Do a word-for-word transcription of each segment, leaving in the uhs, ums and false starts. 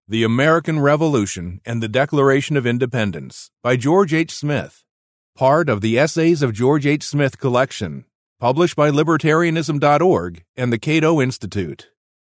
The American Revolution and the Declaration of Independence by George H. Smith, part of the Essays of George H. Smith collection, published by Libertarianism dot org and the Cato Institute.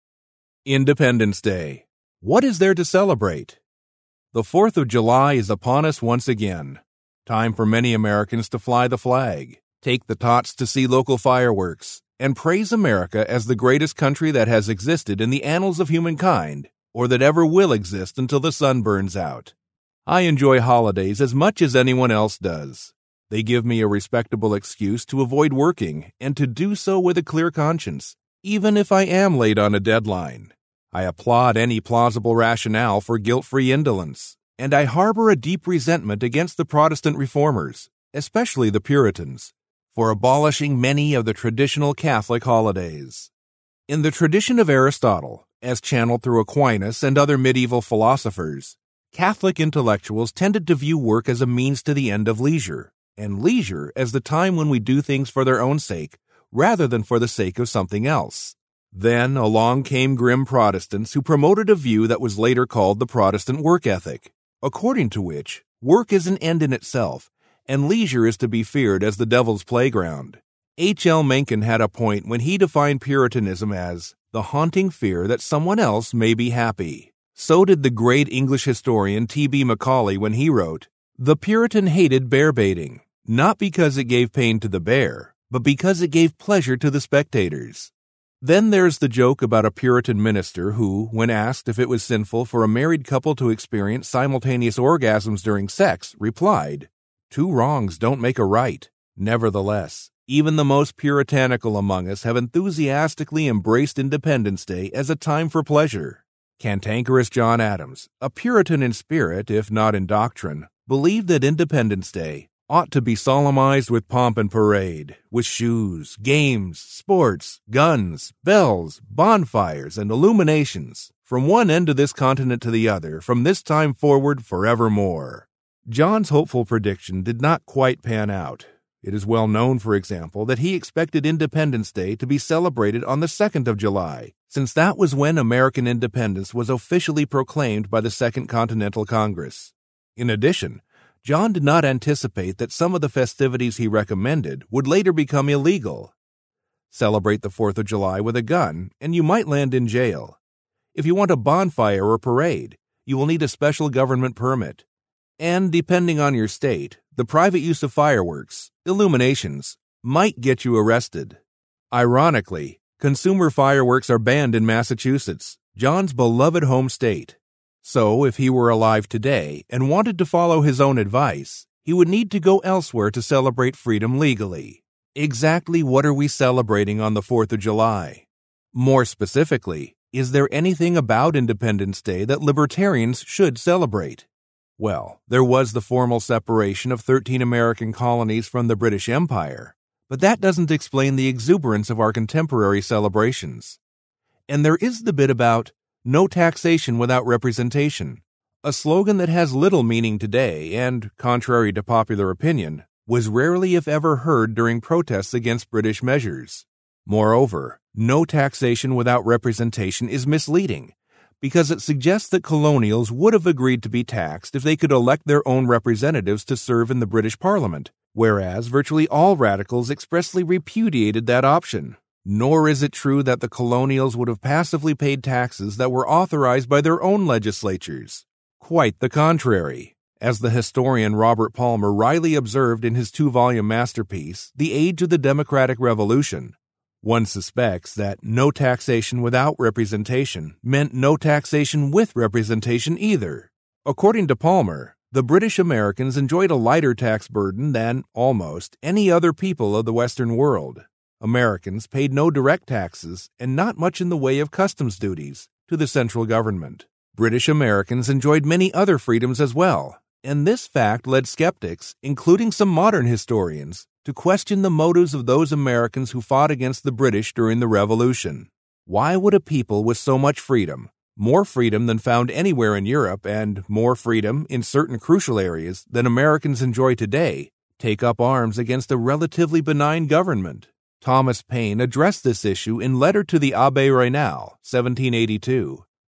Independence Day. What is there to celebrate? The fourth of July is upon us once again. Time for many Americans to fly the flag, take the tots to see local fireworks, and praise America as the greatest country that has existed in the annals of humankind, or that ever will exist until the sun burns out. I enjoy holidays as much as anyone else does. They give me a respectable excuse to avoid working and to do so with a clear conscience, even if I am late on a deadline. I applaud any plausible rationale for guilt-free indolence, and I harbor a deep resentment against the Protestant reformers, especially the Puritans, for abolishing many of the traditional Catholic holidays. In the tradition of Aristotle, as channeled through Aquinas and other medieval philosophers, Catholic intellectuals tended to view work as a means to the end of leisure, and leisure as the time when we do things for their own sake, rather than for the sake of something else. Then along came grim Protestants who promoted a view that was later called the Protestant work ethic, according to which work is an end in itself, and leisure is to be feared as the devil's playground. H L Mencken had a point when he defined Puritanism as the haunting fear that someone else may be happy. So did the great English historian T B Macaulay when he wrote, "The Puritan hated bear baiting, not because it gave pain to the bear, but because it gave pleasure to the spectators." Then there's the joke about a Puritan minister who, when asked if it was sinful for a married couple to experience simultaneous orgasms during sex, replied, "Two wrongs don't make a right." Nevertheless, even the most puritanical among us have enthusiastically embraced Independence Day as a time for pleasure. Cantankerous John Adams, a Puritan in spirit if not in doctrine, believed that Independence Day ought to be solemnized with pomp and parade, with shoes, games, sports, guns, bells, bonfires, and illuminations, from one end of this continent to the other, from this time forward forevermore. John's hopeful prediction did not quite pan out. It is well known, for example, that he expected Independence Day to be celebrated on the second of July, since that was when American independence was officially proclaimed by the Second Continental Congress. In addition, John did not anticipate that some of the festivities he recommended would later become illegal. Celebrate the fourth of July with a gun, and you might land in jail. If you want a bonfire or parade, you will need a special government permit. And depending on your state, the private use of fireworks, illuminations, might get you arrested. Ironically, consumer fireworks are banned in Massachusetts, John's beloved home state. So, if he were alive today and wanted to follow his own advice, he would need to go elsewhere to celebrate freedom legally. Exactly what are we celebrating on the fourth of July? More specifically, is there anything about Independence Day that libertarians should celebrate? Well, there was the formal separation of thirteen American colonies from the British Empire, but that doesn't explain the exuberance of our contemporary celebrations. And there is the bit about no taxation without representation, a slogan that has little meaning today and, contrary to popular opinion, was rarely if ever heard during protests against British measures. Moreover, no taxation without representation is misleading, because it suggests that colonials would have agreed to be taxed if they could elect their own representatives to serve in the British Parliament, whereas virtually all radicals expressly repudiated that option. Nor is it true that the colonials would have passively paid taxes that were authorized by their own legislatures. Quite the contrary. As the historian Robert Palmer wryly observed in his two-volume masterpiece, The Age of the Democratic Revolution, one suspects that no taxation without representation meant no taxation with representation either. According to Palmer, the British Americans enjoyed a lighter tax burden than, almost, any other people of the Western world. Americans paid no direct taxes and not much in the way of customs duties to the central government. British Americans enjoyed many other freedoms as well, and this fact led skeptics, including some modern historians, to question the motives of those Americans who fought against the British during the Revolution. Why would a people with so much freedom, more freedom than found anywhere in Europe and more freedom in certain crucial areas than Americans enjoy today, take up arms against a relatively benign government? Thomas Paine addressed this issue in Letter to the Abbé Raynal, seventeen eighty-two,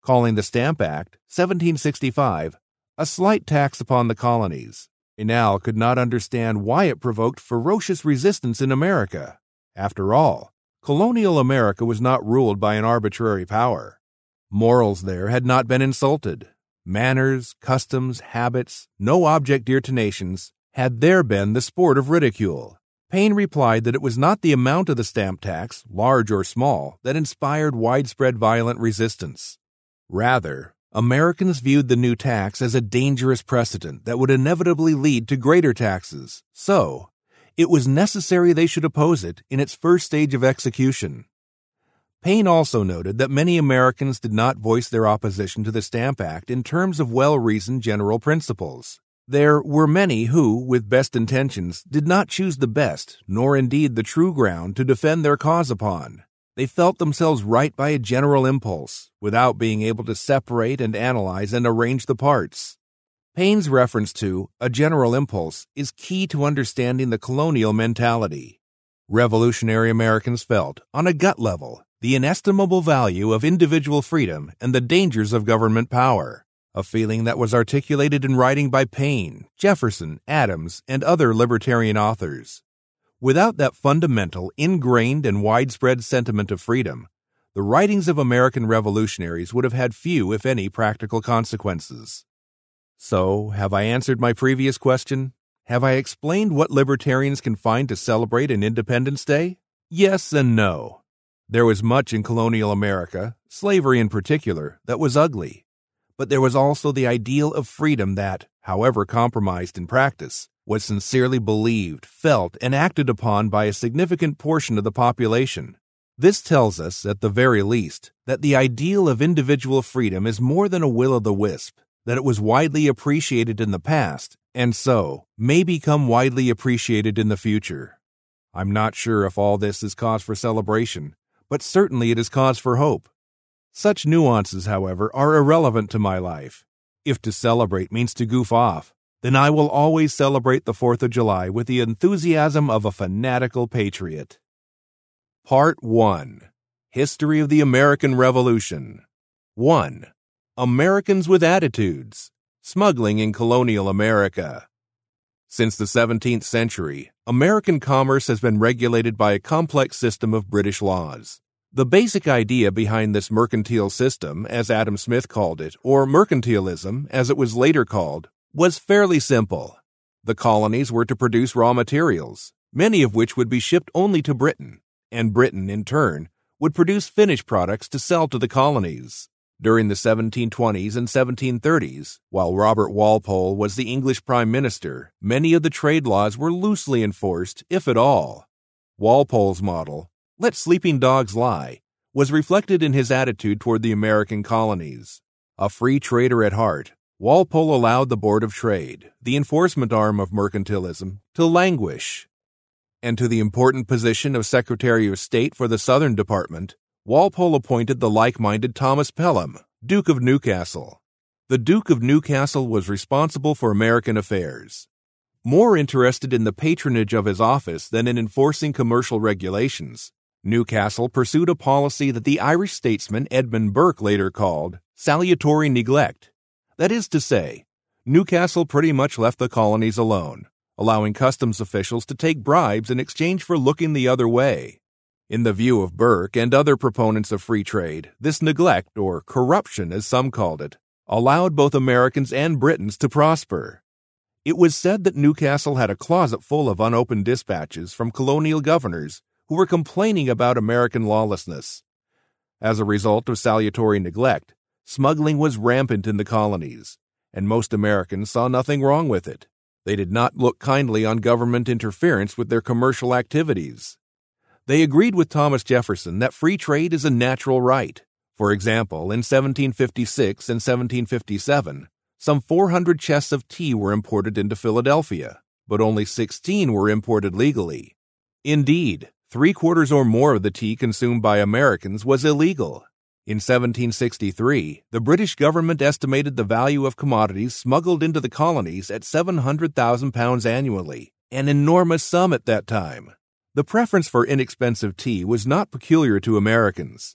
calling the Stamp Act, seventeen sixty-five, a slight tax upon the colonies. Raynal could not understand why it provoked ferocious resistance in America. After all, colonial America was not ruled by an arbitrary power. Morals there had not been insulted. Manners, customs, habits, no object dear to nations, had there been the sport of ridicule. Paine replied that it was not the amount of the stamp tax, large or small, that inspired widespread violent resistance. Rather, Americans viewed the new tax as a dangerous precedent that would inevitably lead to greater taxes, so it was necessary they should oppose it in its first stage of execution. Paine also noted that many Americans did not voice their opposition to the Stamp Act in terms of well-reasoned general principles. There were many who, with best intentions, did not choose the best, nor indeed the true ground to defend their cause upon. They felt themselves right by a general impulse, without being able to separate and analyze and arrange the parts. Paine's reference to a general impulse is key to understanding the colonial mentality. Revolutionary Americans felt, on a gut level, the inestimable value of individual freedom and the dangers of government power, a feeling that was articulated in writing by Paine, Jefferson, Adams, and other libertarian authors. Without that fundamental, ingrained, and widespread sentiment of freedom, the writings of American revolutionaries would have had few, if any, practical consequences. So, have I answered my previous question? Have I explained what libertarians can find to celebrate an Independence Day? Yes and no. There was much in colonial America, slavery in particular, that was ugly. But there was also the ideal of freedom that, however compromised in practice, was sincerely believed, felt, and acted upon by a significant portion of the population. This tells us, at the very least, that the ideal of individual freedom is more than a will-o'-the-wisp, that it was widely appreciated in the past, and so may become widely appreciated in the future. I'm not sure if all this is cause for celebration, but certainly it is cause for hope. Such nuances, however, are irrelevant to my life. If to celebrate means to goof off, then I will always celebrate the fourth of July with the enthusiasm of a fanatical patriot. Part one. History of the American Revolution. one. Americans with Attitudes. Smuggling in Colonial America. Since the seventeenth century, American commerce has been regulated by a complex system of British laws. The basic idea behind this mercantile system, as Adam Smith called it, or mercantilism, as it was later called, was fairly simple. The colonies were to produce raw materials, many of which would be shipped only to Britain, and Britain, in turn, would produce finished products to sell to the colonies. During the seventeen twenties and seventeen thirties, while Robert Walpole was the English Prime Minister, many of the trade laws were loosely enforced, if at all. Walpole's model, "Let sleeping dogs lie," was reflected in his attitude toward the American colonies. A free trader at heart, Walpole allowed the Board of Trade, the enforcement arm of mercantilism, to languish. And to the important position of Secretary of State for the Southern Department, Walpole appointed the like-minded Thomas Pelham, Duke of Newcastle. The Duke of Newcastle was responsible for American affairs. More interested in the patronage of his office than in enforcing commercial regulations, Newcastle pursued a policy that the Irish statesman Edmund Burke later called salutary neglect. That is to say, Newcastle pretty much left the colonies alone, allowing customs officials to take bribes in exchange for looking the other way. In the view of Burke and other proponents of free trade, this neglect, or corruption as some called it, allowed both Americans and Britons to prosper. It was said that Newcastle had a closet full of unopened dispatches from colonial governors who were complaining about American lawlessness. As a result of salutary neglect, smuggling was rampant in the colonies, and most Americans saw nothing wrong with it. They did not look kindly on government interference with their commercial activities. They agreed with Thomas Jefferson that free trade is a natural right. For example, in seventeen fifty-six and seventeen fifty-seven, some four hundred chests of tea were imported into Philadelphia, but only sixteen were imported legally. Indeed, three-quarters or more of the tea consumed by Americans was illegal. In seventeen sixty-three, the British government estimated the value of commodities smuggled into the colonies at seven hundred thousand pounds annually, an enormous sum at that time. The preference for inexpensive tea was not peculiar to Americans.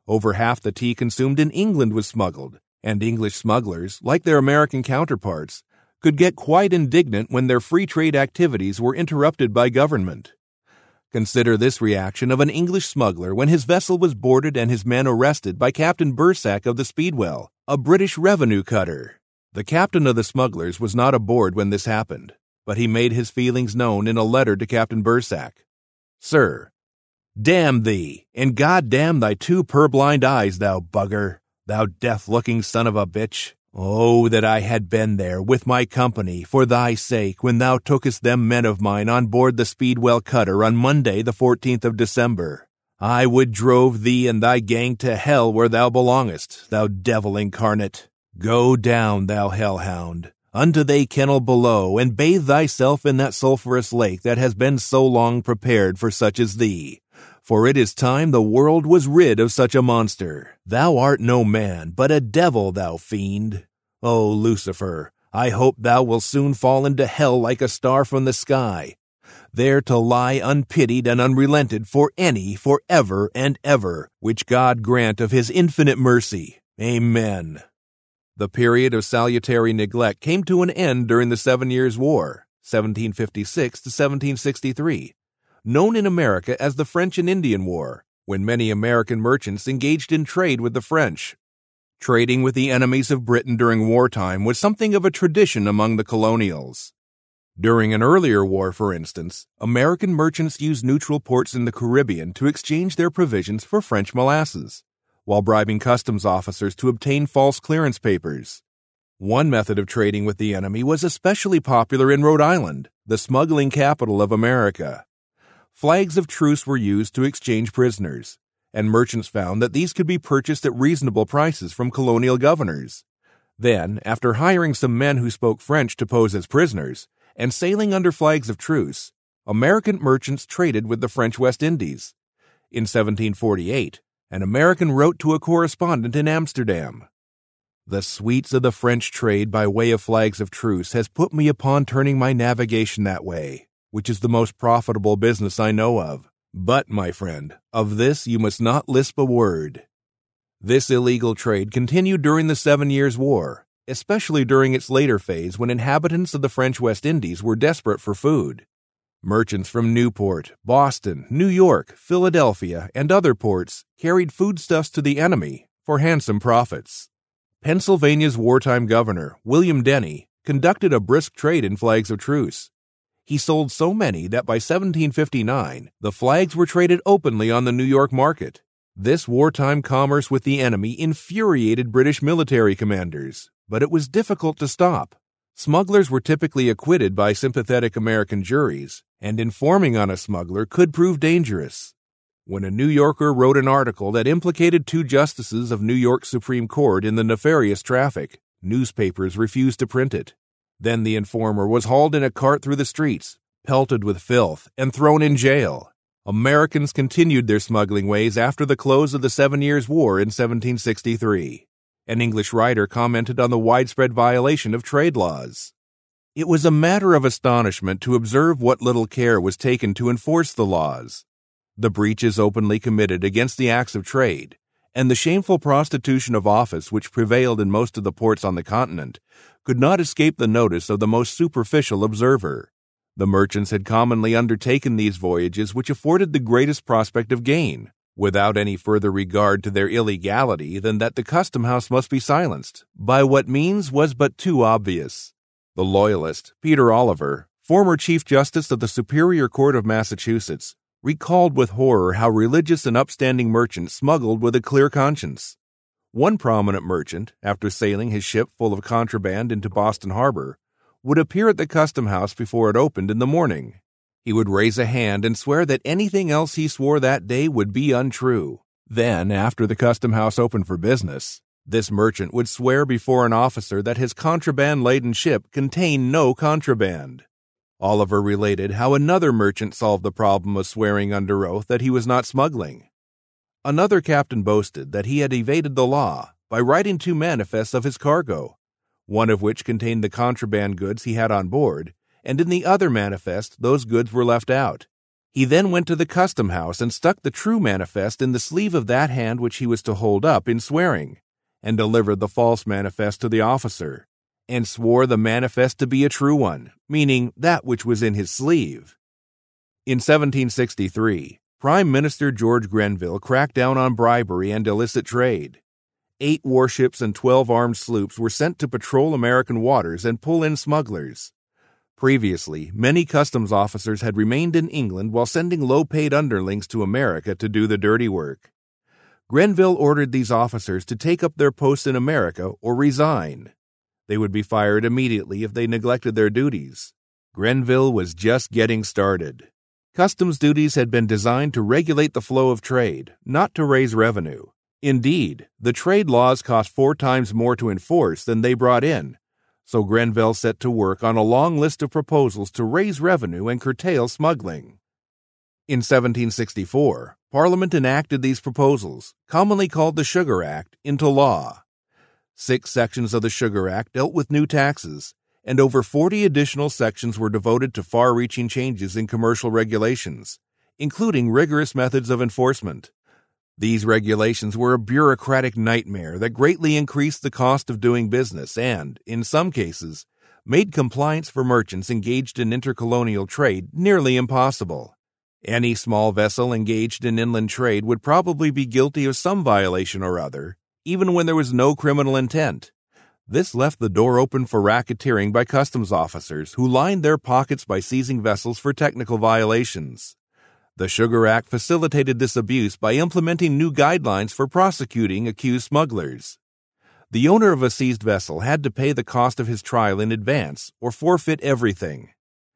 Over half the tea consumed in England was smuggled, and English smugglers, like their American counterparts, could get quite indignant when their free trade activities were interrupted by government. Consider this reaction of an English smuggler when his vessel was boarded and his men arrested by Captain Bursack of the Speedwell, a British revenue cutter. The captain of the smugglers was not aboard when this happened, but he made his feelings known in a letter to Captain Bursack. Sir, damn thee, and God damn thy two purblind eyes, thou bugger, thou death-looking son of a bitch. Oh, that I had been there with my company for thy sake when thou tookest them men of mine on board the Speedwell cutter on Monday the fourteenth of December. I would drove thee and thy gang to hell where thou belongest, thou devil incarnate. Go down, thou hellhound, unto thy kennel below, and bathe thyself in that sulphurous lake that has been so long prepared for such as thee. For it is time the world was rid of such a monster. Thou art no man, but a devil, thou fiend. O Lucifer, I hope thou wilt soon fall into hell like a star from the sky, there to lie unpitied and unrelented for any, for ever and ever, which God grant of his infinite mercy. Amen. The period of salutary neglect came to an end during the Seven Years' War, seventeen fifty-six to seventeen sixty-three, known in America as the French and Indian War, when many American merchants engaged in trade with the French. Trading with the enemies of Britain during wartime was something of a tradition among the colonials. During an earlier war, for instance, American merchants used neutral ports in the Caribbean to exchange their provisions for French molasses, while bribing customs officers to obtain false clearance papers. One method of trading with the enemy was especially popular in Rhode Island, the smuggling capital of America. Flags of truce were used to exchange prisoners, and merchants found that these could be purchased at reasonable prices from colonial governors. Then, after hiring some men who spoke French to pose as prisoners, and sailing under flags of truce, American merchants traded with the French West Indies. In seventeen forty-eight, an American wrote to a correspondent in Amsterdam, "The sweets of the French trade by way of flags of truce has put me upon turning my navigation that way, which is the most profitable business I know of. But, my friend, of this you must not lisp a word." This illegal trade continued during the Seven Years' War, especially during its later phase when inhabitants of the French West Indies were desperate for food. Merchants from Newport, Boston, New York, Philadelphia, and other ports carried foodstuffs to the enemy for handsome profits. Pennsylvania's wartime governor, William Denny, conducted a brisk trade in flags of truce. He sold so many that by seventeen fifty-nine, the flags were traded openly on the New York market. This wartime commerce with the enemy infuriated British military commanders, but it was difficult to stop. Smugglers were typically acquitted by sympathetic American juries, and informing on a smuggler could prove dangerous. When a New Yorker wrote an article that implicated two justices of New York's Supreme Court in the nefarious traffic, newspapers refused to print it. Then the informer was hauled in a cart through the streets, pelted with filth, and thrown in jail. Americans continued their smuggling ways after the close of the Seven Years' War in seventeen sixty-three. An English writer commented on the widespread violation of trade laws. It was a matter of astonishment to observe what little care was taken to enforce the laws. The breaches openly committed against the acts of trade, and the shameful prostitution of office which prevailed in most of the ports on the continent, could not escape the notice of the most superficial observer. The merchants had commonly undertaken these voyages which afforded the greatest prospect of gain, without any further regard to their illegality than that the custom house must be silenced, by what means was but too obvious. The loyalist, Peter Oliver, former Chief Justice of the Superior Court of Massachusetts, recalled with horror how religious and upstanding merchants smuggled with a clear conscience. One prominent merchant, after sailing his ship full of contraband into Boston Harbor, would appear at the custom house before it opened in the morning. He would raise a hand and swear that anything else he swore that day would be untrue. Then, after the custom house opened for business, this merchant would swear before an officer that his contraband-laden ship contained no contraband. Oliver related how another merchant solved the problem of swearing under oath that he was not smuggling. Another captain boasted that he had evaded the law by writing two manifests of his cargo, one of which contained the contraband goods he had on board, and in the other manifest those goods were left out. He then went to the custom house and stuck the true manifest in the sleeve of that hand which he was to hold up in swearing, and delivered the false manifest to the officer, and swore the manifest to be a true one, meaning that which was in his sleeve. In seventeen sixty-three, Prime Minister George Grenville cracked down on bribery and illicit trade. Eight warships and twelve armed sloops were sent to patrol American waters and pull in smugglers. Previously, many customs officers had remained in England while sending low-paid underlings to America to do the dirty work. Grenville ordered these officers to take up their posts in America or resign. They would be fired immediately if they neglected their duties. Grenville was just getting started. Customs duties had been designed to regulate the flow of trade, not to raise revenue. Indeed, the trade laws cost four times more to enforce than they brought in, so Grenville set to work on a long list of proposals to raise revenue and curtail smuggling. In seventeen sixty-four, Parliament enacted these proposals, commonly called the Sugar Act, into law. Six sections of the Sugar Act dealt with new taxes, and over forty additional sections were devoted to far-reaching changes in commercial regulations, including rigorous methods of enforcement. These regulations were a bureaucratic nightmare that greatly increased the cost of doing business and, in some cases, made compliance for merchants engaged in intercolonial trade nearly impossible. Any small vessel engaged in inland trade would probably be guilty of some violation or other, even when there was no criminal intent. This left the door open for racketeering by customs officers who lined their pockets by seizing vessels for technical violations. The Sugar Act facilitated this abuse by implementing new guidelines for prosecuting accused smugglers. The owner of a seized vessel had to pay the cost of his trial in advance or forfeit everything.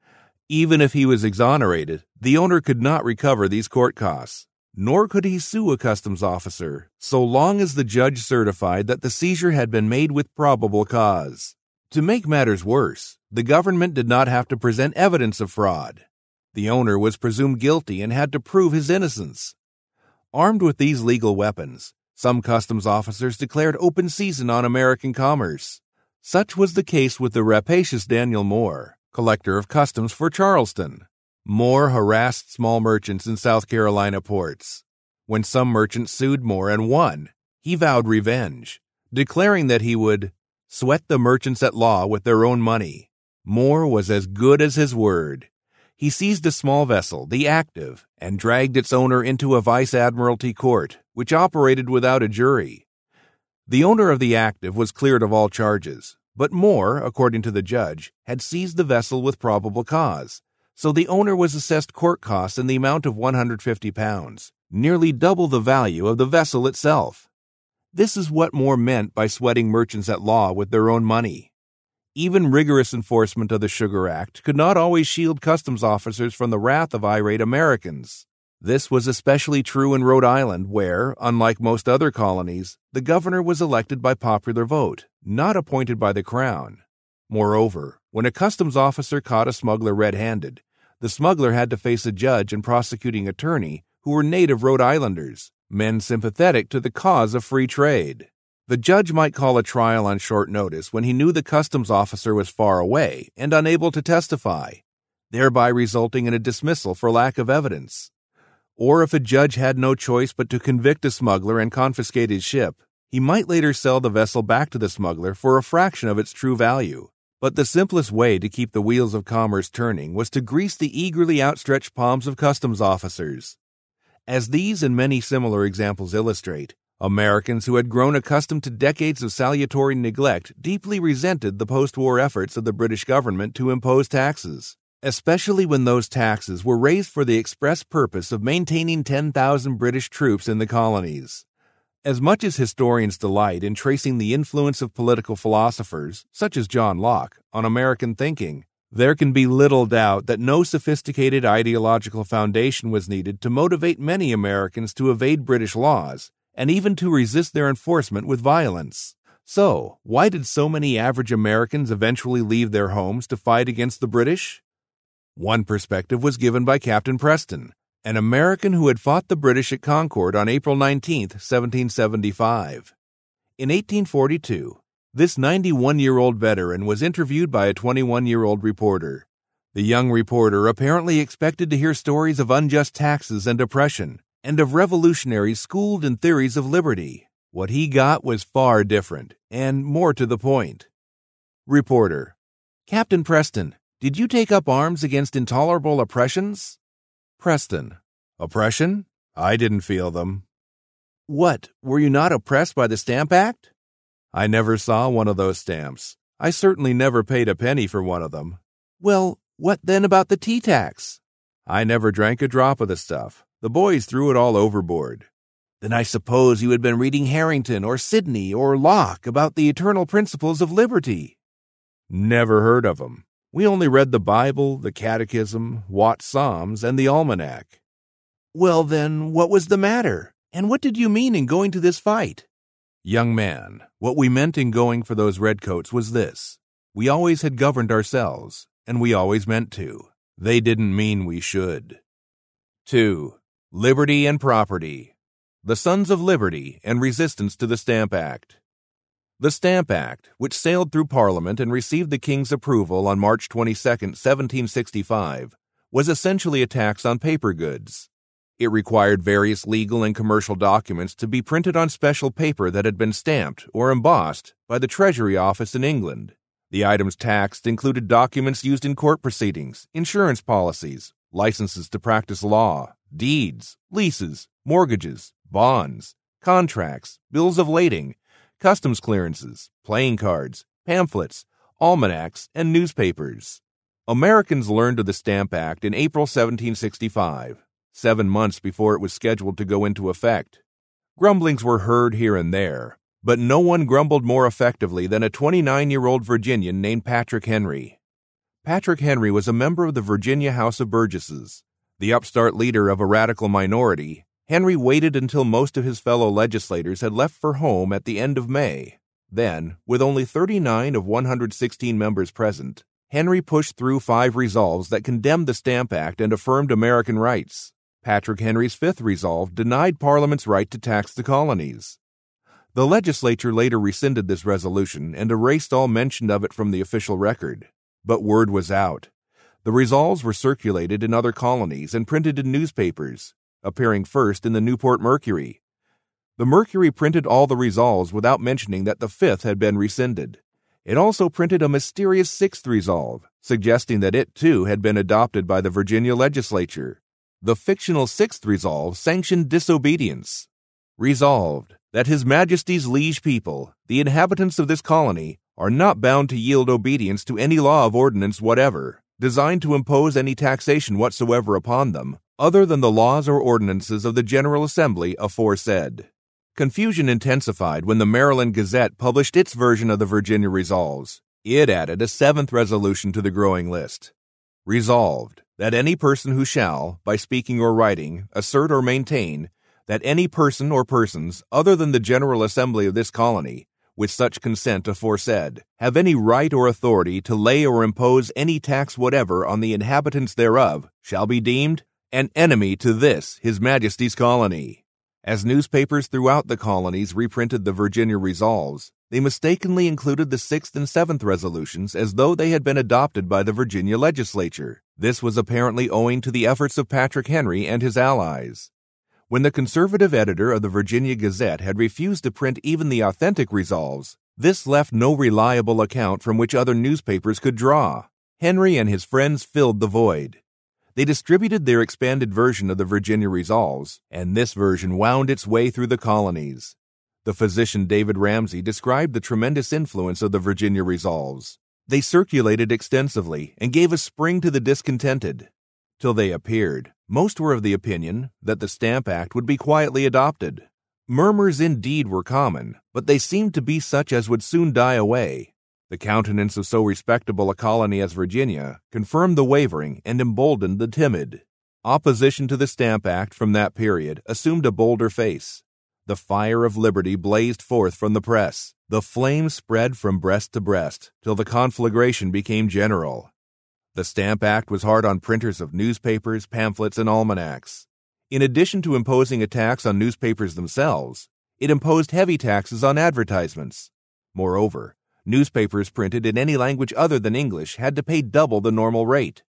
Even if he was exonerated, the owner could not recover these court costs, nor could he sue a customs officer, so long as the judge certified that the seizure had been made with probable cause. To make matters worse, the government did not have to present evidence of fraud. The owner was presumed guilty and had to prove his innocence. Armed with these legal weapons, some customs officers declared open season on American commerce. Such was the case with the rapacious Daniel Moore, collector of customs for Charleston. Moore harassed small merchants in South Carolina ports. When some merchants sued Moore and won, he vowed revenge, declaring that he would sweat the merchants at law with their own money. Moore was as good as his word. He seized a small vessel, the Active, and dragged its owner into a vice admiralty court, which operated without a jury. The owner of the Active was cleared of all charges, but Moore, according to the judge, had seized the vessel with probable cause, so the owner was assessed court costs in the amount of one hundred fifty pounds, nearly double the value of the vessel itself. This is what Moore meant by sweating merchants at law with their own money. Even rigorous enforcement of the Sugar Act could not always shield customs officers from the wrath of irate Americans. This was especially true in Rhode Island, where, unlike most other colonies, the governor was elected by popular vote, not appointed by the Crown. Moreover, when a customs officer caught a smuggler red-handed, the smuggler had to face a judge and prosecuting attorney who were native Rhode Islanders, men sympathetic to the cause of free trade. The judge might call a trial on short notice when he knew the customs officer was far away and unable to testify, thereby resulting in a dismissal for lack of evidence. Or if a judge had no choice but to convict a smuggler and confiscate his ship, he might later sell the vessel back to the smuggler for a fraction of its true value. But the simplest way to keep the wheels of commerce turning was to grease the eagerly outstretched palms of customs officers. As these and many similar examples illustrate, Americans who had grown accustomed to decades of salutary neglect deeply resented the post-war efforts of the British government to impose taxes, especially when those taxes were raised for the express purpose of maintaining ten thousand British troops in the colonies. As much as historians delight in tracing the influence of political philosophers, such as John Locke, on American thinking, there can be little doubt that no sophisticated ideological foundation was needed to motivate many Americans to evade British laws, and even to resist their enforcement with violence. So, why did so many average Americans eventually leave their homes to fight against the British? One perspective was given by Captain Preston, an American who had fought the British at Concord on April nineteenth, seventeen seventy-five. In eighteen forty-two, this ninety-one-year-old veteran was interviewed by a twenty-one-year-old reporter. The young reporter apparently expected to hear stories of unjust taxes and oppression, and of revolutionaries schooled in theories of liberty. What he got was far different, and more to the point. Reporter: Captain Preston, did you take up arms against intolerable oppressions? Preston: Oppression? I didn't feel them. What, were you not oppressed by the Stamp Act? I never saw one of those stamps. I certainly never paid a penny for one of them. Well, what then about the tea tax? I never drank a drop of the stuff. The boys threw it all overboard. Then I suppose you had been reading Harrington or Sidney or Locke about the eternal principles of liberty. Never heard of them. We only read the Bible, the Catechism, Watt's Psalms, and the Almanac. Well then, what was the matter? And what did you mean in going to this fight? Young man, what we meant in going for those redcoats was this. We always had governed ourselves, and we always meant to. They didn't mean we should. two. Liberty and Property. The Sons of Liberty and Resistance to the Stamp Act. The Stamp Act, which sailed through Parliament and received the King's approval on March twenty-second, seventeen sixty-five, was essentially a tax on paper goods. It required various legal and commercial documents to be printed on special paper that had been stamped or embossed by the Treasury Office in England. The items taxed included documents used in court proceedings, insurance policies, licenses to practice law, deeds, leases, mortgages, bonds, contracts, bills of lading, customs clearances, playing cards, pamphlets, almanacs, and newspapers. Americans learned of the Stamp Act in April seventeen sixty-five, seven months before it was scheduled to go into effect. Grumblings were heard here and there, but no one grumbled more effectively than a twenty-nine-year-old Virginian named Patrick Henry. Patrick Henry was a member of the Virginia House of Burgesses. The upstart leader of a radical minority, Henry waited until most of his fellow legislators had left for home at the end of May. Then, with only thirty-nine of one hundred sixteen members present, Henry pushed through five resolves that condemned the Stamp Act and affirmed American rights. Patrick Henry's fifth resolve denied Parliament's right to tax the colonies. The legislature later rescinded this resolution and erased all mention of it from the official record. But word was out. The resolves were circulated in other colonies and printed in newspapers, appearing first in the Newport Mercury. The Mercury printed all the resolves without mentioning that the fifth had been rescinded. It also printed a mysterious sixth resolve, suggesting that it too had been adopted by the Virginia legislature. The fictional sixth resolve sanctioned disobedience. Resolved, that His Majesty's liege people, the inhabitants of this colony, are not bound to yield obedience to any law of ordinance whatever, designed to impose any taxation whatsoever upon them, other than the laws or ordinances of the General Assembly aforesaid. Confusion intensified when the Maryland Gazette published its version of the Virginia resolves. It added a seventh resolution to the growing list. Resolved, that any person who shall, by speaking or writing, assert or maintain, that any person or persons, other than the General Assembly of this colony, with such consent aforesaid, have any right or authority to lay or impose any tax whatever on the inhabitants thereof, shall be deemed an enemy to this His Majesty's colony. As newspapers throughout the colonies reprinted the Virginia resolves, they mistakenly included the sixth and seventh resolutions as though they had been adopted by the Virginia legislature. This was apparently owing to the efforts of Patrick Henry and his allies. When the conservative editor of the Virginia Gazette had refused to print even the authentic resolves, this left no reliable account from which other newspapers could draw. Henry and his friends filled the void. They distributed their expanded version of the Virginia resolves, and this version wound its way through the colonies. The physician David Ramsay described the tremendous influence of the Virginia resolves. They circulated extensively and gave a spring to the discontented. Till they appeared, most were of the opinion that the Stamp Act would be quietly adopted. Murmurs indeed were common, but they seemed to be such as would soon die away. The countenance of so respectable a colony as Virginia confirmed the wavering and emboldened the timid. Opposition to the Stamp Act from that period assumed a bolder face. The fire of liberty blazed forth from the press. The flame spread from breast to breast till the conflagration became general. The Stamp Act was hard on printers of newspapers, pamphlets, and almanacs. In addition to imposing a tax on newspapers themselves, it imposed heavy taxes on advertisements. Moreover, newspapers printed in any language other than English had to pay double the normal rate.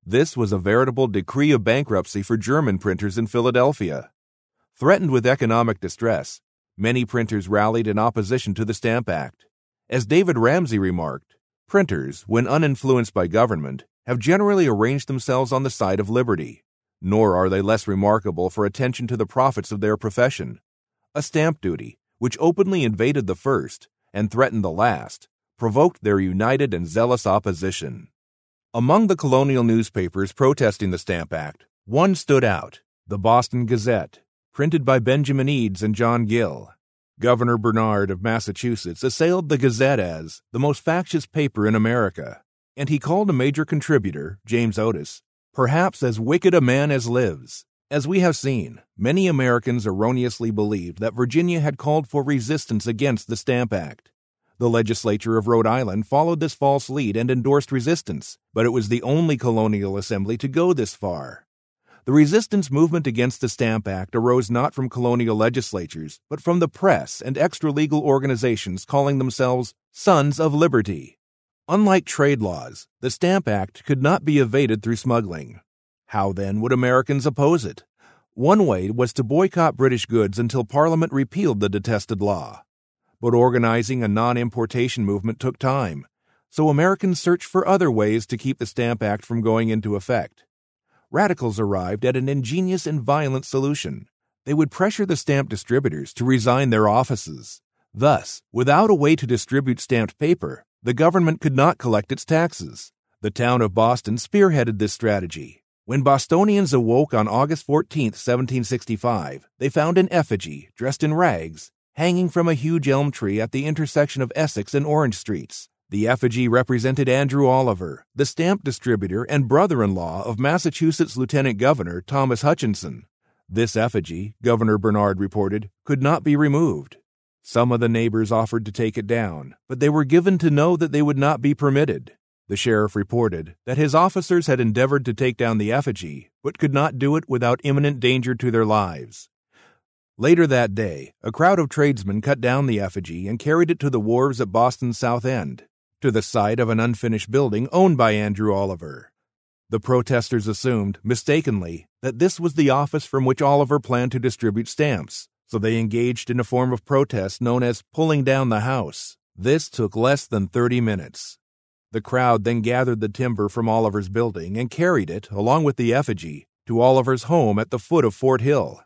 This was a veritable decree of bankruptcy for German printers in Philadelphia. Threatened with economic distress, many printers rallied in opposition to the Stamp Act. As David Ramsey remarked, printers, when uninfluenced by government, have generally arranged themselves on the side of liberty, nor are they less remarkable for attention to the profits of their profession. A stamp duty, which openly invaded the first and threatened the last, provoked their united and zealous opposition. Among the colonial newspapers protesting the Stamp Act, one stood out, the Boston Gazette, printed by Benjamin Eads and John Gill. Governor Bernard of Massachusetts assailed the Gazette as the most factious paper in America, and he called a major contributor, James Otis, perhaps as wicked a man as lives. As we have seen, many Americans erroneously believed that Virginia had called for resistance against the Stamp Act. The legislature of Rhode Island followed this false lead and endorsed resistance, but it was the only colonial assembly to go this far. The resistance movement against the Stamp Act arose not from colonial legislatures, but from the press and extra-legal organizations calling themselves Sons of Liberty. Unlike trade laws, the Stamp Act could not be evaded through smuggling. How, then, would Americans oppose it? One way was to boycott British goods until Parliament repealed the detested law. But organizing a non-importation movement took time, so Americans searched for other ways to keep the Stamp Act from going into effect. Radicals arrived at an ingenious and violent solution. They would pressure the stamp distributors to resign their offices. Thus, without a way to distribute stamped paper, the government could not collect its taxes. The town of Boston spearheaded this strategy. When Bostonians awoke on August fourteenth, seventeen sixty-five, they found an effigy, dressed in rags, hanging from a huge elm tree at the intersection of Essex and Orange Streets. The effigy represented Andrew Oliver, the stamp distributor and brother-in-law of Massachusetts Lieutenant Governor Thomas Hutchinson. This effigy, Governor Bernard reported, could not be removed. Some of the neighbors offered to take it down, but they were given to know that they would not be permitted. The sheriff reported that his officers had endeavored to take down the effigy, but could not do it without imminent danger to their lives. Later that day, a crowd of tradesmen cut down the effigy and carried it to the wharves at Boston's South End, to the site of an unfinished building owned by Andrew Oliver. The protesters assumed, mistakenly, that this was the office from which Oliver planned to distribute stamps, so they engaged in a form of protest known as pulling down the house. This took less than thirty minutes. The crowd then gathered the timber from Oliver's building and carried it, along with the effigy, to Oliver's home at the foot of Fort Hill.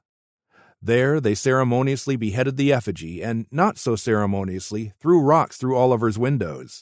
There they ceremoniously beheaded the effigy and, not so ceremoniously, threw rocks through Oliver's windows.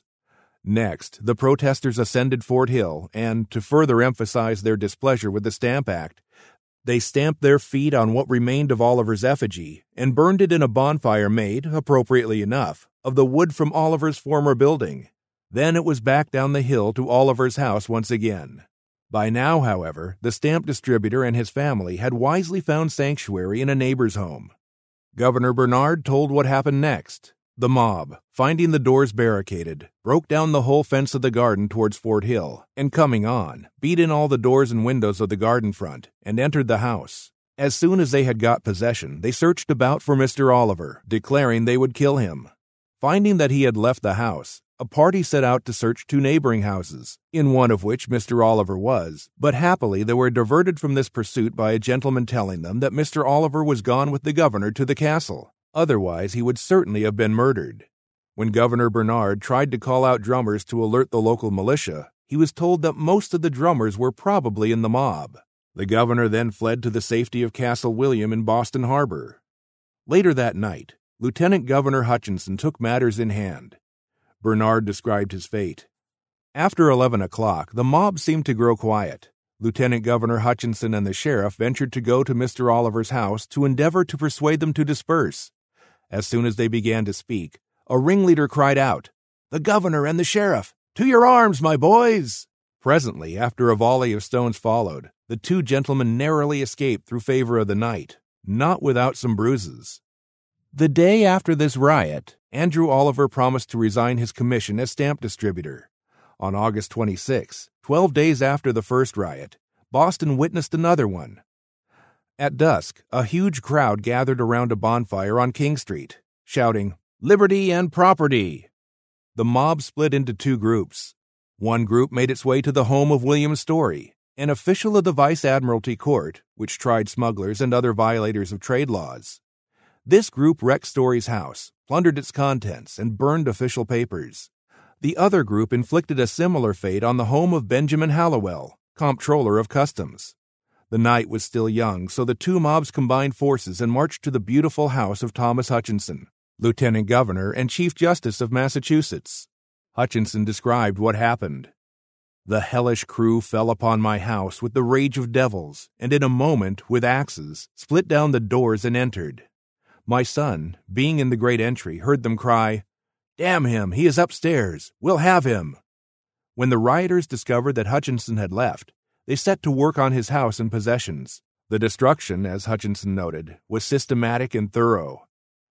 Next, the protesters ascended Fort Hill and, to further emphasize their displeasure with the Stamp Act, they stamped their feet on what remained of Oliver's effigy and burned it in a bonfire made, appropriately enough, of the wood from Oliver's former building. Then it was back down the hill to Oliver's house once again. By now, however, the stamp distributor and his family had wisely found sanctuary in a neighbor's home. Governor Bernard told what happened next. The mob, finding the doors barricaded, broke down the whole fence of the garden towards Fort Hill, and coming on, beat in all the doors and windows of the garden front, and entered the house. As soon as they had got possession, they searched about for Mister Oliver, declaring they would kill him. Finding that he had left the house, a party set out to search two neighboring houses, in one of which Mister Oliver was, but happily they were diverted from this pursuit by a gentleman telling them that Mister Oliver was gone with the governor to the castle. Otherwise, he would certainly have been murdered. When Governor Bernard tried to call out drummers to alert the local militia, he was told that most of the drummers were probably in the mob. The governor then fled to the safety of Castle William in Boston Harbor. Later that night, Lieutenant Governor Hutchinson took matters in hand. Bernard described his fate. After eleven o'clock, the mob seemed to grow quiet. Lieutenant Governor Hutchinson and the sheriff ventured to go to Mister Oliver's house to endeavor to persuade them to disperse. As soon as they began to speak, a ringleader cried out, "The governor and the sheriff! To your arms, my boys!" Presently, after a volley of stones followed, the two gentlemen narrowly escaped through favor of the night, not without some bruises. The day after this riot, Andrew Oliver promised to resign his commission as stamp distributor. On August twenty-sixth, twelve days after the first riot, Boston witnessed another one. At dusk, a huge crowd gathered around a bonfire on King Street, shouting, "Liberty and property!" The mob split into two groups. One group made its way to the home of William Story, an official of the Vice Admiralty Court, which tried smugglers and other violators of trade laws. This group wrecked Story's house, plundered its contents, and burned official papers. The other group inflicted a similar fate on the home of Benjamin Hallowell, Comptroller of Customs. The night was still young, so the two mobs combined forces and marched to the beautiful house of Thomas Hutchinson, Lieutenant Governor and Chief Justice of Massachusetts. Hutchinson described what happened. "The hellish crew fell upon my house with the rage of devils, and in a moment, with axes, split down the doors and entered. My son, being in the great entry, heard them cry, 'Damn him, he is upstairs, we'll have him.' When the rioters discovered that Hutchinson had left, they set to work on his house and possessions. The destruction, as Hutchinson noted, was systematic and thorough.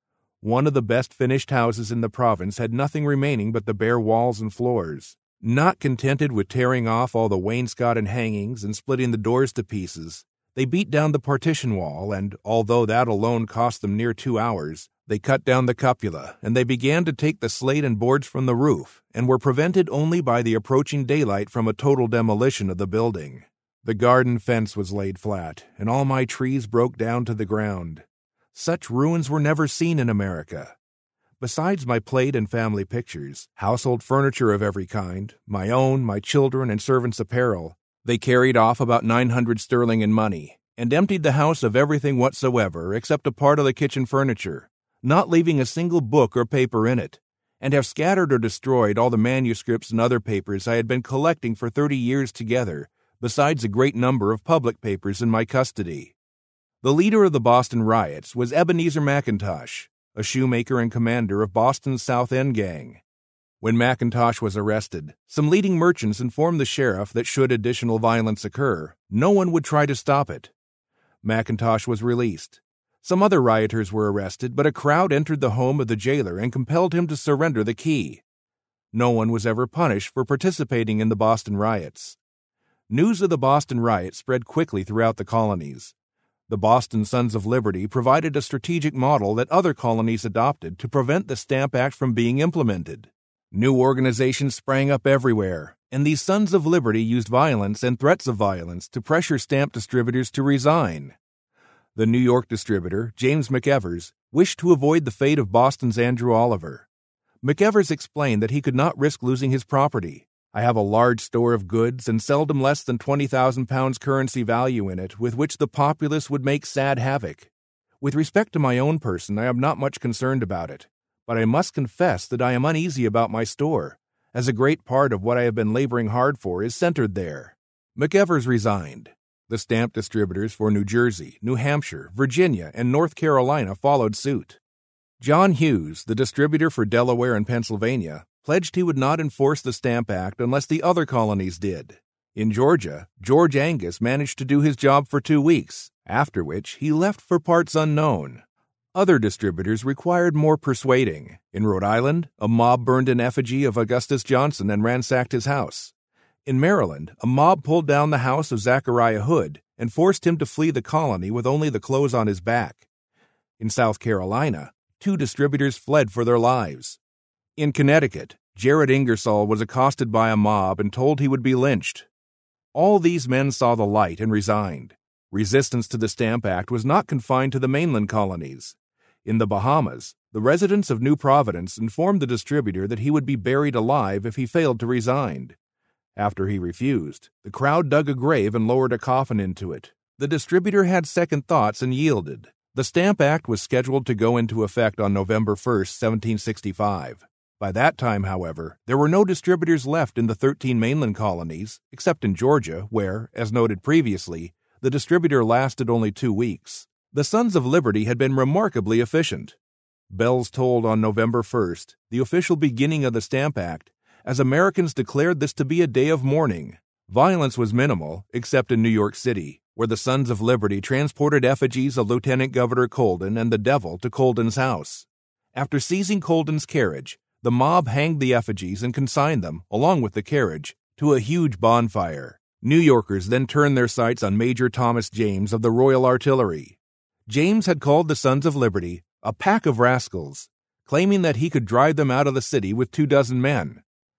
One of the best finished houses in the province had nothing remaining but the bare walls and floors. Not contented with tearing off all the wainscot and hangings and splitting the doors to pieces, they beat down the partition wall, and, although that alone cost them near two hours, they cut down the cupola, and they began to take the slate and boards from the roof, and were prevented only by the approaching daylight from a total demolition of the building. The garden fence was laid flat, and all my trees broke down to the ground. Such ruins were never seen in America. Besides my plate and family pictures, household furniture of every kind, my own, my children, and servants' apparel, they carried off about nine hundred sterling in money, and emptied the house of everything whatsoever except a part of the kitchen furniture, not leaving a single book or paper in it, and have scattered or destroyed all the manuscripts and other papers I had been collecting for thirty years together, besides a great number of public papers in my custody. The leader of the Boston riots was Ebenezer McIntosh, a shoemaker and commander of Boston's South End gang. When McIntosh was arrested, some leading merchants informed the sheriff that should additional violence occur, no one would try to stop it. McIntosh was released. Some other rioters were arrested, but a crowd entered the home of the jailer and compelled him to surrender the key. No one was ever punished for participating in the Boston riots. News of the Boston riot spread quickly throughout the colonies. The Boston Sons of Liberty provided a strategic model that other colonies adopted to prevent the Stamp Act from being implemented. New organizations sprang up everywhere, and these Sons of Liberty used violence and threats of violence to pressure stamp distributors to resign. The New York distributor, James McEvers, wished to avoid the fate of Boston's Andrew Oliver. McEvers explained that he could not risk losing his property. "I have a large store of goods and seldom less than twenty thousand pounds currency value in it, with which the populace would make sad havoc. With respect to my own person, I am not much concerned about it, but I must confess that I am uneasy about my store, as a great part of what I have been laboring hard for is centered there." McEvers resigned. The stamp distributors for New Jersey, New Hampshire, Virginia, and North Carolina followed suit. John Hughes, the distributor for Delaware and Pennsylvania, pledged he would not enforce the Stamp Act unless the other colonies did. In Georgia, George Angus managed to do his job for two weeks, after which he left for parts unknown. Other distributors required more persuading. In Rhode Island, a mob burned an effigy of Augustus Johnson and ransacked his house. In Maryland, a mob pulled down the house of Zachariah Hood and forced him to flee the colony with only the clothes on his back. In South Carolina, two distributors fled for their lives. In Connecticut, Jared Ingersoll was accosted by a mob and told he would be lynched. All these men saw the light and resigned. Resistance to the Stamp Act was not confined to the mainland colonies. In the Bahamas, the residents of New Providence informed the distributor that he would be buried alive if he failed to resign. After he refused, the crowd dug a grave and lowered a coffin into it. The distributor had second thoughts and yielded. The Stamp Act was scheduled to go into effect on November first, seventeen sixty-five. By that time, however, there were no distributors left in the thirteen mainland colonies, except in Georgia, where, as noted previously, the distributor lasted only two weeks. The Sons of Liberty had been remarkably efficient. Bells tolled on November first, the official beginning of the Stamp Act, as Americans declared this to be a day of mourning. Violence was minimal, except in New York City, where the Sons of Liberty transported effigies of Lieutenant Governor Colden and the Devil to Colden's house. After seizing Colden's carriage, the mob hanged the effigies and consigned them, along with the carriage, to a huge bonfire. New Yorkers then turned their sights on Major Thomas James of the Royal Artillery. James had called the Sons of Liberty a pack of rascals, claiming that he could drive them out of the city with two dozen men.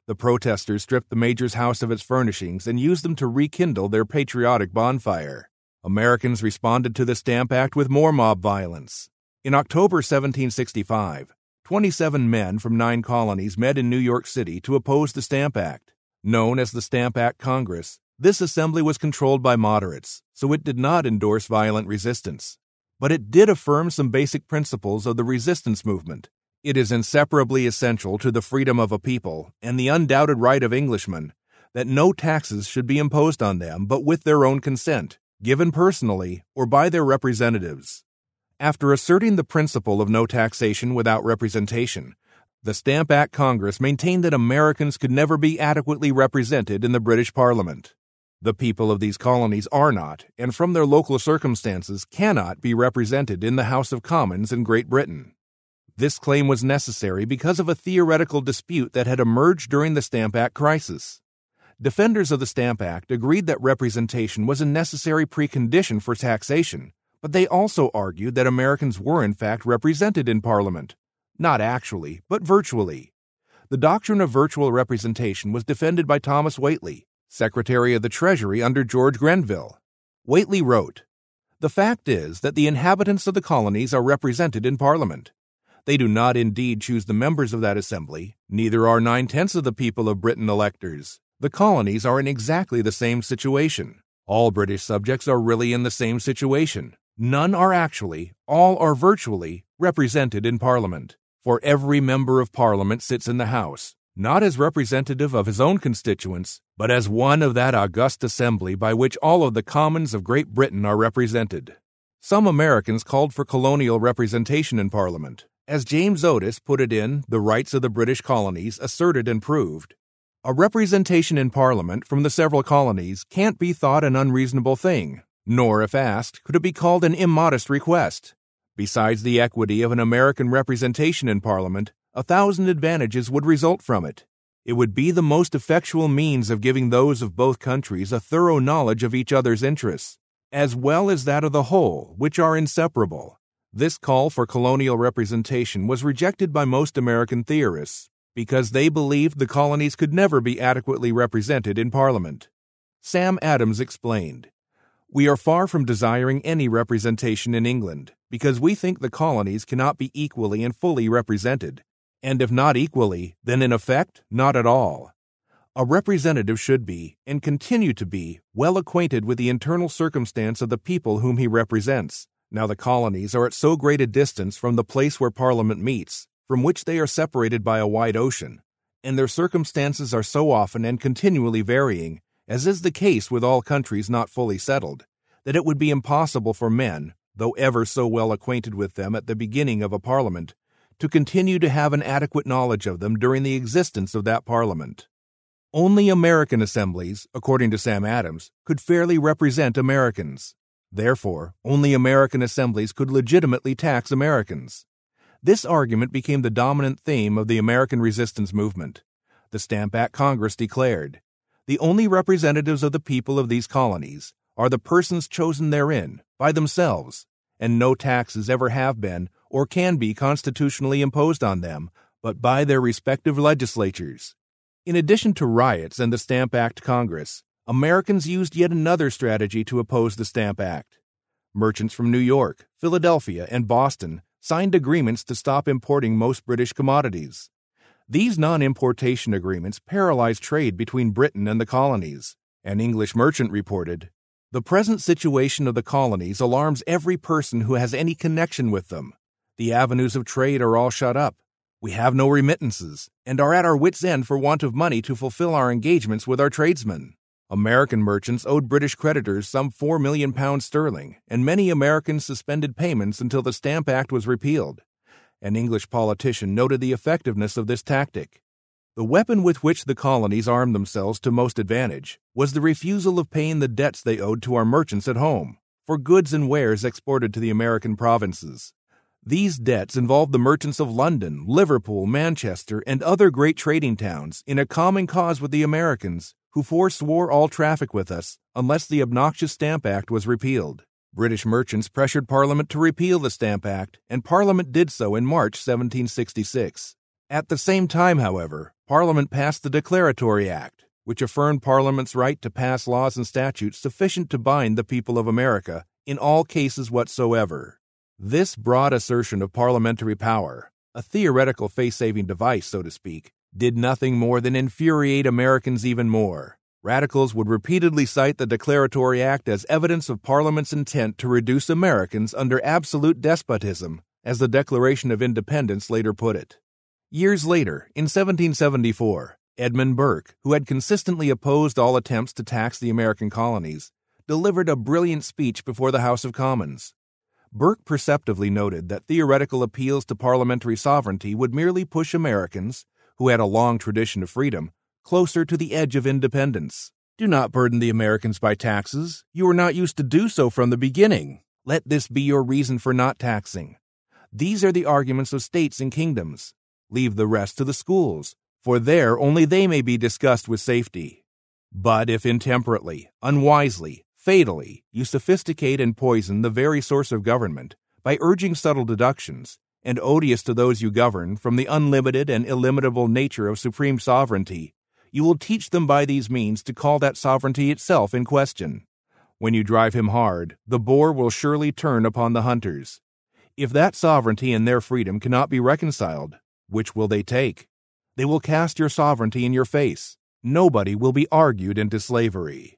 The protesters stripped the major's house of its furnishings and used them to rekindle their patriotic bonfire. Americans responded to the Stamp Act with more mob violence. In October seventeen sixty-five, twenty-seven men from nine colonies met in New York City to oppose the Stamp Act. Known as the Stamp Act Congress, this assembly was controlled by moderates, so it did not endorse violent resistance. But it did affirm some basic principles of the resistance movement. It is inseparably essential to the freedom of a people and the undoubted right of Englishmen that no taxes should be imposed on them but with their own consent, given personally or by their representatives. After asserting the principle of no taxation without representation, the Stamp Act Congress maintained that Americans could never be adequately represented in the British Parliament. The people of these colonies are not, and from their local circumstances cannot be represented in the House of Commons in Great Britain. This claim was necessary because of a theoretical dispute that had emerged during the Stamp Act crisis. Defenders of the Stamp Act agreed that representation was a necessary precondition for taxation, but they also argued that Americans were in fact represented in Parliament. Not actually, but virtually. The doctrine of virtual representation was defended by Thomas Whately, Secretary of the Treasury under George Grenville. Whately wrote, "The fact is that the inhabitants of the colonies are represented in Parliament. They do not indeed choose the members of that assembly, neither are nine-tenths of the people of Britain electors. The colonies are in exactly the same situation. All British subjects are really in the same situation. None are actually, all are virtually, represented in Parliament. For every member of Parliament sits in the House, not as representative of his own constituents, but as one of that august assembly by which all of the commons of Great Britain are represented." Some Americans called for colonial representation in Parliament. As James Otis put it in The Rights of the British Colonies Asserted and Proved, "A representation in Parliament from the several colonies can't be thought an unreasonable thing, nor, if asked, could it be called an immodest request. Besides the equity of an American representation in Parliament, a thousand advantages would result from it. It would be the most effectual means of giving those of both countries a thorough knowledge of each other's interests, as well as that of the whole, which are inseparable." This call for colonial representation was rejected by most American theorists because they believed the colonies could never be adequately represented in Parliament. Sam Adams explained, "We are far from desiring any representation in England, because we think the colonies cannot be equally and fully represented, and if not equally, then in effect, not at all. A representative should be, and continue to be, well acquainted with the internal circumstance of the people whom he represents. Now the colonies are at so great a distance from the place where Parliament meets, from which they are separated by a wide ocean, and their circumstances are so often and continually varying, as is the case with all countries not fully settled, that it would be impossible for men, though ever so well acquainted with them at the beginning of a Parliament, to continue to have an adequate knowledge of them during the existence of that Parliament. Only American assemblies, according to Sam Adams, could fairly represent Americans. Therefore, only American assemblies could legitimately tax Americans. This argument became the dominant theme of the American resistance movement. The Stamp Act Congress declared, "The only representatives of the people of these colonies are the persons chosen therein by themselves, and no taxes ever have been or can be constitutionally imposed on them, but by their respective legislatures." In addition to riots and the Stamp Act Congress, Americans used yet another strategy to oppose the Stamp Act. Merchants from New York, Philadelphia, and Boston signed agreements to stop importing most British commodities. These non-importation agreements paralyzed trade between Britain and the colonies. An English merchant reported, "The present situation of the colonies alarms every person who has any connection with them. The avenues of trade are all shut up. We have no remittances, and are at our wits' end for want of money to fulfill our engagements with our tradesmen." American merchants owed British creditors some four million pounds sterling, and many Americans suspended payments until the Stamp Act was repealed. An English politician noted the effectiveness of this tactic. The weapon with which the colonies armed themselves to most advantage was the refusal of paying the debts they owed to our merchants at home, for goods and wares exported to the American provinces. These debts involved the merchants of London, Liverpool, Manchester, and other great trading towns in a common cause with the Americans, who forswore all traffic with us unless the obnoxious Stamp Act was repealed. British merchants pressured Parliament to repeal the Stamp Act, and Parliament did so in March seventeen sixty-six. At the same time, however, Parliament passed the Declaratory Act, which affirmed Parliament's right to pass laws and statutes sufficient to bind the people of America in all cases whatsoever. This broad assertion of parliamentary power, a theoretical face-saving device, so to speak, did nothing more than infuriate Americans even more. Radicals would repeatedly cite the Declaratory Act as evidence of Parliament's intent to reduce Americans under absolute despotism, as the Declaration of Independence later put it. Years later, in seventeen seventy-four, Edmund Burke, who had consistently opposed all attempts to tax the American colonies, delivered a brilliant speech before the House of Commons. Burke perceptively noted that theoretical appeals to parliamentary sovereignty would merely push Americans, who had a long tradition of freedom, closer to the edge of independence. Do not burden the Americans by taxes. You were not used to do so from the beginning. Let this be your reason for not taxing. These are the arguments of states and kingdoms. Leave the rest to the schools, for there only they may be discussed with safety. But if intemperately, unwisely, fatally, you sophisticate and poison the very source of government by urging subtle deductions, and odious to those you govern from the unlimited and illimitable nature of supreme sovereignty, you will teach them by these means to call that sovereignty itself in question. When you drive him hard, the boar will surely turn upon the hunters. If that sovereignty and their freedom cannot be reconciled, which will they take? They will cast your sovereignty in your face. Nobody will be argued into slavery.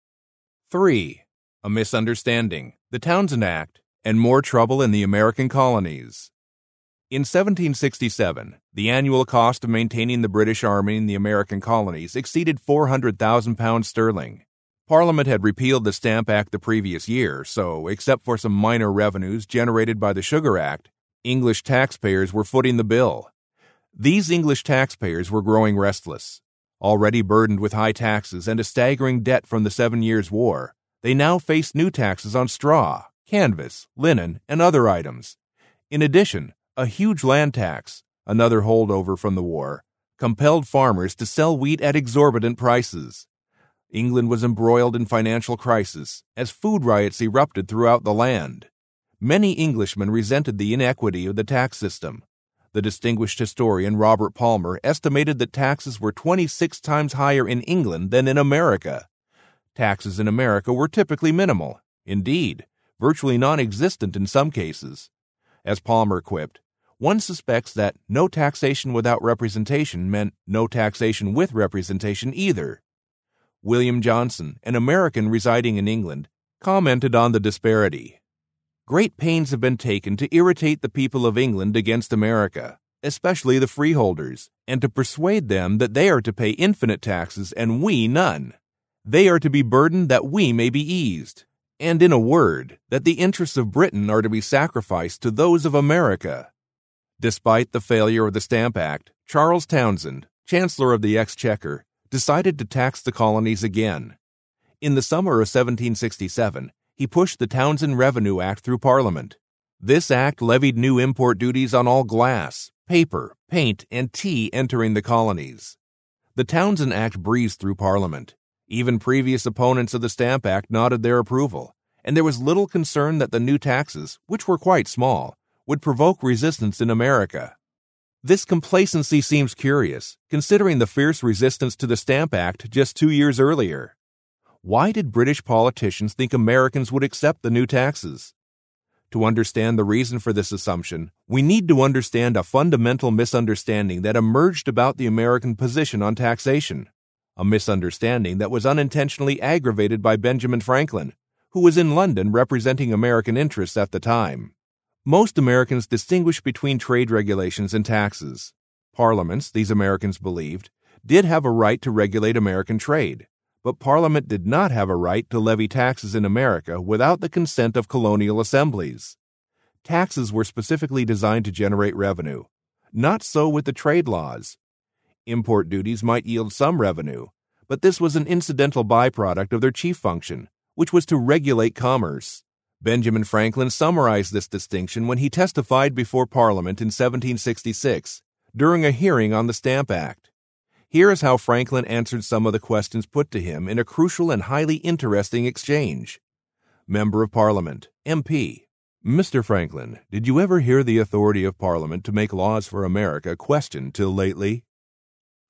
three. A misunderstanding, the Townshend Act, and more trouble in the American colonies. In seventeen sixty-seven, the annual cost of maintaining the British Army in the American colonies exceeded four hundred thousand pounds sterling. Parliament had repealed the Stamp Act the previous year, so, except for some minor revenues generated by the Sugar Act, English taxpayers were footing the bill. These English taxpayers were growing restless. Already burdened with high taxes and a staggering debt from the Seven Years' War, they now faced new taxes on straw, canvas, linen, and other items. In addition, a huge land tax, another holdover from the war, compelled farmers to sell wheat at exorbitant prices. England was embroiled in financial crisis as food riots erupted throughout the land. Many Englishmen resented the inequity of the tax system. The distinguished historian Robert Palmer estimated that taxes were twenty-six times higher in England than in America. Taxes in America were typically minimal, indeed, virtually non-existent in some cases. As Palmer quipped, one suspects that no taxation without representation meant no taxation with representation either. William Johnson, an American residing in England, commented on the disparity. Great pains have been taken to irritate the people of England against America, especially the freeholders, and to persuade them that they are to pay infinite taxes and we none. They are to be burdened that we may be eased, and in a word, that the interests of Britain are to be sacrificed to those of America. Despite the failure of the Stamp Act, Charles Townshend, Chancellor of the Exchequer, decided to tax the colonies again. In the summer of seventeen sixty-seven, he pushed the Townshend Revenue Act through Parliament. This act levied new import duties on all glass, paper, paint, and tea entering the colonies. The Townshend Act breezed through Parliament. Even previous opponents of the Stamp Act nodded their approval, and there was little concern that the new taxes, which were quite small, would provoke resistance in America. This complacency seems curious, considering the fierce resistance to the Stamp Act just two years earlier. Why did British politicians think Americans would accept the new taxes? To understand the reason for this assumption, we need to understand a fundamental misunderstanding that emerged about the American position on taxation, a misunderstanding that was unintentionally aggravated by Benjamin Franklin, who was in London representing American interests at the time. Most Americans distinguish between trade regulations and taxes. Parliaments, these Americans believed, did have a right to regulate American trade, but Parliament did not have a right to levy taxes in America without the consent of colonial assemblies. Taxes were specifically designed to generate revenue. Not so with the trade laws. Import duties might yield some revenue, but this was an incidental byproduct of their chief function, which was to regulate commerce. Benjamin Franklin summarized this distinction when he testified before Parliament in seventeen sixty-six, during a hearing on the Stamp Act. Here is how Franklin answered some of the questions put to him in a crucial and highly interesting exchange. Member of Parliament, M P. Mister Franklin, did you ever hear the authority of Parliament to make laws for America questioned till lately?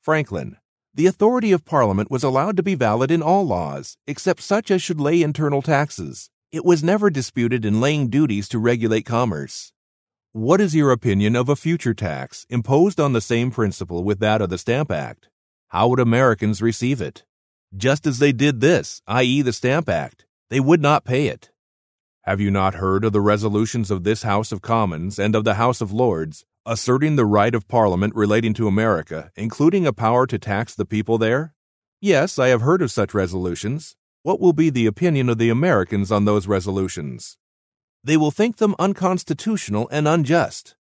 Franklin. The authority of Parliament was allowed to be valid in all laws, except such as should lay internal taxes. It was never disputed in laying duties to regulate commerce. What is your opinion of a future tax imposed on the same principle with that of the Stamp Act? How would Americans receive it? Just as they did this, that is the Stamp Act, they would not pay it. Have you not heard of the resolutions of this House of Commons and of the House of Lords, asserting the right of Parliament relating to America, including a power to tax the people there? Yes, I have heard of such resolutions. What will be the opinion of the Americans on those resolutions? They will think them unconstitutional and unjust.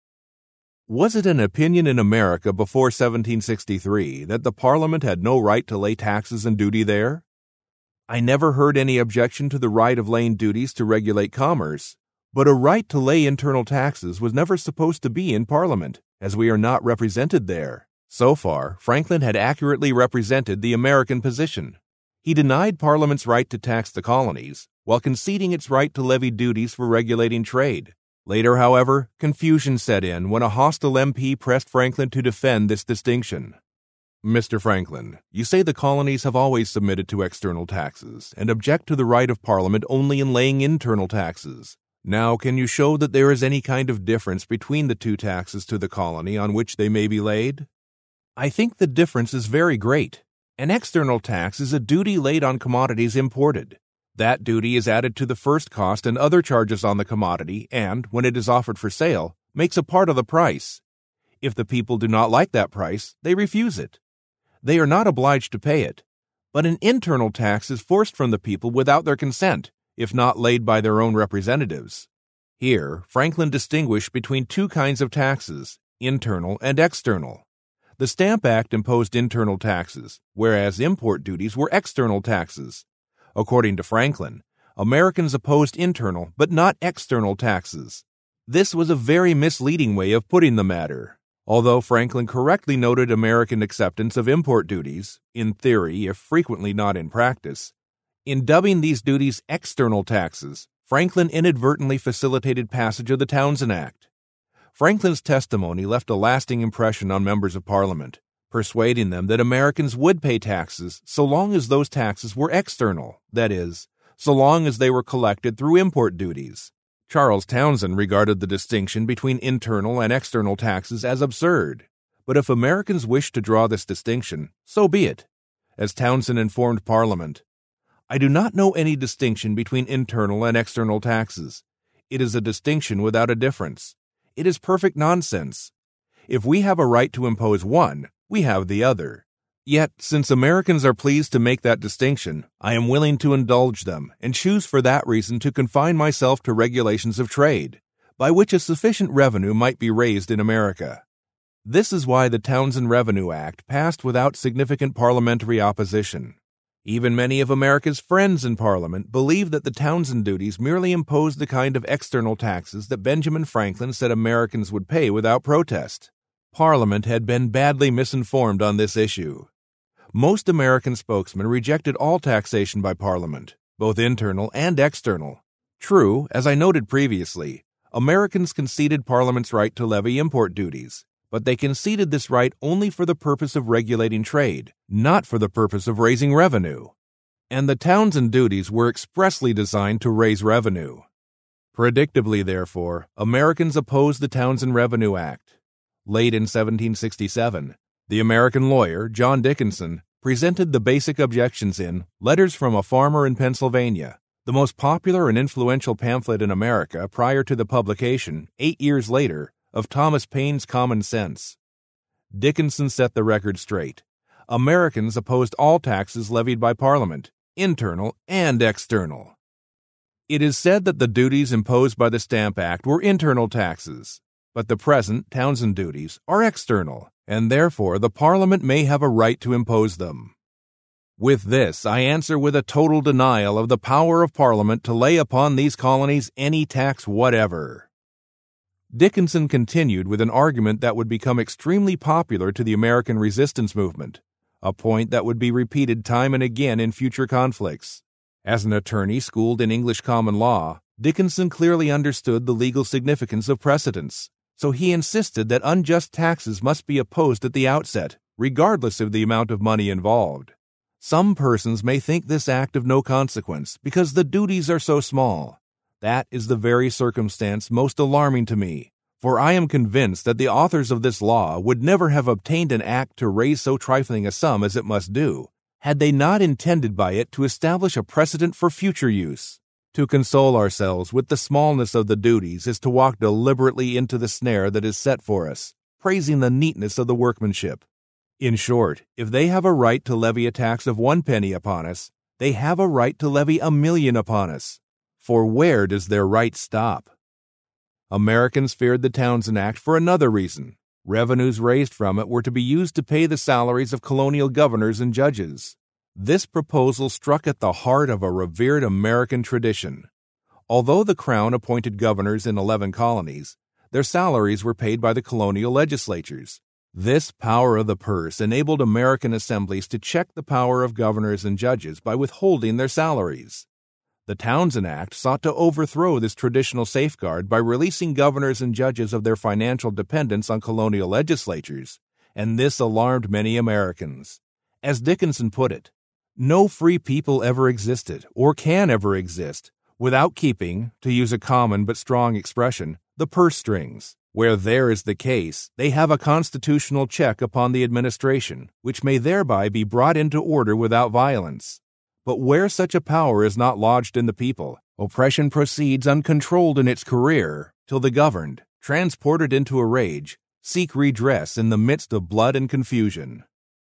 Was it an opinion in America before seventeen sixty-three that the Parliament had no right to lay taxes and duty there? I never heard any objection to the right of laying duties to regulate commerce, but a right to lay internal taxes was never supposed to be in Parliament, as we are not represented there. So far, Franklin had accurately represented the American position. He denied Parliament's right to tax the colonies, while conceding its right to levy duties for regulating trade. Later, however, confusion set in when a hostile M P pressed Franklin to defend this distinction. Mister Franklin, you say the colonies have always submitted to external taxes and object to the right of Parliament only in laying internal taxes. Now, can you show that there is any kind of difference between the two taxes to the colony on which they may be laid? I think the difference is very great. An external tax is a duty laid on commodities imported. That duty is added to the first cost and other charges on the commodity and, when it is offered for sale, makes a part of the price. If the people do not like that price, they refuse it. They are not obliged to pay it. But an internal tax is forced from the people without their consent, if not laid by their own representatives. Here, Franklin distinguished between two kinds of taxes, internal and external. The Stamp Act imposed internal taxes, whereas import duties were external taxes. According to Franklin, Americans opposed internal but not external taxes. This was a very misleading way of putting the matter. Although Franklin correctly noted American acceptance of import duties, in theory if frequently not in practice, in dubbing these duties external taxes, Franklin inadvertently facilitated passage of the Townshend Act. Franklin's testimony left a lasting impression on members of Parliament, persuading them that Americans would pay taxes so long as those taxes were external, that is, so long as they were collected through import duties. Charles Townshend regarded the distinction between internal and external taxes as absurd, but if Americans wished to draw this distinction, so be it. As Townshend informed Parliament, I do not know any distinction between internal and external taxes. It is a distinction without a difference. It is perfect nonsense. If we have a right to impose one, we have the other. Yet, since Americans are pleased to make that distinction, I am willing to indulge them and choose for that reason to confine myself to regulations of trade, by which a sufficient revenue might be raised in America. This is why the Townshend Revenue Act passed without significant parliamentary opposition. Even many of America's friends in Parliament believe that the Townshend duties merely imposed the kind of external taxes that Benjamin Franklin said Americans would pay without protest. Parliament had been badly misinformed on this issue. Most American spokesmen rejected all taxation by Parliament, both internal and external. True, as I noted previously, Americans conceded Parliament's right to levy import duties, but they conceded this right only for the purpose of regulating trade, not for the purpose of raising revenue. And the Townshend duties were expressly designed to raise revenue. Predictably, therefore, Americans opposed the Townshend Revenue Act. Late in seventeen sixty-seven, the American lawyer, John Dickinson, presented the basic objections in Letters from a Farmer in Pennsylvania, the most popular and influential pamphlet in America prior to the publication, eight years later, of Thomas Paine's Common Sense. Dickinson set the record straight. Americans opposed all taxes levied by Parliament, internal and external. It is said that the duties imposed by the Stamp Act were internal taxes, but the present Townshend duties are external, and therefore the Parliament may have a right to impose them. With this, I answer with a total denial of the power of Parliament to lay upon these colonies any tax whatever. Dickinson continued with an argument that would become extremely popular to the American resistance movement, a point that would be repeated time and again in future conflicts. As an attorney schooled in English common law, Dickinson clearly understood the legal significance of precedents, so he insisted that unjust taxes must be opposed at the outset, regardless of the amount of money involved. Some persons may think this act of no consequence because the duties are so small. That is the very circumstance most alarming to me, for I am convinced that the authors of this law would never have obtained an act to raise so trifling a sum as it must do, had they not intended by it to establish a precedent for future use. To console ourselves with the smallness of the duties is to walk deliberately into the snare that is set for us, praising the neatness of the workmanship. In short, if they have a right to levy a tax of one penny upon us, they have a right to levy a million upon us. For where does their right stop? Americans feared the Townshend Act for another reason. Revenues raised from it were to be used to pay the salaries of colonial governors and judges. This proposal struck at the heart of a revered American tradition. Although the Crown appointed governors in eleven colonies, their salaries were paid by the colonial legislatures. This power of the purse enabled American assemblies to check the power of governors and judges by withholding their salaries. The Townshend Act sought to overthrow this traditional safeguard by releasing governors and judges of their financial dependence on colonial legislatures, and this alarmed many Americans. As Dickinson put it, no free people ever existed, or can ever exist, without keeping, to use a common but strong expression, the purse strings. Where there is the case, they have a constitutional check upon the administration, which may thereby be brought into order without violence. But where such a power is not lodged in the people, oppression proceeds uncontrolled in its career, till the governed, transported into a rage, seek redress in the midst of blood and confusion.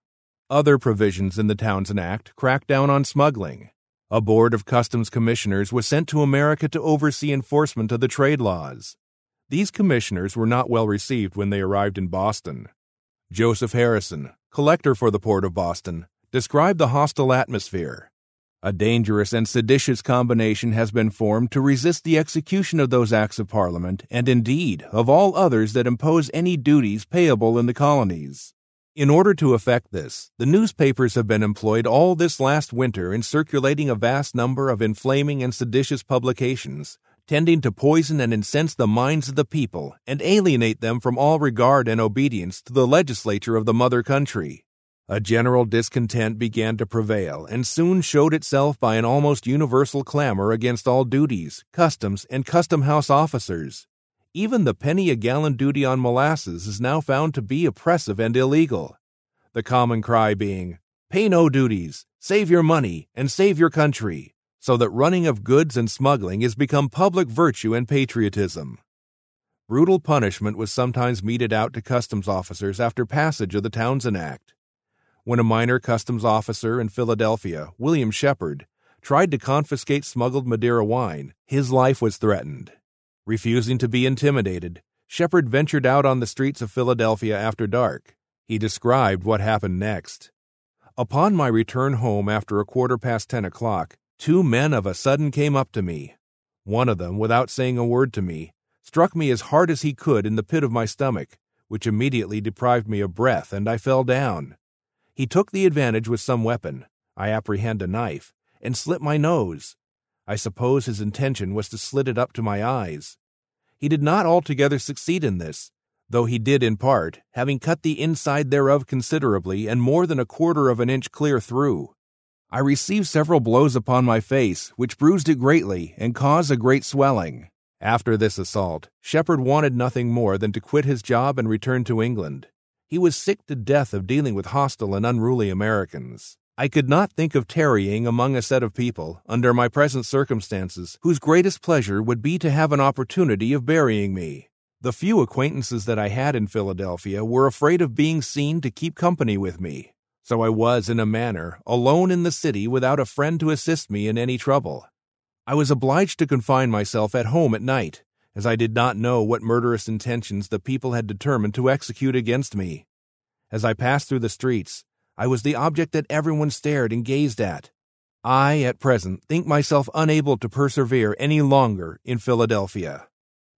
Other provisions in the Townshend Act cracked down on smuggling. A board of customs commissioners was sent to America to oversee enforcement of the trade laws. These commissioners were not well received when they arrived in Boston. Joseph Harrison, collector for the port of Boston, described the hostile atmosphere. A dangerous and seditious combination has been formed to resist the execution of those acts of Parliament, and indeed of all others that impose any duties payable in the colonies. In order to effect this, the newspapers have been employed all this last winter in circulating a vast number of inflaming and seditious publications, tending to poison and incense the minds of the people and alienate them from all regard and obedience to the legislature of the mother country. A general discontent began to prevail and soon showed itself by an almost universal clamor against all duties, customs, and custom-house officers. Even the penny-a-gallon duty on molasses is now found to be oppressive and illegal. The common cry being, "Pay no duties, save your money, and save your country," so that running of goods and smuggling has become public virtue and patriotism. Brutal punishment was sometimes meted out to customs officers after passage of the Townshend Act. When a minor customs officer in Philadelphia, William Shepard, tried to confiscate smuggled Madeira wine, his life was threatened. Refusing to be intimidated, Shepard ventured out on the streets of Philadelphia after dark. He described what happened next. Upon my return home after a quarter past ten o'clock, two men of a sudden came up to me. One of them, without saying a word to me, struck me as hard as he could in the pit of my stomach, which immediately deprived me of breath, and I fell down. He took the advantage with some weapon, I apprehend a knife, and slit my nose. I suppose his intention was to slit it up to my eyes. He did not altogether succeed in this, though he did in part, having cut the inside thereof considerably and more than a quarter of an inch clear through. I received several blows upon my face, which bruised it greatly and caused a great swelling. After this assault, Shepard wanted nothing more than to quit his job and return to England. He was sick to death of dealing with hostile and unruly Americans. I could not think of tarrying among a set of people, under my present circumstances, whose greatest pleasure would be to have an opportunity of burying me. The few acquaintances that I had in Philadelphia were afraid of being seen to keep company with me. So I was, in a manner, alone in the city without a friend to assist me in any trouble. I was obliged to confine myself at home at night, as I did not know what murderous intentions the people had determined to execute against me. As I passed through the streets, I was the object that everyone stared and gazed at. I, at present, think myself unable to persevere any longer in Philadelphia.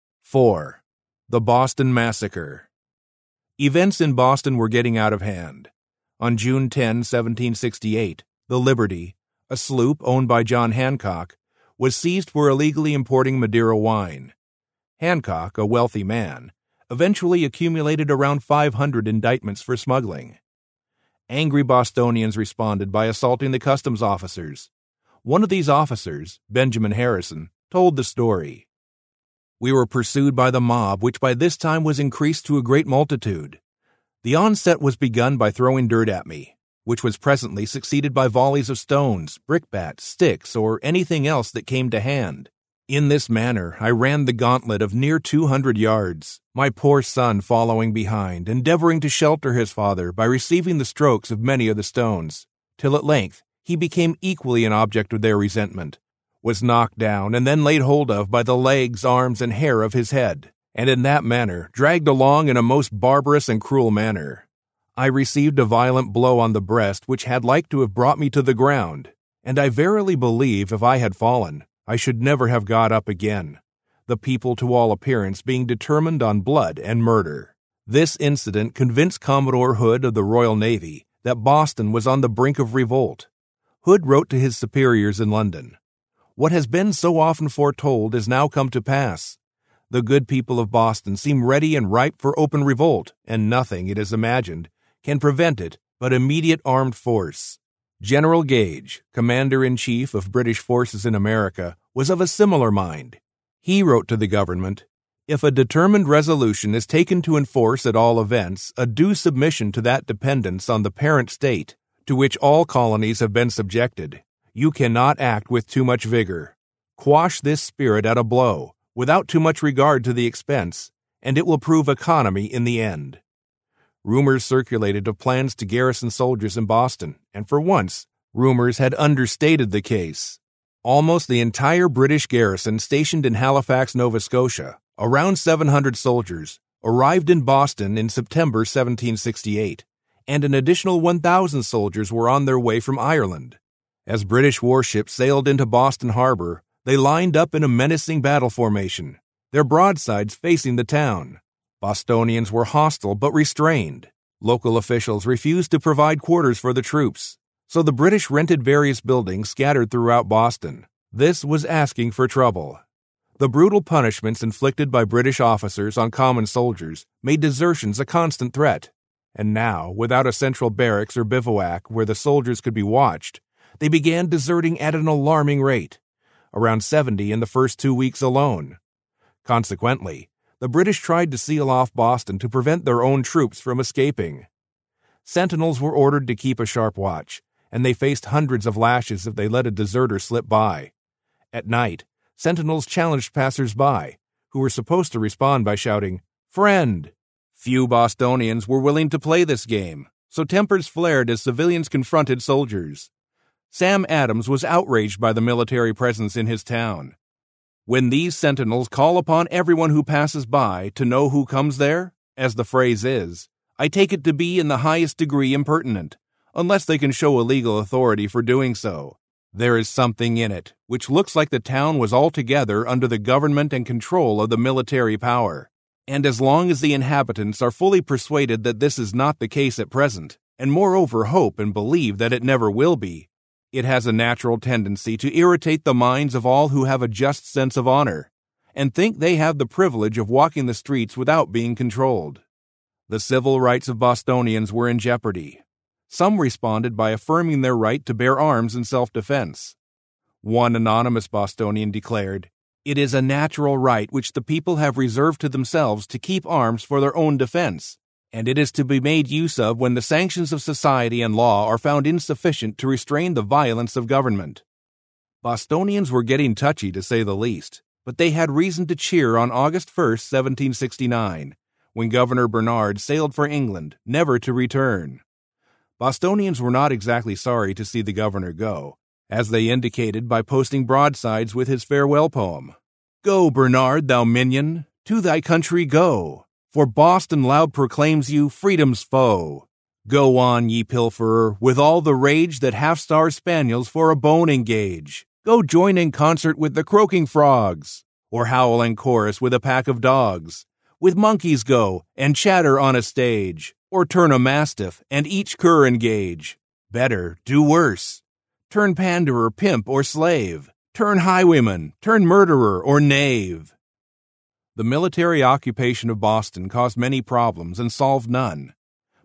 four. The Boston Massacre. Events in Boston were getting out of hand. On June tenth, seventeen sixty-eight, the Liberty, a sloop owned by John Hancock, was seized for illegally importing Madeira wine. Hancock, a wealthy man, eventually accumulated around five hundred indictments for smuggling. Angry Bostonians responded by assaulting the customs officers. One of these officers, Benjamin Harrison, told the story. "We were pursued by the mob, which by this time was increased to a great multitude. The onset was begun by throwing dirt at me, which was presently succeeded by volleys of stones, brickbats, sticks, or anything else that came to hand. In this manner I ran the gauntlet of near two hundred yards, my poor son following behind, endeavoring to shelter his father by receiving the strokes of many of the stones, till at length he became equally an object of their resentment, was knocked down, and then laid hold of by the legs, arms, and hair of his head, and in that manner dragged along in a most barbarous and cruel manner. I received a violent blow on the breast which had like to have brought me to the ground, and I verily believe if I had fallen, I should never have got up again, the people to all appearance being determined on blood and murder." This incident convinced Commodore Hood of the Royal Navy that Boston was on the brink of revolt. Hood wrote to his superiors in London, "What has been so often foretold has now come to pass. The good people of Boston seem ready and ripe for open revolt, and nothing, it is imagined, can prevent it but immediate armed force." General Gage, Commander-in-Chief of British forces in America, was of a similar mind. He wrote to the government, "If a determined resolution is taken to enforce at all events a due submission to that dependence on the parent state, to which all colonies have been subjected, you cannot act with too much vigor. Quash this spirit at a blow, without too much regard to the expense, and it will prove economy in the end." Rumors circulated of plans to garrison soldiers in Boston, and for once, rumors had understated the case. Almost the entire British garrison stationed in Halifax, Nova Scotia, around seven hundred soldiers, arrived in Boston in September seventeen sixty-eight, and an additional one thousand soldiers were on their way from Ireland. As British warships sailed into Boston Harbor, they lined up in a menacing battle formation, their broadsides facing the town. Bostonians were hostile but restrained. Local officials refused to provide quarters for the troops, so the British rented various buildings scattered throughout Boston. This was asking for trouble. The brutal punishments inflicted by British officers on common soldiers made desertions a constant threat. And now, without a central barracks or bivouac where the soldiers could be watched, they began deserting at an alarming rate, around seventy in the first two weeks alone. Consequently, the British tried to seal off Boston to prevent their own troops from escaping. Sentinels were ordered to keep a sharp watch, and they faced hundreds of lashes if they let a deserter slip by. At night, sentinels challenged passers-by, who were supposed to respond by shouting, "Friend!" Few Bostonians were willing to play this game, so tempers flared as civilians confronted soldiers. Sam Adams was outraged by the military presence in his town. "When these sentinels call upon everyone who passes by to know who comes there, as the phrase is, I take it to be in the highest degree impertinent, unless they can show a legal authority for doing so. There is something in it which looks like the town was altogether under the government and control of the military power. And as long as the inhabitants are fully persuaded that this is not the case at present, and moreover hope and believe that it never will be, it has a natural tendency to irritate the minds of all who have a just sense of honor, and think they have the privilege of walking the streets without being controlled." The civil rights of Bostonians were in jeopardy. Some responded by affirming their right to bear arms in self-defense. One anonymous Bostonian declared, "It is a natural right which the people have reserved to themselves to keep arms for their own defense, and it is to be made use of when the sanctions of society and law are found insufficient to restrain the violence of government." Bostonians were getting touchy, to say the least, but they had reason to cheer on August first, seventeen sixty-nine, when Governor Bernard sailed for England, never to return. Bostonians were not exactly sorry to see the governor go, as they indicated by posting broadsides with his farewell poem. "Go, Bernard, thou minion, to thy country go, for Boston loud proclaims you freedom's foe. Go on, ye pilferer, with all the rage that half-starved spaniels for a bone engage. Go join in concert with the croaking frogs, or howl in chorus with a pack of dogs. With monkeys go, and chatter on a stage, or turn a mastiff, and each cur engage. Better, do worse. Turn panderer, pimp, or slave. Turn highwayman, turn murderer, or knave." The military occupation of Boston caused many problems and solved none.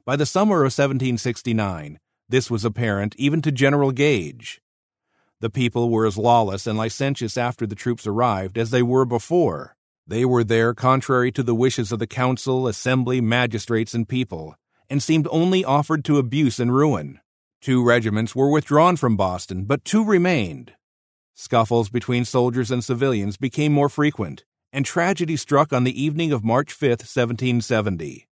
By the summer of seventeen sixty-nine, this was apparent even to General Gage. The people were as lawless and licentious after the troops arrived as they were before. They were there contrary to the wishes of the council, assembly, magistrates, and people, and seemed only offered to abuse and ruin. Two regiments were withdrawn from Boston, but two remained. Scuffles between soldiers and civilians became more frequent, and tragedy struck on the evening of March fifth, seventeen seventy.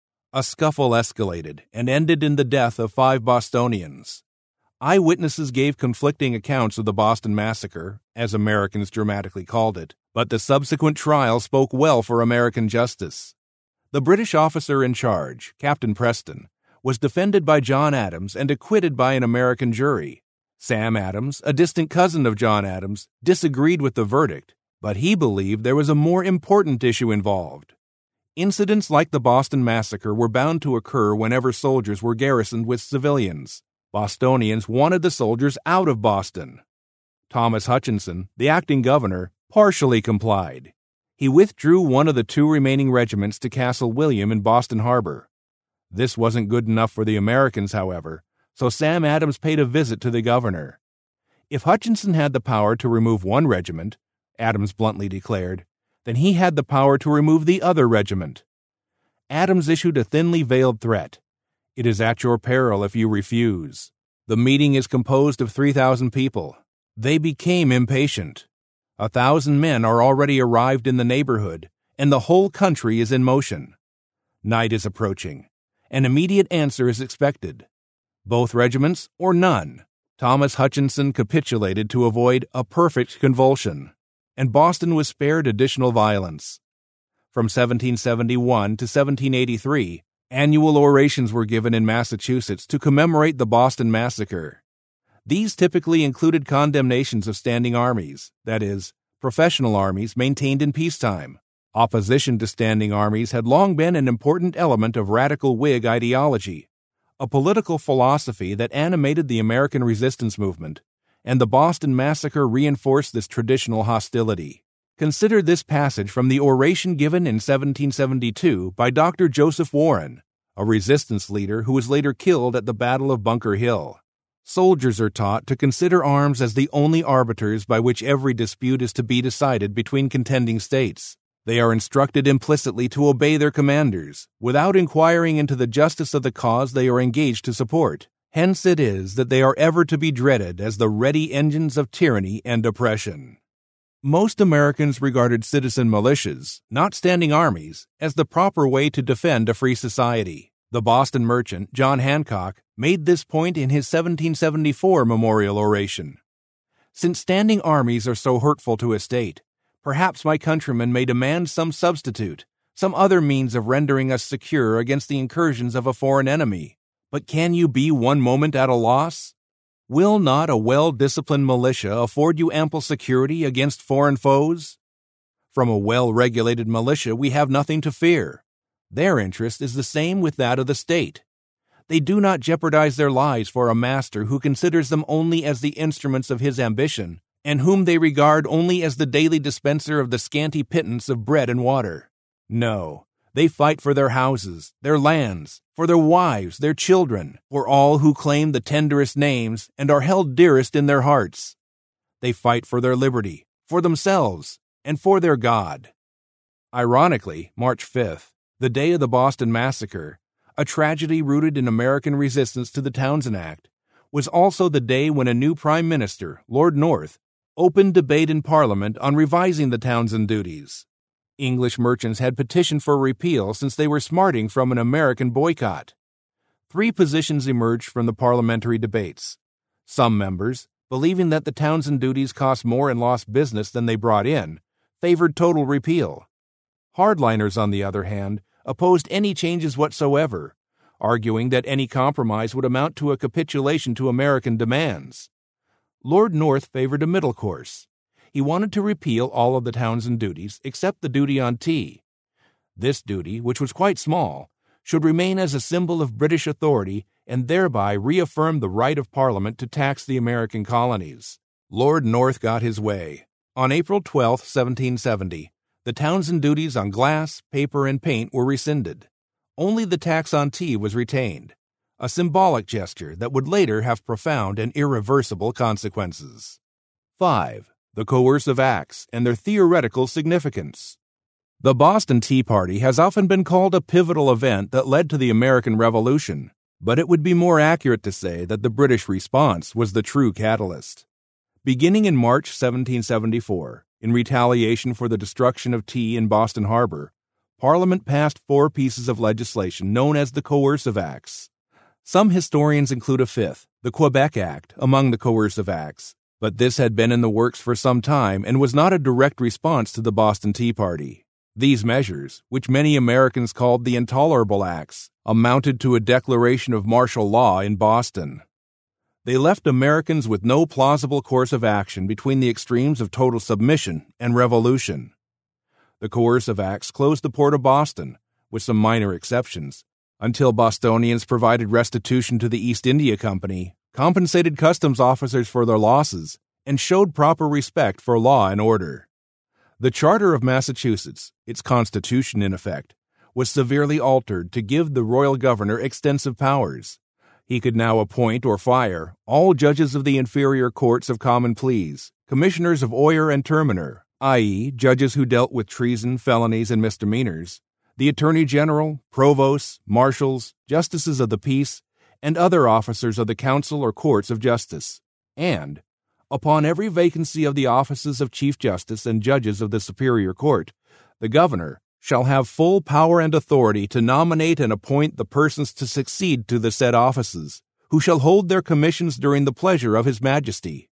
A scuffle escalated and ended in the death of five Bostonians. Eyewitnesses gave conflicting accounts of the Boston Massacre, as Americans dramatically called it, but the subsequent trial spoke well for American justice. The British officer in charge, Captain Preston, was defended by John Adams and acquitted by an American jury. Sam Adams, a distant cousin of John Adams, disagreed with the verdict, but he believed there was a more important issue involved. Incidents like the Boston Massacre were bound to occur whenever soldiers were garrisoned with civilians. Bostonians wanted the soldiers out of Boston. Thomas Hutchinson, the acting governor, partially complied. He withdrew one of the two remaining regiments to Castle William in Boston Harbor. This wasn't good enough for the Americans, however, so Sam Adams paid a visit to the governor. If Hutchinson had the power to remove one regiment, Adams bluntly declared, then he had the power to remove the other regiment. Adams issued a thinly veiled threat. It is at your peril if you refuse. The meeting is composed of three thousand people. They became impatient. A thousand men are already arrived in the neighborhood, and the whole country is in motion. Night is approaching. An immediate answer is expected. Both regiments or none. Thomas Hutchinson capitulated to avoid a perfect convulsion, and Boston was spared additional violence. From seventeen seventy-one to seventeen eighty-three, annual orations were given in Massachusetts to commemorate the Boston Massacre. These typically included condemnations of standing armies, that is, professional armies maintained in peacetime. Opposition to standing armies had long been an important element of radical Whig ideology, a political philosophy that animated the American resistance movement, and the Boston Massacre reinforced this traditional hostility. Consider this passage from the oration given in seventeen seventy-two by Doctor Joseph Warren, a resistance leader who was later killed at the Battle of Bunker Hill. Soldiers are taught to consider arms as the only arbiters by which every dispute is to be decided between contending states. They are instructed implicitly to obey their commanders, without inquiring into the justice of the cause they are engaged to support. Hence it is that they are ever to be dreaded as the ready engines of tyranny and oppression. Most Americans regarded citizen militias, not standing armies, as the proper way to defend a free society. The Boston merchant, John Hancock, made this point in his seventeen seventy-four memorial oration. Since standing armies are so hurtful to a state, perhaps my countrymen may demand some substitute, some other means of rendering us secure against the incursions of a foreign enemy. But can you be one moment at a loss? Will not a well-disciplined militia afford you ample security against foreign foes? From a well-regulated militia we have nothing to fear. Their interest is the same with that of the state. They do not jeopardize their lives for a master who considers them only as the instruments of his ambition, and whom they regard only as the daily dispenser of the scanty pittance of bread and water. No, they fight for their houses, their lands, for their wives, their children, for all who claim the tenderest names and are held dearest in their hearts. They fight for their liberty, for themselves, and for their God. Ironically, March fifth, the day of the Boston Massacre, a tragedy rooted in American resistance to the Townshend Act, was also the day when a new Prime Minister, Lord North, opened debate in Parliament on revising the Townshend duties. English merchants had petitioned for repeal since they were smarting from an American boycott. Three positions emerged from the parliamentary debates. Some members, believing that the Townshend duties cost more in lost business than they brought in, favored total repeal. Hardliners, on the other hand, opposed any changes whatsoever, arguing that any compromise would amount to a capitulation to American demands. Lord North favored a middle course. He wanted to repeal all of the Townshend duties except the duty on tea. This duty, which was quite small, should remain as a symbol of British authority and thereby reaffirm the right of Parliament to tax the American colonies. Lord North got his way. On April twelfth, seventeen seventy, the Townshend duties on glass, paper, and paint were rescinded. Only the tax on tea was retained, a symbolic gesture that would later have profound and irreversible consequences. five. The Coercive Acts and their theoretical significance. The Boston Tea Party has often been called a pivotal event that led to the American Revolution, but it would be more accurate to say that the British response was the true catalyst. Beginning in March seventeen seventy-four, in retaliation for the destruction of tea in Boston Harbor, Parliament passed four pieces of legislation known as the Coercive Acts. Some historians include a fifth, the Quebec Act, among the Coercive Acts, but this had been in the works for some time and was not a direct response to the Boston Tea Party. These measures, which many Americans called the Intolerable Acts, amounted to a declaration of martial law in Boston. They left Americans with no plausible course of action between the extremes of total submission and revolution. The Coercive Acts closed the port of Boston, with some minor exceptions, until Bostonians provided restitution to the East India Company, compensated customs officers for their losses, and showed proper respect for law and order. The Charter of Massachusetts, its constitution in effect, was severely altered to give the royal governor extensive powers. He could now appoint or fire all judges of the inferior courts of common pleas, commissioners of oyer and terminer, that is, judges who dealt with treason, felonies, and misdemeanors, the attorney general, provosts, marshals, justices of the peace, and other officers of the council or courts of justice, and, upon every vacancy of the offices of Chief Justice and judges of the Superior Court, the governor shall have full power and authority to nominate and appoint the persons to succeed to the said offices, who shall hold their commissions during the pleasure of His Majesty.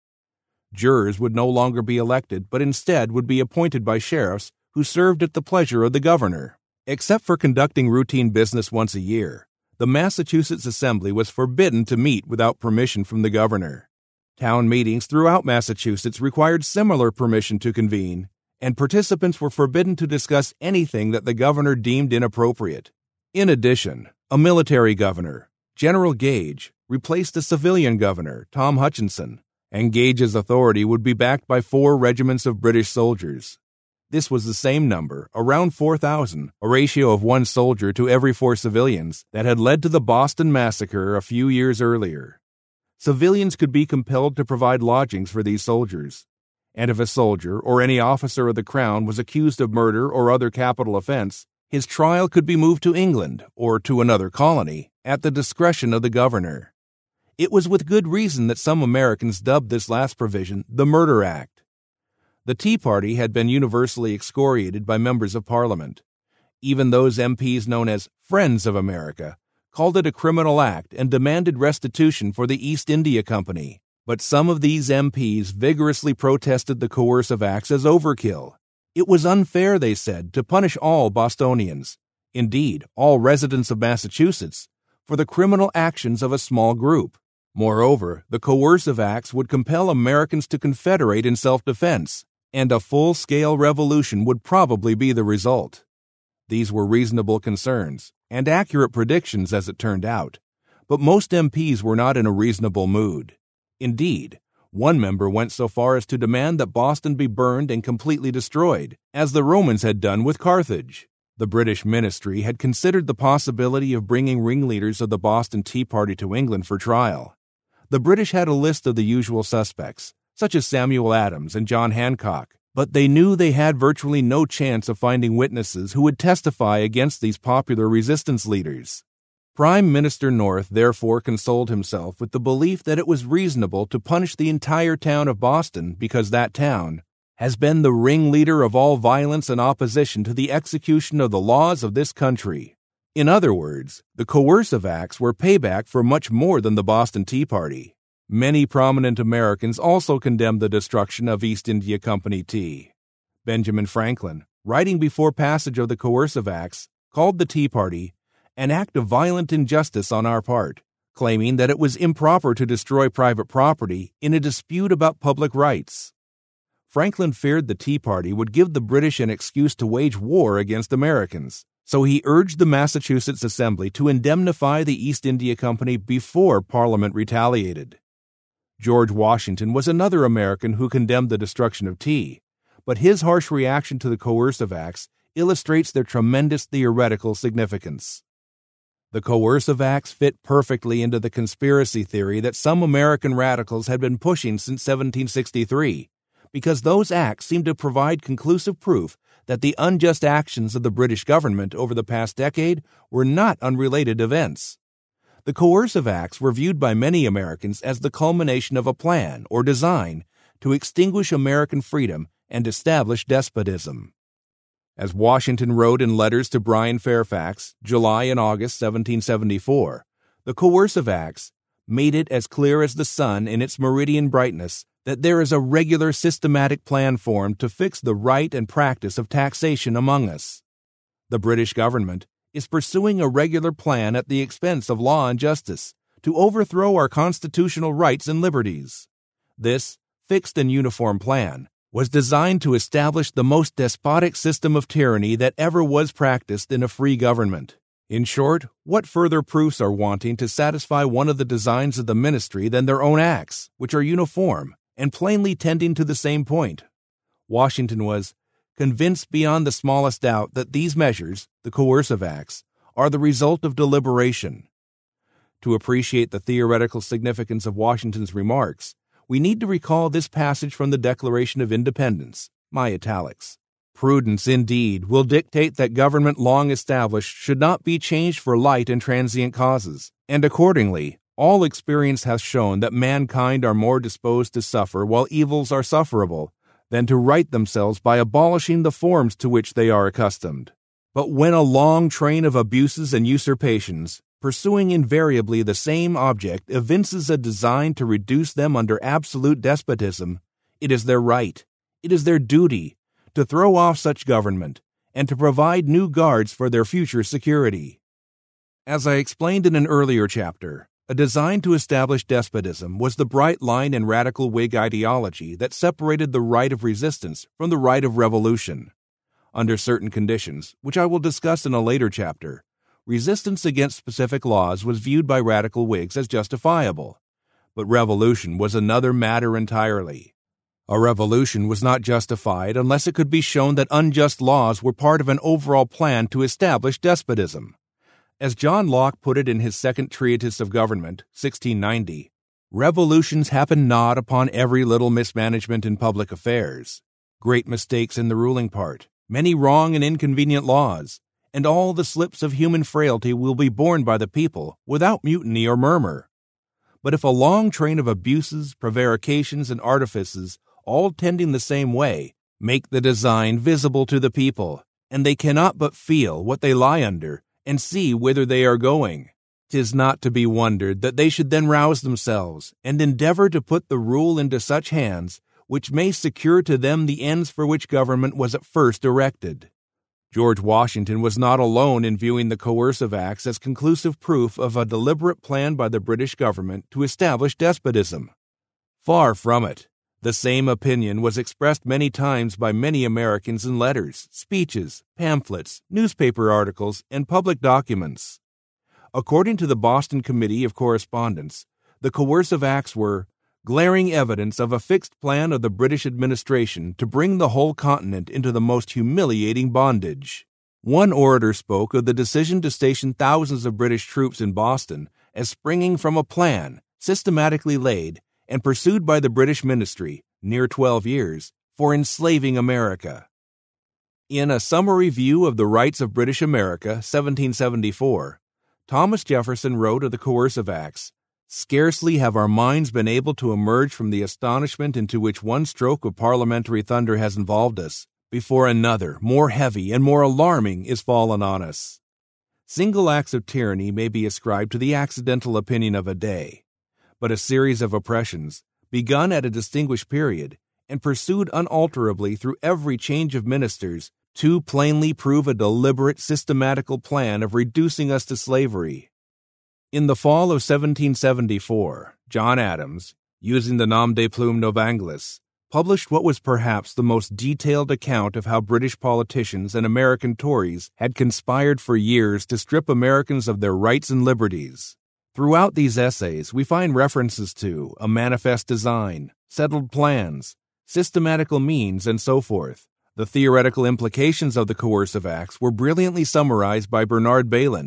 Jurors would no longer be elected, but instead would be appointed by sheriffs who served at the pleasure of the governor. Except for conducting routine business once a year, the Massachusetts Assembly was forbidden to meet without permission from the governor. Town meetings throughout Massachusetts required similar permission to convene, and participants were forbidden to discuss anything that the governor deemed inappropriate. In addition, a military governor, General Gage, replaced a civilian governor, Tom Hutchinson, and Gage's authority would be backed by four regiments of British soldiers. This was the same number, around four thousand, a ratio of one soldier to every four civilians, that had led to the Boston Massacre a few years earlier. Civilians could be compelled to provide lodgings for these soldiers, and if a soldier or any officer of the Crown was accused of murder or other capital offense, his trial could be moved to England or to another colony at the discretion of the governor. It was with good reason that some Americans dubbed this last provision the Murder Act. The Tea Party had been universally excoriated by members of Parliament. Even those M Ps known as Friends of America called it a criminal act and demanded restitution for the East India Company. But some of these M Ps vigorously protested the Coercive Acts as overkill. It was unfair, they said, to punish all Bostonians, indeed all residents of Massachusetts, for the criminal actions of a small group. Moreover, the Coercive Acts would compel Americans to confederate in self-defense, and a full-scale revolution would probably be the result. These were reasonable concerns, and accurate predictions as it turned out, but most M Ps were not in a reasonable mood. Indeed, one member went so far as to demand that Boston be burned and completely destroyed, as the Romans had done with Carthage. The British ministry had considered the possibility of bringing ringleaders of the Boston Tea Party to England for trial. The British had a list of the usual suspects, such as Samuel Adams and John Hancock, but they knew they had virtually no chance of finding witnesses who would testify against these popular resistance leaders. Prime Minister North therefore consoled himself with the belief that it was reasonable to punish the entire town of Boston because that town has been the ringleader of all violence and opposition to the execution of the laws of this country. In other words, the Coercive Acts were payback for much more than the Boston Tea Party. Many prominent Americans also condemned the destruction of East India Company tea. Benjamin Franklin, writing before passage of the Coercive Acts, called the Tea Party an act of violent injustice on our part, claiming that it was improper to destroy private property in a dispute about public rights. Franklin feared the Tea Party would give the British an excuse to wage war against Americans, so he urged the Massachusetts Assembly to indemnify the East India Company before Parliament retaliated. George Washington was another American who condemned the destruction of tea, but his harsh reaction to the Coercive Acts illustrates their tremendous theoretical significance. The coercive acts fit perfectly into the conspiracy theory that some American radicals had been pushing since seventeen sixty-three, because those acts seemed to provide conclusive proof that the unjust actions of the British government over the past decade were not unrelated events. The coercive acts were viewed by many Americans as the culmination of a plan or design to extinguish American freedom and establish despotism. As Washington wrote in letters to Bryan Fairfax, July and August seventeen seventy-four, the coercive acts made it as clear as the sun in its meridian brightness that there is a regular systematic plan formed to fix the right and practice of taxation among us. The British government is pursuing a regular plan at the expense of law and justice to overthrow our constitutional rights and liberties. This fixed and uniform plan was designed to establish the most despotic system of tyranny that ever was practiced in a free government. In short, what further proofs are wanting to satisfy one of the designs of the ministry than their own acts, which are uniform and plainly tending to the same point? Washington was convinced beyond the smallest doubt that these measures, the coercive acts, are the result of deliberation. To appreciate the theoretical significance of Washington's remarks, we need to recall this passage from the Declaration of Independence, my italics. Prudence, indeed, will dictate that government long established should not be changed for light and transient causes, and accordingly, all experience has shown that mankind are more disposed to suffer while evils are sufferable than to right themselves by abolishing the forms to which they are accustomed. But when a long train of abuses and usurpations, pursuing invariably the same object, evinces a design to reduce them under absolute despotism, it is their right, it is their duty, to throw off such government and to provide new guards for their future security. As I explained in an earlier chapter, a design to establish despotism was the bright line in radical Whig ideology that separated the right of resistance from the right of revolution. Under certain conditions, which I will discuss in a later chapter, resistance against specific laws was viewed by radical Whigs as justifiable. But revolution was another matter entirely. A revolution was not justified unless it could be shown that unjust laws were part of an overall plan to establish despotism. As John Locke put it in his Second Treatise of Government, sixteen ninety, revolutions happen not upon every little mismanagement in public affairs, great mistakes in the ruling part, many wrong and inconvenient laws, and all the slips of human frailty will be borne by the people without mutiny or murmur. But if a long train of abuses, prevarications, and artifices, all tending the same way, make the design visible to the people, and they cannot but feel what they lie under, and see whither they are going, 'tis not to be wondered that they should then rouse themselves, and endeavor to put the rule into such hands which may secure to them the ends for which government was at first erected. George Washington was not alone in viewing the coercive acts as conclusive proof of a deliberate plan by the British government to establish despotism. Far from it. The same opinion was expressed many times by many Americans in letters, speeches, pamphlets, newspaper articles, and public documents. According to the Boston Committee of Correspondence, the coercive acts were glaring evidence of a fixed plan of the British administration to bring the whole continent into the most humiliating bondage. One orator spoke of the decision to station thousands of British troops in Boston as springing from a plan systematically laid and pursued by the British ministry, near twelve years, for enslaving America. In A Summary View of the Rights of British America, seventeen seventy-four, Thomas Jefferson wrote of the coercive acts, "Scarcely have our minds been able to emerge from the astonishment into which one stroke of parliamentary thunder has involved us, before another, more heavy and more alarming, is fallen on us." Single acts of tyranny may be ascribed to the accidental opinion of a day, but a series of oppressions, begun at a distinguished period, and pursued unalterably through every change of ministers, too plainly prove a deliberate, systematical plan of reducing us to slavery. In the fall of seventeen seventy-four, John Adams, using the nom de plume Novanglus, published what was perhaps the most detailed account of how British politicians and American Tories had conspired for years to strip Americans of their rights and liberties. Throughout these essays, we find references to a manifest design, settled plans, systematical means, and so forth. The theoretical implications of the coercive acts were brilliantly summarized by Bernard Bailyn,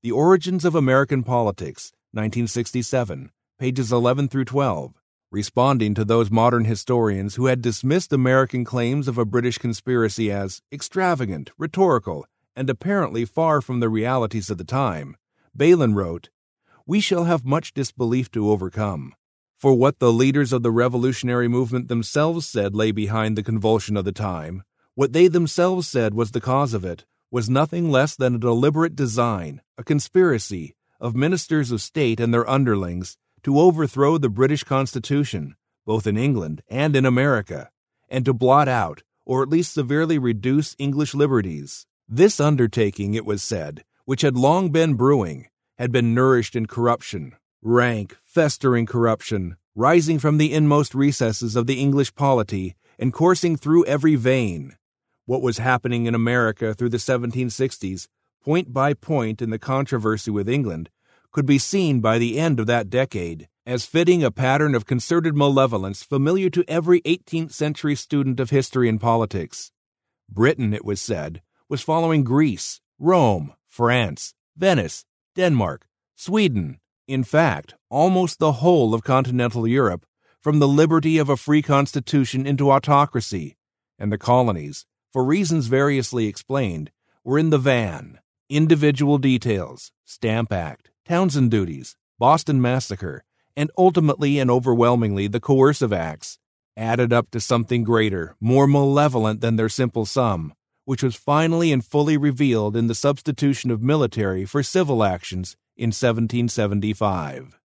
The Origins of American Politics, nineteen sixty-seven, pages eleven through twelve, responding to those modern historians who had dismissed American claims of a British conspiracy as extravagant, rhetorical, and apparently far from the realities of the time. Bailyn wrote, "We shall have much disbelief to overcome. For what the leaders of the revolutionary movement themselves said lay behind the convulsion of the time, what they themselves said was the cause of it, was nothing less than a deliberate design, a conspiracy, of ministers of state and their underlings to overthrow the British Constitution, both in England and in America, and to blot out, or at least severely reduce, English liberties. This undertaking, it was said, which had long been brewing, had been nourished in corruption, rank, festering corruption, rising from the inmost recesses of the English polity and coursing through every vein. What was happening in America through the seventeen sixties, point by point in the controversy with England, could be seen by the end of that decade as fitting a pattern of concerted malevolence familiar to every eighteenth century student of history and politics. Britain, it was said, was following Greece, Rome, France, Venice, Denmark, Sweden, in fact, almost the whole of continental Europe, from the liberty of a free constitution into autocracy, and the colonies, for reasons variously explained, were in the van. Individual details, Stamp Act, Townshend duties, Boston Massacre, and ultimately and overwhelmingly the coercive acts, added up to something greater, more malevolent than their simple sum, which was finally and fully revealed in the substitution of military for civil actions in seventeen seventy-five.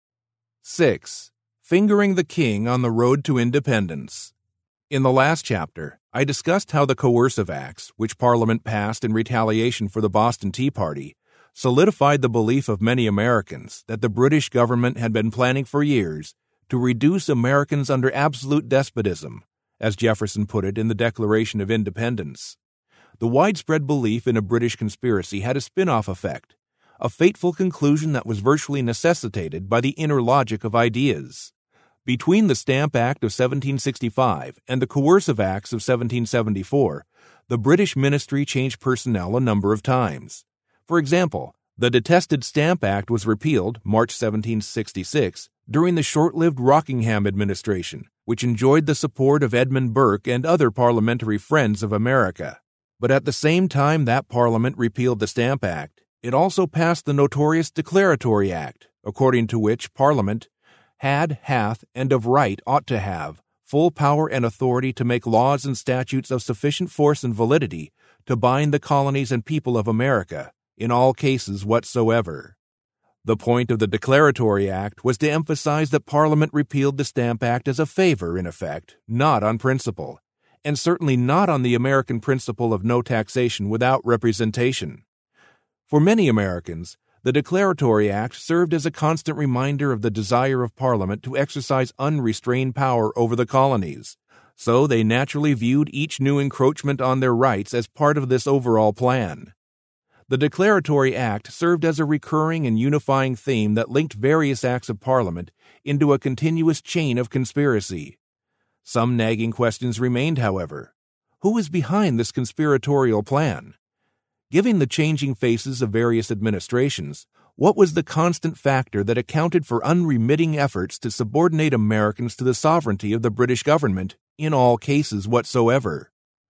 six. Fingering the King on the Road to Independence. In the last chapter, I discussed how the coercive acts, which Parliament passed in retaliation for the Boston Tea Party, solidified the belief of many Americans that the British government had been planning for years to reduce Americans under absolute despotism, as Jefferson put it in the Declaration of Independence. The widespread belief in a British conspiracy had a spin-off effect, a fateful conclusion that was virtually necessitated by the inner logic of ideas. Between the Stamp Act of seventeen sixty-five and the Coercive Acts of seventeen seventy-four, the British ministry changed personnel a number of times. For example, the detested Stamp Act was repealed, March seventeen sixty-six, during the short-lived Rockingham administration, which enjoyed the support of Edmund Burke and other parliamentary friends of America. But at the same time that Parliament repealed the Stamp Act, it also passed the notorious Declaratory Act, according to which Parliament had, hath, and of right ought to have full power and authority to make laws and statutes of sufficient force and validity to bind the colonies and people of America, in all cases whatsoever. The point of the Declaratory Act was to emphasize that Parliament repealed the Stamp Act as a favor, in effect, not on principle, and certainly not on the American principle of no taxation without representation. For many Americans, the Declaratory Act served as a constant reminder of the desire of Parliament to exercise unrestrained power over the colonies, so they naturally viewed each new encroachment on their rights as part of this overall plan. The Declaratory Act served as a recurring and unifying theme that linked various acts of Parliament into a continuous chain of conspiracy. Some nagging questions remained, however. Who was behind this conspiratorial plan? Given the changing faces of various administrations, what was the constant factor that accounted for unremitting efforts to subordinate Americans to the sovereignty of the British government in all cases whatsoever?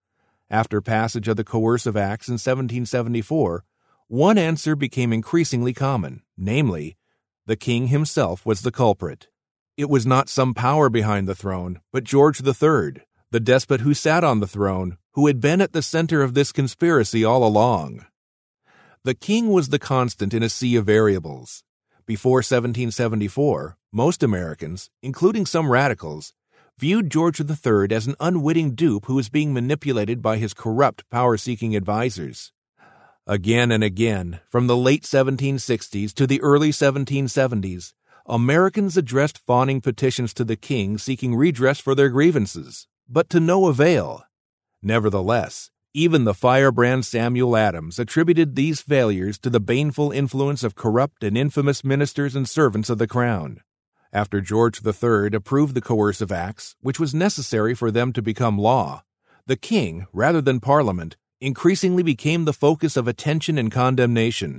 After passage of the Coercive Acts in seventeen seventy-four, one answer became increasingly common, namely, the King himself was the culprit. It was not some power behind the throne, but George the Third, the despot who sat on the throne, who had been at the center of this conspiracy all along. The King was the constant in a sea of variables. Before seventeen seventy-four, most Americans, including some radicals, viewed George the Third as an unwitting dupe who was being manipulated by his corrupt, power-seeking advisers. Again and again, from the late seventeen sixties to the early seventeen seventies, Americans addressed fawning petitions to the King seeking redress for their grievances, but to no avail. Nevertheless, even the firebrand Samuel Adams attributed these failures to the baneful influence of corrupt and infamous ministers and servants of the Crown. After George the Third approved the Coercive Acts, which was necessary for them to become law, the King, rather than Parliament, increasingly became the focus of attention and condemnation.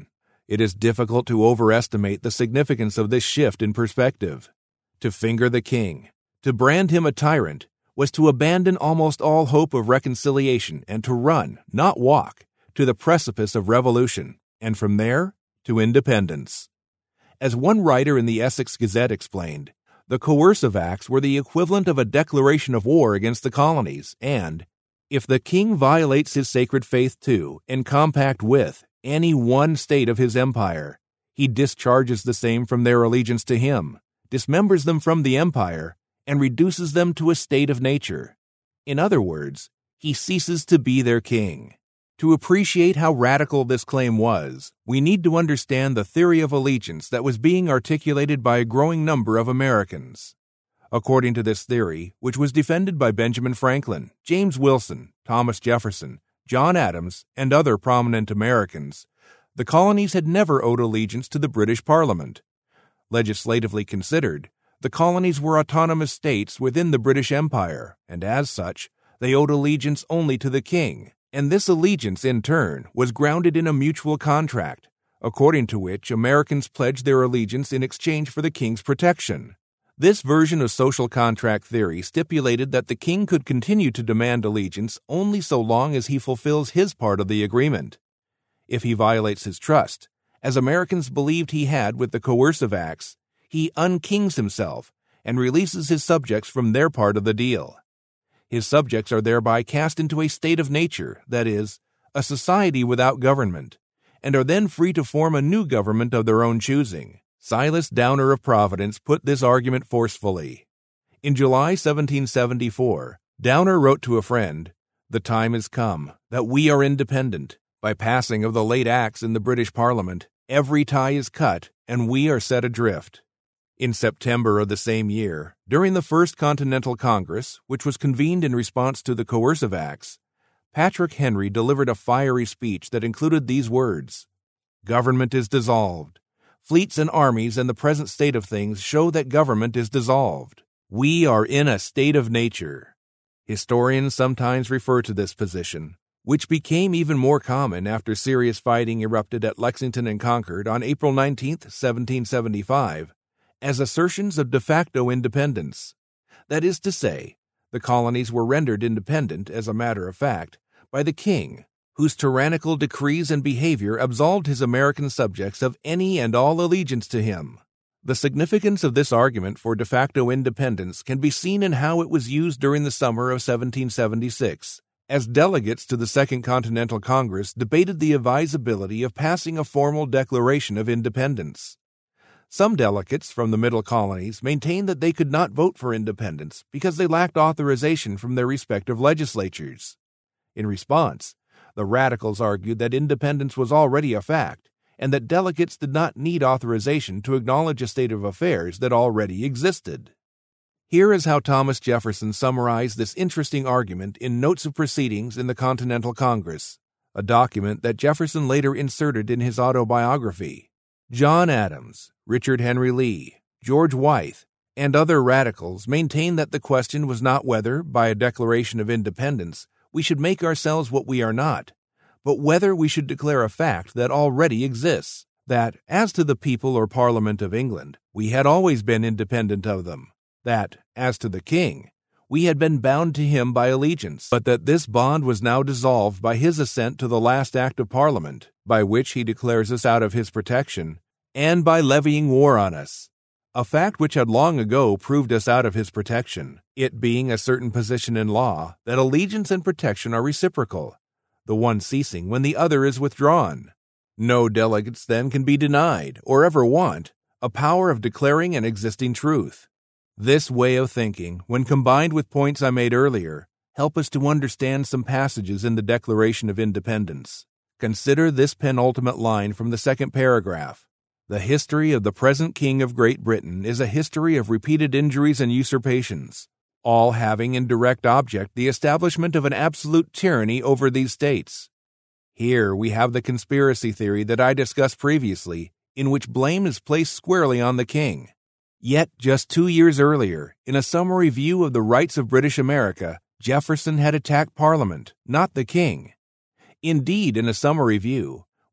It is difficult to overestimate the significance of this shift in perspective. To finger the king, to brand him a tyrant, was to abandon almost all hope of reconciliation and to run, not walk, to the precipice of revolution, and from there to independence. As one writer in the Essex Gazette explained, the coercive acts were the equivalent of a declaration of war against the colonies, and, if the king violates his sacred faith to, and compact with, any one state of his empire, he discharges the same from their allegiance to him, dismembers them from the empire, and reduces them to a state of nature. In other words, he ceases to be their king. To appreciate how radical this claim was, we need to understand the theory of allegiance that was being articulated by a growing number of Americans. According to this theory, which was defended by Benjamin Franklin, James Wilson, Thomas Jefferson, John Adams, and other prominent Americans, the colonies had never owed allegiance to the British Parliament. Legislatively considered, the colonies were autonomous states within the British Empire, and as such, they owed allegiance only to the king, and this allegiance, in turn, was grounded in a mutual contract, according to which Americans pledged their allegiance in exchange for the king's protection. This version of social contract theory stipulated that the king could continue to demand allegiance only so long as he fulfills his part of the agreement. If he violates his trust, as Americans believed he had with the coercive acts, he unkings himself and releases his subjects from their part of the deal. His subjects are thereby cast into a state of nature, that is, a society without government, and are then free to form a new government of their own choosing. Silas Downer of Providence put this argument forcefully. In July seventeen seventy-four, Downer wrote to a friend, "The time has come that we are independent. By passing of the late acts in the British Parliament, every tie is cut and we are set adrift." In September of the same year, during the First Continental Congress, which was convened in response to the coercive acts, Patrick Henry delivered a fiery speech that included these words: "Government is dissolved. Fleets and armies and the present state of things show that government is dissolved. We are in a state of nature." Historians sometimes refer to this position, which became even more common after serious fighting erupted at Lexington and Concord on April nineteenth, seventeen seventy-five, as assertions of de facto independence. That is to say, the colonies were rendered independent, as a matter of fact, by the king, whose tyrannical decrees and behavior absolved his American subjects of any and all allegiance to him. The significance of this argument for de facto independence can be seen in how it was used during the summer of seventeen seventy-six, as delegates to the Second Continental Congress debated the advisability of passing a formal declaration of independence. Some delegates from the Middle Colonies maintained that they could not vote for independence because they lacked authorization from their respective legislatures. In response, the Radicals argued that independence was already a fact, and that delegates did not need authorization to acknowledge a state of affairs that already existed. Here is how Thomas Jefferson summarized this interesting argument in Notes of Proceedings in the Continental Congress, a document that Jefferson later inserted in his autobiography. John Adams, Richard Henry Lee, George Wythe, and other radicals maintained that the question was not whether, by a declaration of independence, we should make ourselves what we are not, but whether we should declare a fact that already exists, that, as to the people or Parliament of England, we had always been independent of them, that, as to the king, we had been bound to him by allegiance, but that this bond was now dissolved by his assent to the last act of Parliament, by which he declares us out of his protection, and by levying war on us, a fact which had long ago proved us out of his protection, it being a certain position in law that allegiance and protection are reciprocal, the one ceasing when the other is withdrawn. No delegates then can be denied, or ever want, a power of declaring an existing truth. This way of thinking, when combined with points I made earlier, help us to understand some passages in the Declaration of Independence. Consider this penultimate line from the second paragraph. The history of the present King of Great Britain is a history of repeated injuries and usurpations, all having in direct object the establishment of an absolute tyranny over these states. Here we have the conspiracy theory that I discussed previously, in which blame is placed squarely on the king. Yet, just two years earlier, in a summary view of the rights of British America, Jefferson had attacked Parliament, not the king. Indeed, in a summary view,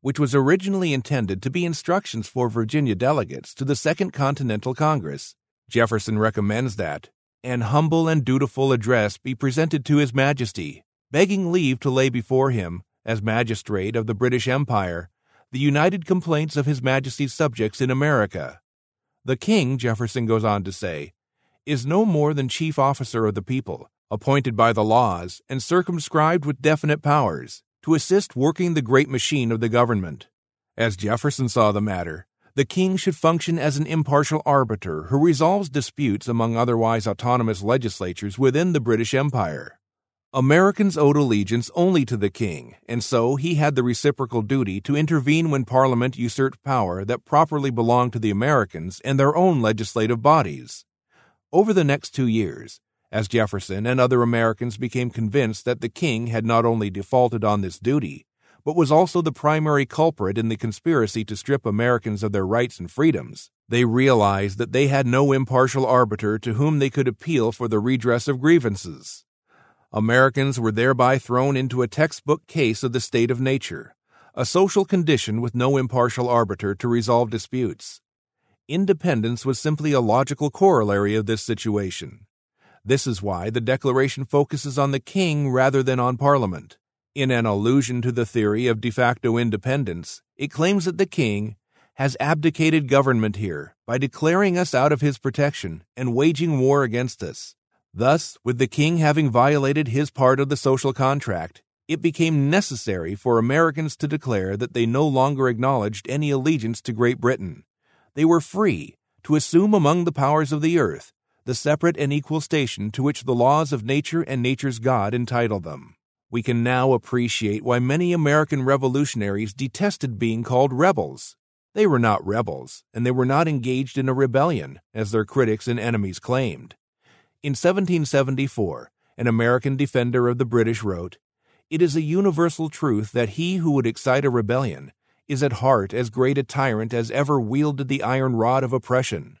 which was originally intended to be instructions for Virginia delegates to the Second Continental Congress, Jefferson recommends that an humble and dutiful address be presented to His Majesty, begging leave to lay before him, as magistrate of the British Empire, the united complaints of His Majesty's subjects in America. The King, Jefferson goes on to say, is no more than chief officer of the people, appointed by the laws and circumscribed with definite powers, to assist working the great machine of the government. As Jefferson saw the matter, the king should function as an impartial arbiter who resolves disputes among otherwise autonomous legislatures within the British Empire. Americans owed allegiance only to the king, and so he had the reciprocal duty to intervene when Parliament usurped power that properly belonged to the Americans and their own legislative bodies. Over the next two years, as Jefferson and other Americans became convinced that the king had not only defaulted on this duty, but was also the primary culprit in the conspiracy to strip Americans of their rights and freedoms, they realized that they had no impartial arbiter to whom they could appeal for the redress of grievances. Americans were thereby thrown into a textbook case of the state of nature, a social condition with no impartial arbiter to resolve disputes. Independence was simply a logical corollary of this situation. This is why the Declaration focuses on the king rather than on Parliament. In an allusion to the theory of de facto independence, it claims that the king has abdicated government here by declaring us out of his protection and waging war against us. Thus, with the king having violated his part of the social contract, it became necessary for Americans to declare that they no longer acknowledged any allegiance to Great Britain. They were free to assume among the powers of the earth the separate and equal station to which the laws of nature and nature's God entitle them. We can now appreciate why many American revolutionaries detested being called rebels. They were not rebels, and they were not engaged in a rebellion, as their critics and enemies claimed. In seventeen seventy-four, an American defender of the British wrote, "It is a universal truth that he who would excite a rebellion is at heart as great a tyrant as ever wielded the iron rod of oppression."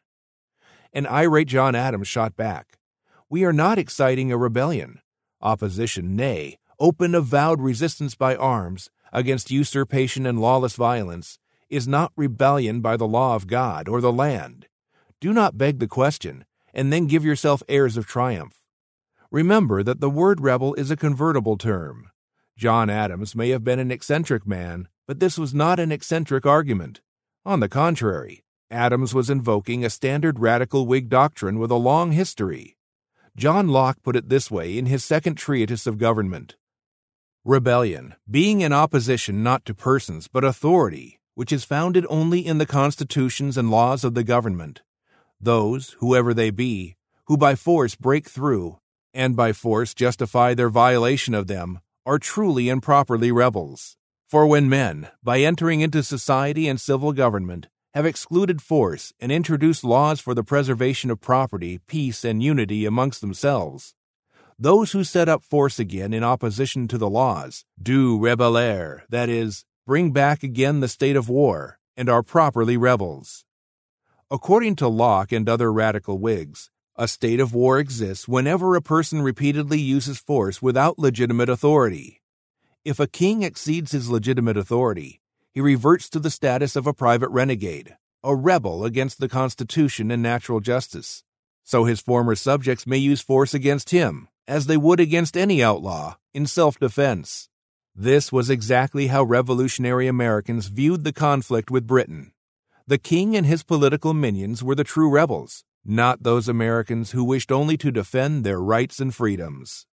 And irate John Adams shot back, "We are not exciting a rebellion. Opposition, nay, open avowed resistance by arms against usurpation and lawless violence, is not rebellion by the law of God or the land. Do not beg the question, and then give yourself airs of triumph. Remember that the word rebel is a convertible term. John Adams may have been an eccentric man, but this was not an eccentric argument. On the contrary, Adams was invoking a standard radical Whig doctrine with a long history. John Locke put it this way in his second treatise of government: Rebellion, being in opposition not to persons but authority, which is founded only in the constitutions and laws of the government. Those, whoever they be, who by force break through, and by force justify their violation of them, are truly and properly rebels. For when men, by entering into society and civil government, have excluded force and introduced laws for the preservation of property, peace, and unity amongst themselves, those who set up force again in opposition to the laws do rebellare, that is, bring back again the state of war, and are properly rebels. According to Locke and other radical Whigs, a state of war exists whenever a person repeatedly uses force without legitimate authority. If a king exceeds his legitimate authority, he reverts to the status of a private renegade, a rebel against the Constitution and natural justice. So his former subjects may use force against him, as they would against any outlaw, in self-defense. This was exactly how revolutionary Americans viewed the conflict with Britain. The king and his political minions were the true rebels, not those Americans who wished only to defend their rights and freedoms.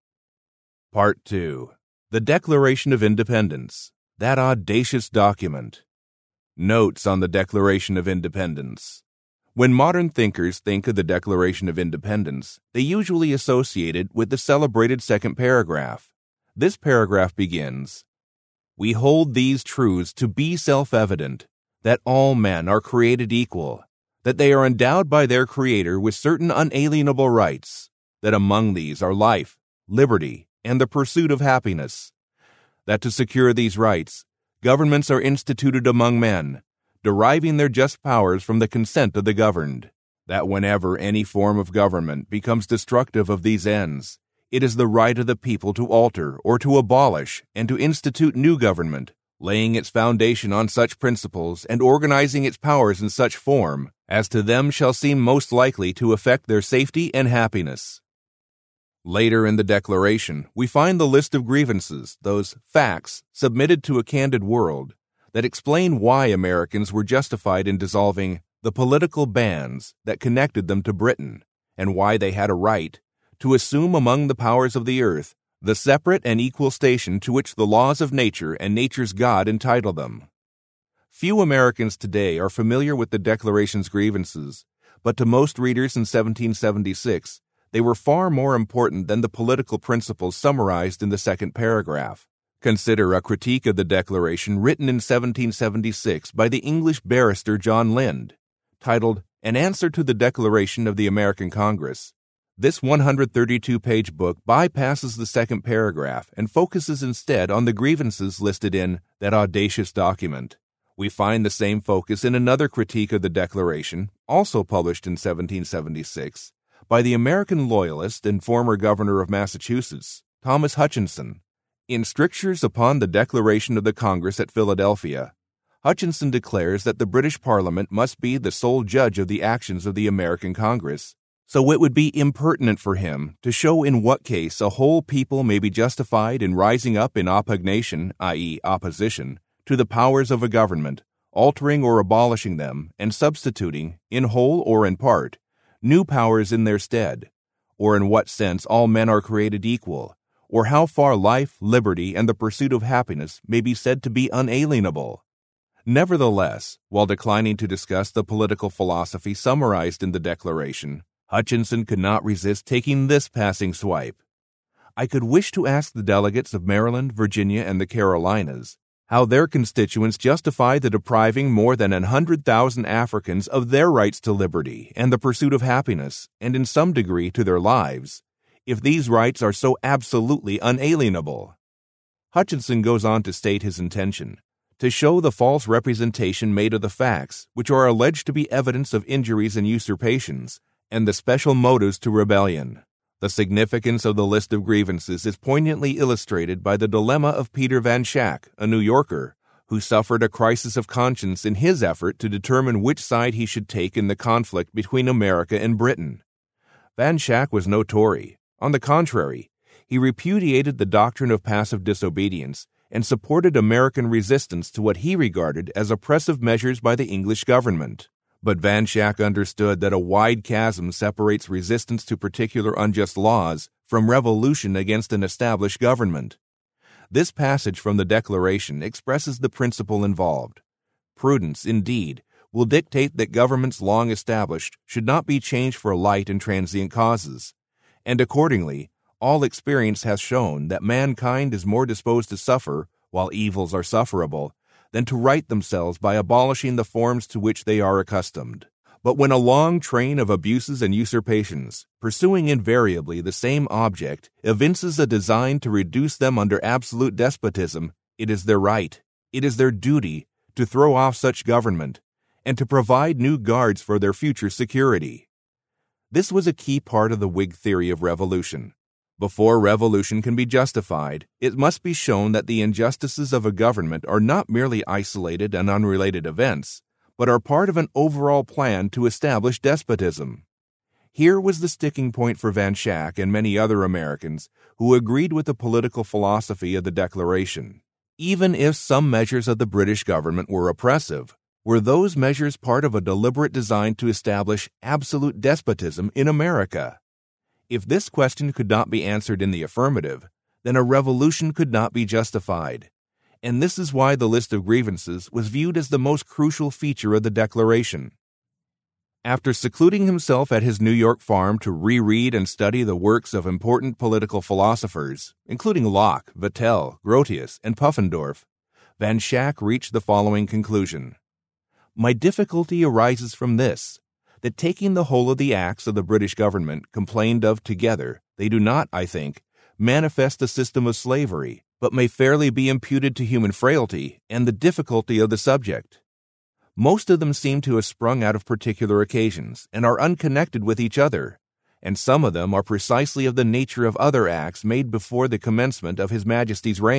Part two. The Declaration of Independence, that audacious document. Notes on the Declaration of Independence. When modern thinkers think of the Declaration of Independence, they usually associate it with the celebrated second paragraph. This paragraph begins, "We hold these truths to be self-evident, that all men are created equal, that they are endowed by their Creator with certain unalienable rights, that among these are life, liberty, and the pursuit of happiness, that to secure these rights, governments are instituted among men, deriving their just powers from the consent of the governed, that whenever any form of government becomes destructive of these ends, it is the right of the people to alter or to abolish and to institute new government, laying its foundation on such principles and organizing its powers in such form as to them shall seem most likely to affect their safety and happiness. Later in the Declaration, we find the list of grievances, those facts submitted to a candid world, that explain why Americans were justified in dissolving the political bands that connected them to Britain, and why they had a right to assume among the powers of the earth the separate and equal station to which the laws of nature and nature's God entitle them. Few Americans today are familiar with the Declaration's grievances, but to most readers in seventeen seventy-six, they were far more important than the political principles summarized in the second paragraph. Consider a critique of the Declaration written in seventeen seventy-six by the English barrister John Lind, titled An Answer to the Declaration of the American Congress. This one hundred thirty-two page book bypasses the second paragraph and focuses instead on the grievances listed in that audacious document. We find the same focus in another critique of the Declaration, also published in seventeen seventy-six, by the American loyalist and former governor of Massachusetts, Thomas Hutchinson. In Strictures upon the Declaration of the Congress at Philadelphia, Hutchinson declares that the British Parliament must be the sole judge of the actions of the American Congress, so it would be impertinent for him to show in what case a whole people may be justified in rising up in oppugnation, that is, opposition, to the powers of a government, altering or abolishing them, and substituting, in whole or in part, new powers in their stead, or in what sense all men are created equal, or how far life, liberty, and the pursuit of happiness may be said to be unalienable. Nevertheless, while declining to discuss the political philosophy summarized in the Declaration, Hutchinson could not resist taking this passing swipe. I could wish to ask the delegates of Maryland, Virginia, and the Carolinas how their constituents justify the depriving more than a hundred thousand Africans of their rights to liberty and the pursuit of happiness, and in some degree to their lives, if these rights are so absolutely unalienable. Hutchinson goes on to state his intention, to show the false representation made of the facts, which are alleged to be evidence of injuries and usurpations, and the special motives to rebellion. The significance of the list of grievances is poignantly illustrated by the dilemma of Peter Van Schack, a New Yorker, who suffered a crisis of conscience in his effort to determine which side he should take in the conflict between America and Britain. Van Schack was no Tory. On the contrary, he repudiated the doctrine of passive disobedience and supported American resistance to what he regarded as oppressive measures by the English government. But Van Schack understood that a wide chasm separates resistance to particular unjust laws from revolution against an established government. This passage from the Declaration expresses the principle involved. Prudence, indeed, will dictate that governments long established should not be changed for light and transient causes, and accordingly, all experience has shown that mankind is more disposed to suffer, while evils are sufferable, than to right themselves by abolishing the forms to which they are accustomed. But when a long train of abuses and usurpations, pursuing invariably the same object, evinces a design to reduce them under absolute despotism, it is their right, it is their duty, to throw off such government, and to provide new guards for their future security. This was a key part of the Whig theory of revolution. Before revolution can be justified, it must be shown that the injustices of a government are not merely isolated and unrelated events, but are part of an overall plan to establish despotism. Here was the sticking point for Van Schack and many other Americans who agreed with the political philosophy of the Declaration. Even if some measures of the British government were oppressive, were those measures part of a deliberate design to establish absolute despotism in America? If this question could not be answered in the affirmative, then a revolution could not be justified. And this is why the list of grievances was viewed as the most crucial feature of the Declaration. After secluding himself at his New York farm to reread and study the works of important political philosophers, including Locke, Vattel, Grotius, and Puffendorf, Van Schack reached the following conclusion. My difficulty arises from this, that taking the whole of the acts of the British government complained of together, they do not, I think, manifest a system of slavery, but may fairly be imputed to human frailty and the difficulty of the subject. Most of them seem to have sprung out of particular occasions and are unconnected with each other, and some of them are precisely of the nature of other acts made before the commencement of His Majesty's reign,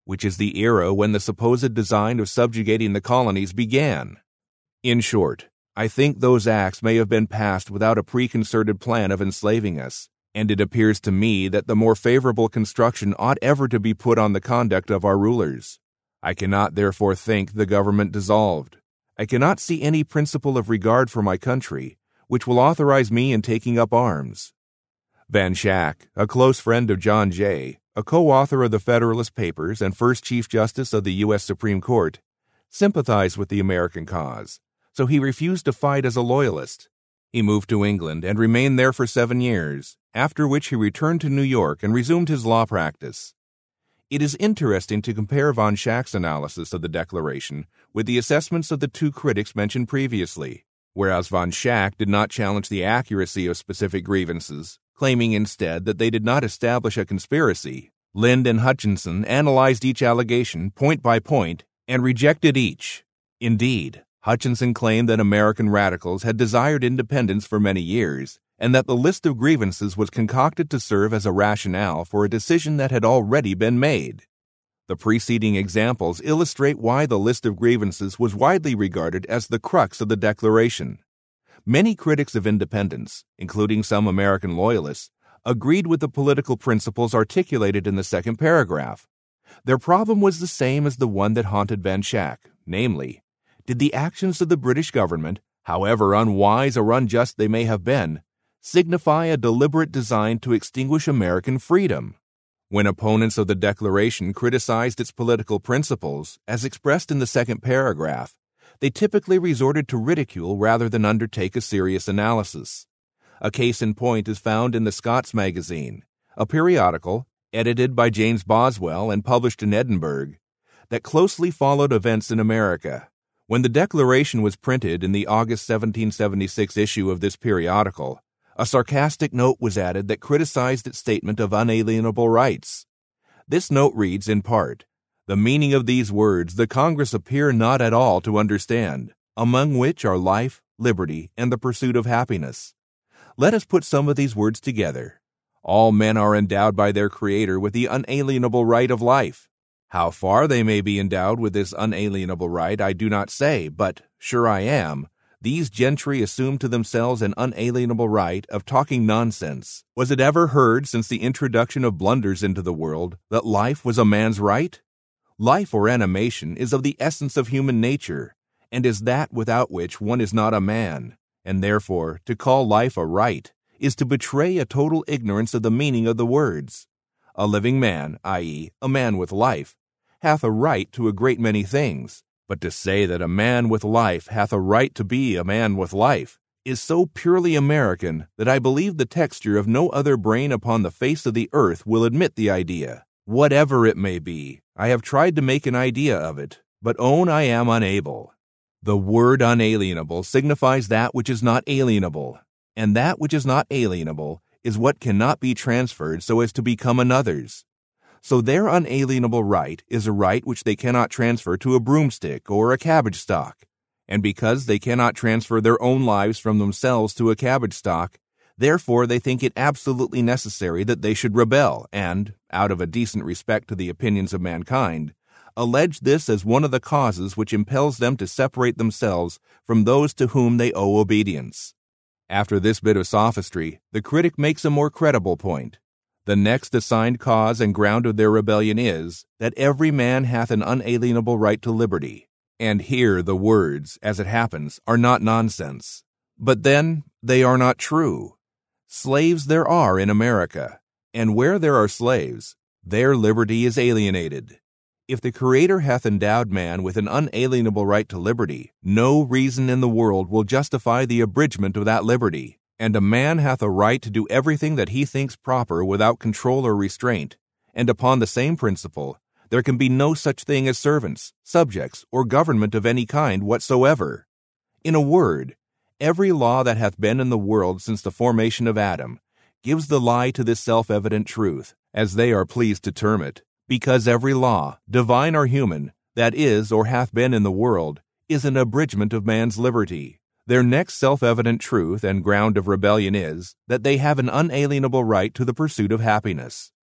which is the era when the supposed design of subjugating the colonies began. In short, I think those acts may have been passed without a preconcerted plan of enslaving us, and it appears to me that the more favorable construction ought ever to be put on the conduct of our rulers. I cannot therefore think the government dissolved. I cannot see any principle of regard for my country which will authorize me in taking up arms. Van Schack, a close friend of John Jay, a co-author of the Federalist Papers and first Chief Justice of the U S Supreme Court, sympathized with the American cause, so he refused to fight as a loyalist. He moved to England and remained there for seven years, after which he returned to New York and resumed his law practice. It is interesting to compare Van Schack's analysis of the Declaration with the assessments of the two critics mentioned previously. Whereas Van Schack did not challenge the accuracy of specific grievances, claiming instead that they did not establish a conspiracy, Lind and Hutchinson analyzed each allegation point by point and rejected each. Indeed, Hutchinson claimed that American radicals had desired independence for many years, and that the list of grievances was concocted to serve as a rationale for a decision that had already been made. The preceding examples illustrate why the list of grievances was widely regarded as the crux of the Declaration. Many critics of independence, including some American loyalists, agreed with the political principles articulated in the second paragraph. Their problem was the same as the one that haunted Van Schack, namely, did the actions of the British government, however unwise or unjust they may have been, signify a deliberate design to extinguish American freedom? When opponents of the Declaration criticized its political principles, as expressed in the second paragraph, they typically resorted to ridicule rather than undertake a serious analysis. A case in point is found in the Scots Magazine, a periodical, edited by James Boswell and published in Edinburgh, that closely followed events in America. When the Declaration was printed in the August seventeen seventy-six issue of this periodical, a sarcastic note was added that criticized its statement of unalienable rights. This note reads in part, "The meaning of these words the Congress appear not at all to understand, among which are life, liberty, and the pursuit of happiness. Let us put some of these words together. All men are endowed by their Creator with the unalienable right of life. How far they may be endowed with this unalienable right I do not say, but, sure I am, these gentry assume to themselves an unalienable right of talking nonsense. Was it ever heard since the introduction of blunders into the world that life was a man's right? Life or animation is of the essence of human nature, and is that without which one is not a man, and therefore to call life a right is to betray a total ignorance of the meaning of the words. A living man, that is, a man with life, hath a right to a great many things, but to say that a man with life hath a right to be a man with life is so purely American that I believe the texture of no other brain upon the face of the earth will admit the idea. Whatever it may be, I have tried to make an idea of it, but own I am unable. The word unalienable signifies that which is not alienable, and that which is not alienable is what cannot be transferred so as to become another's. So their unalienable right is a right which they cannot transfer to a broomstick or a cabbage stalk, and because they cannot transfer their own lives from themselves to a cabbage stalk, therefore they think it absolutely necessary that they should rebel and, out of a decent respect to the opinions of mankind, allege this as one of the causes which impels them to separate themselves from those to whom they owe obedience. After this bit of sophistry, the critic makes a more credible point. The next assigned cause and ground of their rebellion is, that every man hath an unalienable right to liberty. And here the words, as it happens, are not nonsense. But then, they are not true. Slaves there are in America, and where there are slaves, their liberty is alienated. If the Creator hath endowed man with an unalienable right to liberty, no reason in the world will justify the abridgment of that liberty, and a man hath a right to do everything that he thinks proper without control or restraint, and upon the same principle, there can be no such thing as servants, subjects, or government of any kind whatsoever. In a word, every law that hath been in the world since the formation of Adam gives the lie to this self-evident truth, as they are pleased to term it, because every law, divine or human, that is or hath been in the world, is an abridgment of man's liberty. Their next self-evident truth and ground of rebellion is that they have an unalienable right to the pursuit of happiness.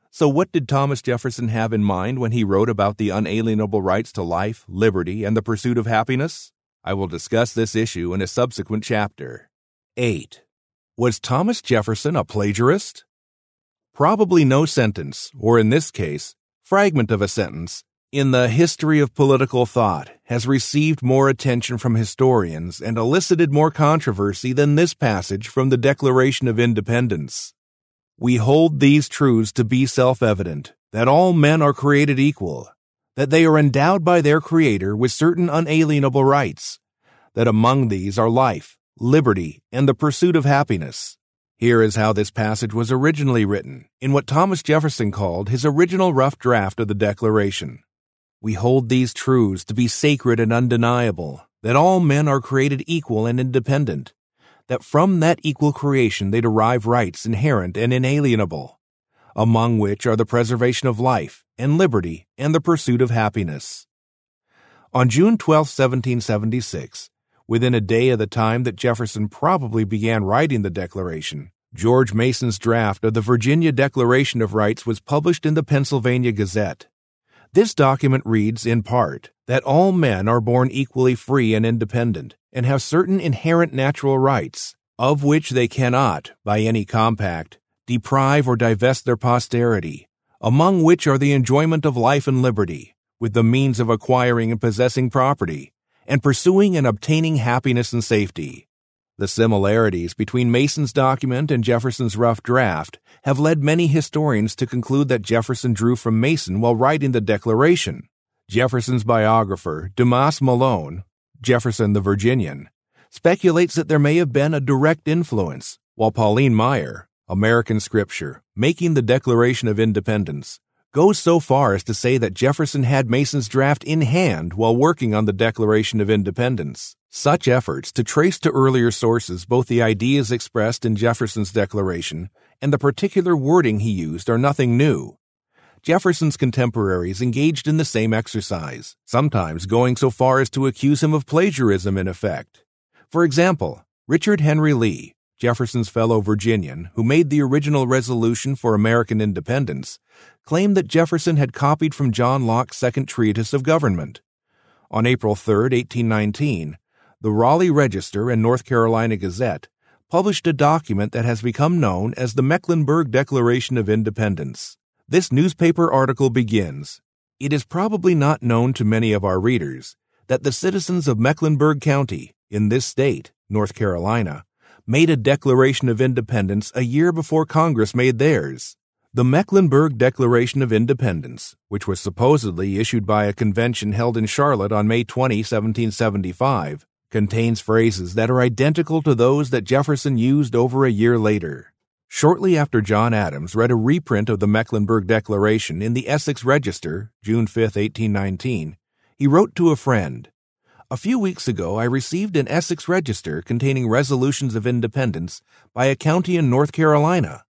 So what did Thomas Jefferson have in mind when he wrote about the unalienable rights to life, liberty, and the pursuit of happiness? I will discuss this issue in a subsequent chapter. eight. Was Thomas Jefferson a plagiarist? Probably no sentence, or in this case, fragment of a sentence, in the history of political thought has received more attention from historians and elicited more controversy than this passage from the Declaration of Independence. We hold these truths to be self-evident, that all men are created equal, that they are endowed by their Creator with certain unalienable rights, that among these are life, liberty, and the pursuit of happiness. Here is how this passage was originally written, in what Thomas Jefferson called his original rough draft of the Declaration. We hold these truths to be sacred and undeniable, that all men are created equal and independent, that from that equal creation they derive rights inherent and inalienable, among which are the preservation of life and liberty and the pursuit of happiness. On June twelfth, seventeen seventy-six, within a day of the time that Jefferson probably began writing the Declaration, George Mason's draft of the Virginia Declaration of Rights was published in the Pennsylvania Gazette. This document reads, in part, that all men are born equally free and independent, and have certain inherent natural rights, of which they cannot, by any compact, deprive or divest their posterity, among which are the enjoyment of life and liberty, with the means of acquiring and possessing property, and pursuing and obtaining happiness and safety. The similarities between Mason's document and Jefferson's rough draft have led many historians to conclude that Jefferson drew from Mason while writing the Declaration. Jefferson's biographer, Dumas Malone, Jefferson the Virginian, speculates that there may have been a direct influence, while Pauline Maier, American Scripture, Making the Declaration of Independence, goes so far as to say that Jefferson had Mason's draft in hand while working on the Declaration of Independence. Such efforts to trace to earlier sources both the ideas expressed in Jefferson's Declaration and the particular wording he used are nothing new. Jefferson's contemporaries engaged in the same exercise, sometimes going so far as to accuse him of plagiarism in effect. For example, Richard Henry Lee, Jefferson's fellow Virginian, who made the original resolution for American independence, claimed that Jefferson had copied from John Locke's Second Treatise of Government. On April third, eighteen nineteen, the Raleigh Register and North Carolina Gazette published a document that has become known as the Mecklenburg Declaration of Independence. This newspaper article begins, "It is probably not known to many of our readers that the citizens of Mecklenburg County, in this state, North Carolina, made a Declaration of Independence a year before Congress made theirs. The Mecklenburg Declaration of Independence, which was supposedly issued by a convention held in Charlotte on May twentieth, seventeen seventy-five, contains phrases that are identical to those that Jefferson used over a year later." Shortly after John Adams read a reprint of the Mecklenburg Declaration in the Essex Register, June fifth, eighteen nineteen, he wrote to a friend, "A few weeks ago I received an Essex Register containing resolutions of independence by a county in North Carolina.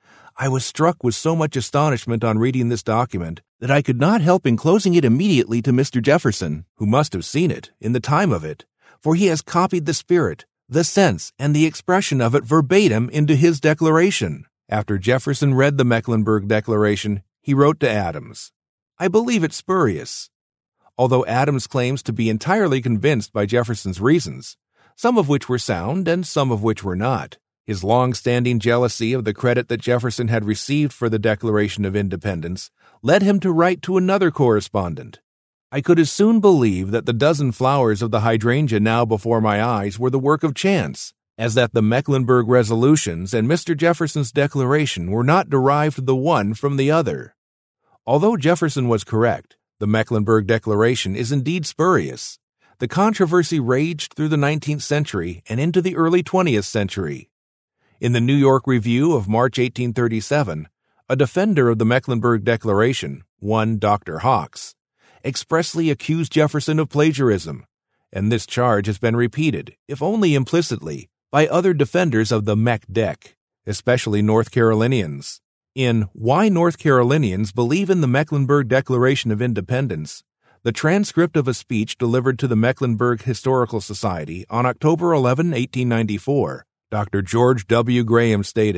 I was struck with so much astonishment on reading this document that I could not help enclosing it immediately to Mister Jefferson, who must have seen it in the time of it, for he has copied the spirit, the sense, and the expression of it verbatim into his declaration." After Jefferson read the Mecklenburg Declaration, he wrote to Adams, "I believe it spurious." Although Adams claims to be entirely convinced by Jefferson's reasons, some of which were sound and some of which were not, his long-standing jealousy of the credit that Jefferson had received for the Declaration of Independence led him to write to another correspondent, "I could as soon believe that the dozen flowers of the hydrangea now before my eyes were the work of chance, as that the Mecklenburg resolutions and Mister Jefferson's declaration were not derived the one from the other." Although Jefferson was correct, the Mecklenburg Declaration is indeed spurious. The controversy raged through the nineteenth century and into the early twentieth century. In the New York Review of March eighteen thirty-seven, a defender of the Mecklenburg Declaration, one Doctor Hawks, expressly accused Jefferson of plagiarism, and this charge has been repeated, if only implicitly, by other defenders of the Meck Dec, especially North Carolinians. In Why North Carolinians Believe in the Mecklenburg Declaration of Independence, the transcript of a speech delivered to the Mecklenburg Historical Society on October eleventh, eighteen ninety-four, Doctor George W. Graham stated,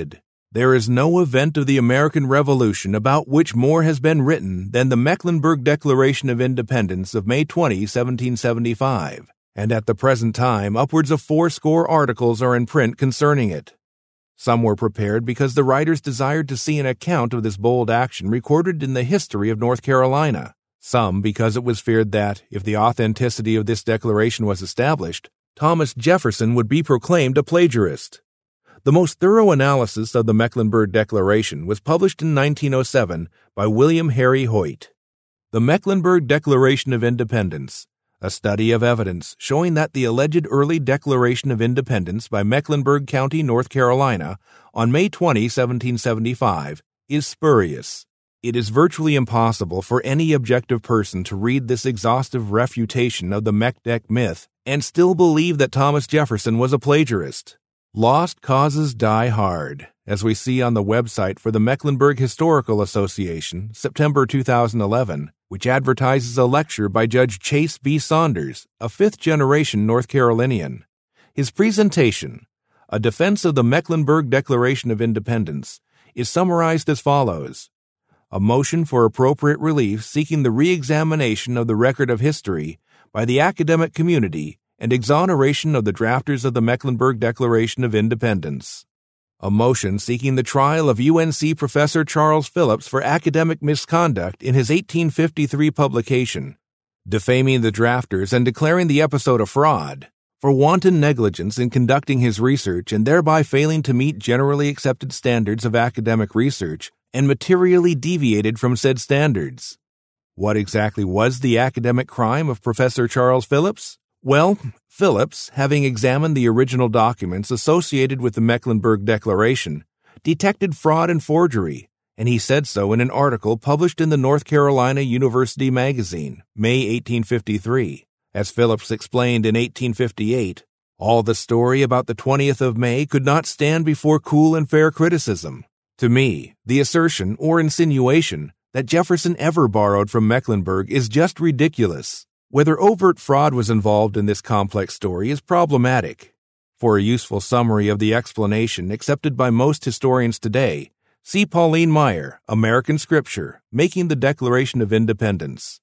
There is no event of the American Revolution about which more has been written than the Mecklenburg Declaration of Independence of May twentieth, seventeen seventy-five, and at the present time upwards of fourscore articles are in print concerning it. Some were prepared because the writers desired to see an account of this bold action recorded in the history of North Carolina, some because it was feared that, if the authenticity of this declaration was established, Thomas Jefferson would be proclaimed a plagiarist. The most thorough analysis of the Mecklenburg Declaration was published in nineteen oh seven by William Henry Hoyt. The Mecklenburg Declaration of Independence, a study of evidence showing that the alleged early Declaration of Independence by Mecklenburg County, North Carolina, on May twentieth, seventeen seventy-five, is spurious. It is virtually impossible for any objective person to read this exhaustive refutation of the Meck-Deck myth and still believe that Thomas Jefferson was a plagiarist. Lost causes die hard, as we see on the website for the Mecklenburg Historical Association, September two thousand eleven, which advertises a lecture by Judge Chase B. Saunders, a fifth-generation North Carolinian. His presentation, A Defense of the Mecklenburg Declaration of Independence, is summarized as follows. A motion for appropriate relief seeking the re-examination of the record of history by the academic community and exoneration of the drafters of the Mecklenburg Declaration of Independence. A motion seeking the trial of U N C Professor Charles Phillips for academic misconduct in his eighteen fifty-three publication, defaming the drafters and declaring the episode a fraud, for wanton negligence in conducting his research and thereby failing to meet generally accepted standards of academic research and materially deviated from said standards. What exactly was the academic crime of Professor Charles Phillips? Well, Phillips, having examined the original documents associated with the Mecklenburg Declaration, detected fraud and forgery, and he said so in an article published in the North Carolina University Magazine, May eighteen fifty-three. As Phillips explained in eighteen fifty-eight, all the story about the twentieth of May could not stand before cool and fair criticism. To me, the assertion or insinuation that Jefferson ever borrowed from Mecklenburg is just ridiculous. Whether overt fraud was involved in this complex story is problematic. For a useful summary of the explanation accepted by most historians today, see Pauline Maier, American Scripture, Making the Declaration of Independence.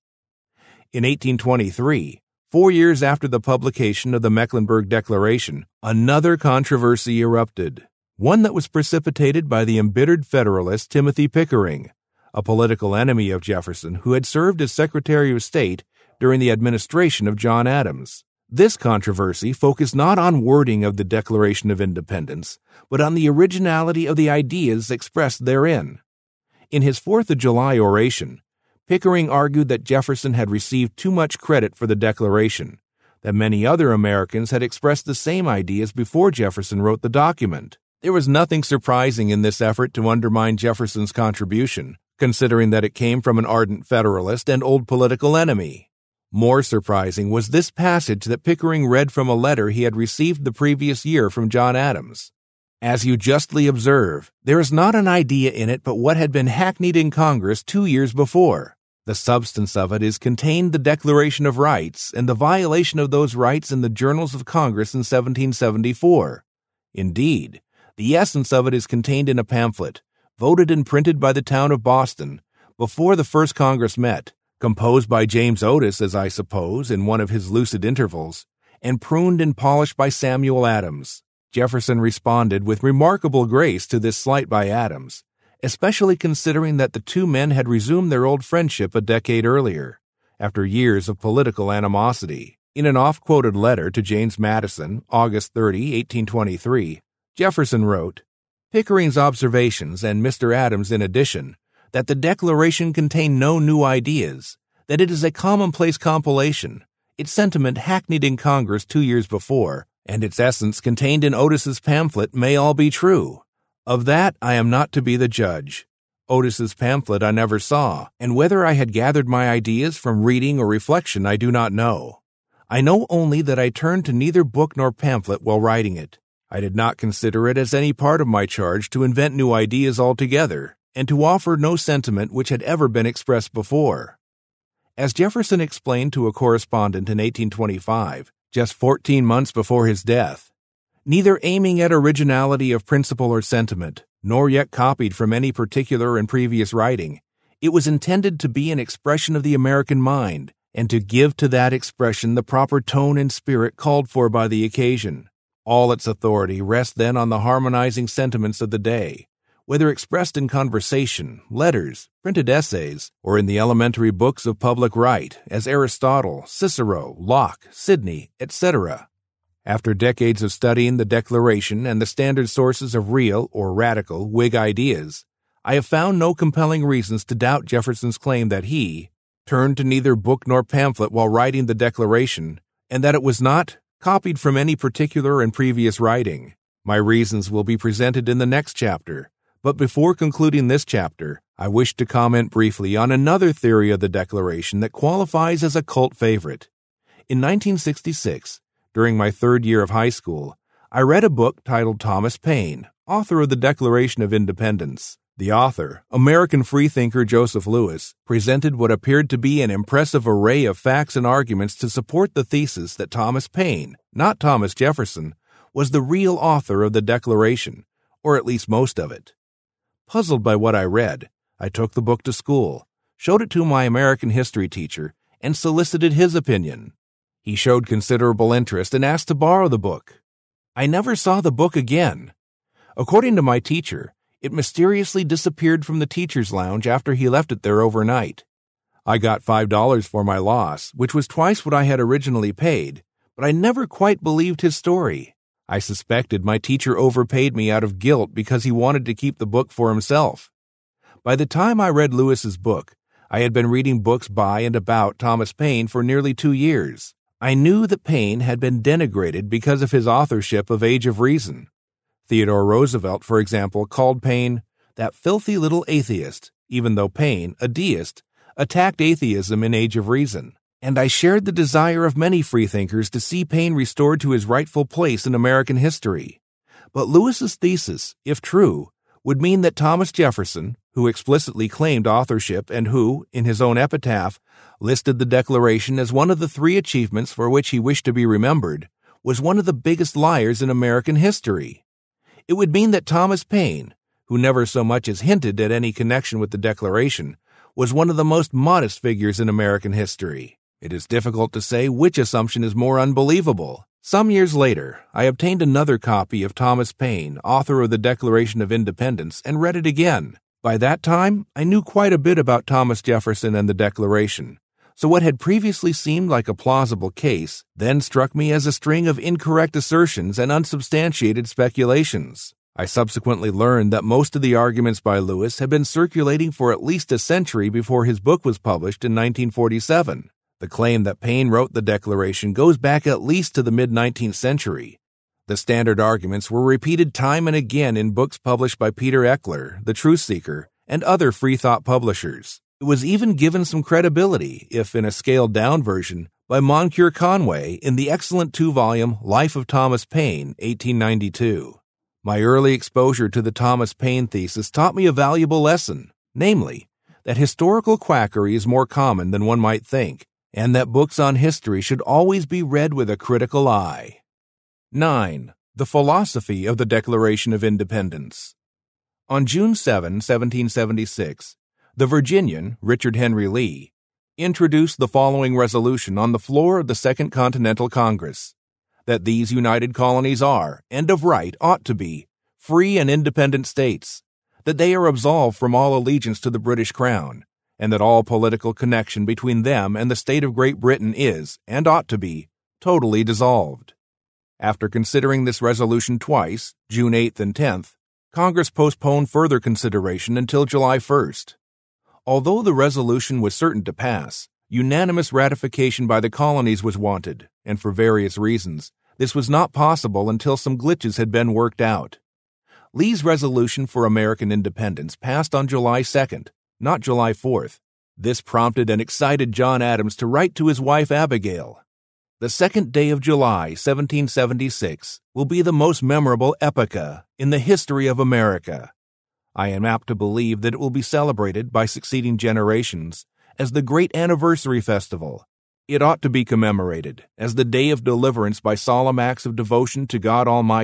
In eighteen twenty-three, four years after the publication of the Mecklenburg Declaration, another controversy erupted, one that was precipitated by the embittered Federalist Timothy Pickering, a political enemy of Jefferson who had served as Secretary of State during the administration of John Adams. This controversy focused not on wording of the Declaration of Independence, but on the originality of the ideas expressed therein. In his Fourth of July oration, Pickering argued that Jefferson had received too much credit for the Declaration, that many other Americans had expressed the same ideas before Jefferson wrote the document. There was nothing surprising in this effort to undermine Jefferson's contribution, considering that it came from an ardent Federalist and old political enemy. More surprising was this passage that Pickering read from a letter he had received the previous year from John Adams. As you justly observe, there is not an idea in it but what had been hackneyed in Congress two years before. The substance of it is contained the Declaration of Rights and the violation of those rights in the Journals of Congress in seventeen seventy-four. Indeed, the essence of it is contained in a pamphlet, voted and printed by the town of Boston, before the first Congress met, composed by James Otis, as I suppose, in one of his lucid intervals, and pruned and polished by Samuel Adams. Jefferson responded with remarkable grace to this slight by Adams, especially considering that the two men had resumed their old friendship a decade earlier, after years of political animosity. In an oft-quoted letter to James Madison, August thirtieth, eighteen twenty-three, Jefferson wrote, Pickering's observations, and Mister Adams in addition, that the Declaration contained no new ideas, that it is a commonplace compilation, its sentiment hackneyed in Congress two years before, and its essence contained in Otis's pamphlet may all be true. Of that I am not to be the judge. Otis's pamphlet I never saw, and whether I had gathered my ideas from reading or reflection I do not know. I know only that I turned to neither book nor pamphlet while writing it. I did not consider it as any part of my charge to invent new ideas altogether, and to offer no sentiment which had ever been expressed before. As Jefferson explained to a correspondent in eighteen twenty-five, just fourteen months before his death, neither aiming at originality of principle or sentiment, nor yet copied from any particular and previous writing. It was intended to be an expression of the American mind, and to give to that expression the proper tone and spirit called for by the occasion. All its authority rests then on the harmonizing sentiments of the day, whether expressed in conversation, letters, printed essays, or in the elementary books of public right, as Aristotle, Cicero, Locke, Sidney, et cetera. After decades of studying the Declaration and the standard sources of real or radical Whig ideas, I have found no compelling reasons to doubt Jefferson's claim that he turned to neither book nor pamphlet while writing the Declaration, and that it was not copied from any particular and previous writing. My reasons will be presented in the next chapter, but before concluding this chapter, I wish to comment briefly on another theory of the Declaration that qualifies as a cult favorite. In nineteen sixty-six, during my third year of high school, I read a book titled Thomas Paine, author of the Declaration of Independence. The author, American freethinker Joseph Lewis, presented what appeared to be an impressive array of facts and arguments to support the thesis that Thomas Paine, not Thomas Jefferson, was the real author of the Declaration, or at least most of it. Puzzled by what I read, I took the book to school, showed it to my American history teacher, and solicited his opinion. He showed considerable interest and asked to borrow the book. I never saw the book again. According to my teacher, it mysteriously disappeared from the teacher's lounge after he left it there overnight. I got five dollars for my loss, which was twice what I had originally paid, but I never quite believed his story. I suspected my teacher overpaid me out of guilt because he wanted to keep the book for himself. By the time I read Lewis's book, I had been reading books by and about Thomas Paine for nearly two years. I knew that Paine had been denigrated because of his authorship of Age of Reason. Theodore Roosevelt, for example, called Paine that filthy little atheist, even though Paine, a deist, attacked atheism in Age of Reason. And I shared the desire of many freethinkers to see Paine restored to his rightful place in American history. But Lewis's thesis, if true, would mean that Thomas Jefferson, who explicitly claimed authorship and who, in his own epitaph, listed the Declaration as one of the three achievements for which he wished to be remembered, was one of the biggest liars in American history. It would mean that Thomas Paine, who never so much as hinted at any connection with the Declaration, was one of the most modest figures in American history. It is difficult to say which assumption is more unbelievable. Some years later, I obtained another copy of Thomas Paine, author of the Declaration of Independence, and read it again. By that time, I knew quite a bit about Thomas Jefferson and the Declaration, so what had previously seemed like a plausible case then struck me as a string of incorrect assertions and unsubstantiated speculations. I subsequently learned that most of the arguments by Lewis had been circulating for at least a century before his book was published in nineteen forty-seven. The claim that Paine wrote the Declaration goes back at least to the mid-nineteenth century. The standard arguments were repeated time and again in books published by Peter Eckler, the Truth Seeker, and other freethought publishers. It was even given some credibility, if in a scaled-down version, by Moncure Conway in the excellent two-volume Life of Thomas Paine, eighteen ninety-two. My early exposure to the Thomas Paine thesis taught me a valuable lesson, namely, that historical quackery is more common than one might think, and that books on history should always be read with a critical eye. nine. The Philosophy of the Declaration of Independence. On June seventh, seventeen seventy-six, the Virginian, Richard Henry Lee, introduced the following resolution on the floor of the Second Continental Congress, that these united colonies are, and of right ought to be, free and independent states, that they are absolved from all allegiance to the British Crown, and that all political connection between them and the state of Great Britain is, and ought to be, totally dissolved. After considering this resolution twice, June eighth and tenth, Congress postponed further consideration until July first. Although the resolution was certain to pass, unanimous ratification by the colonies was wanted, and for various reasons, this was not possible until some glitches had been worked out. Lee's resolution for American independence passed on July second, not July fourth. This prompted and excited John Adams to write to his wife Abigail, "The second day of July, seventeen seventy-six, will be the most memorable epocha in the history of America. I am apt to believe that it will be celebrated by succeeding generations as the great anniversary festival. It ought to be commemorated as the day of deliverance by solemn acts of devotion to God Almighty,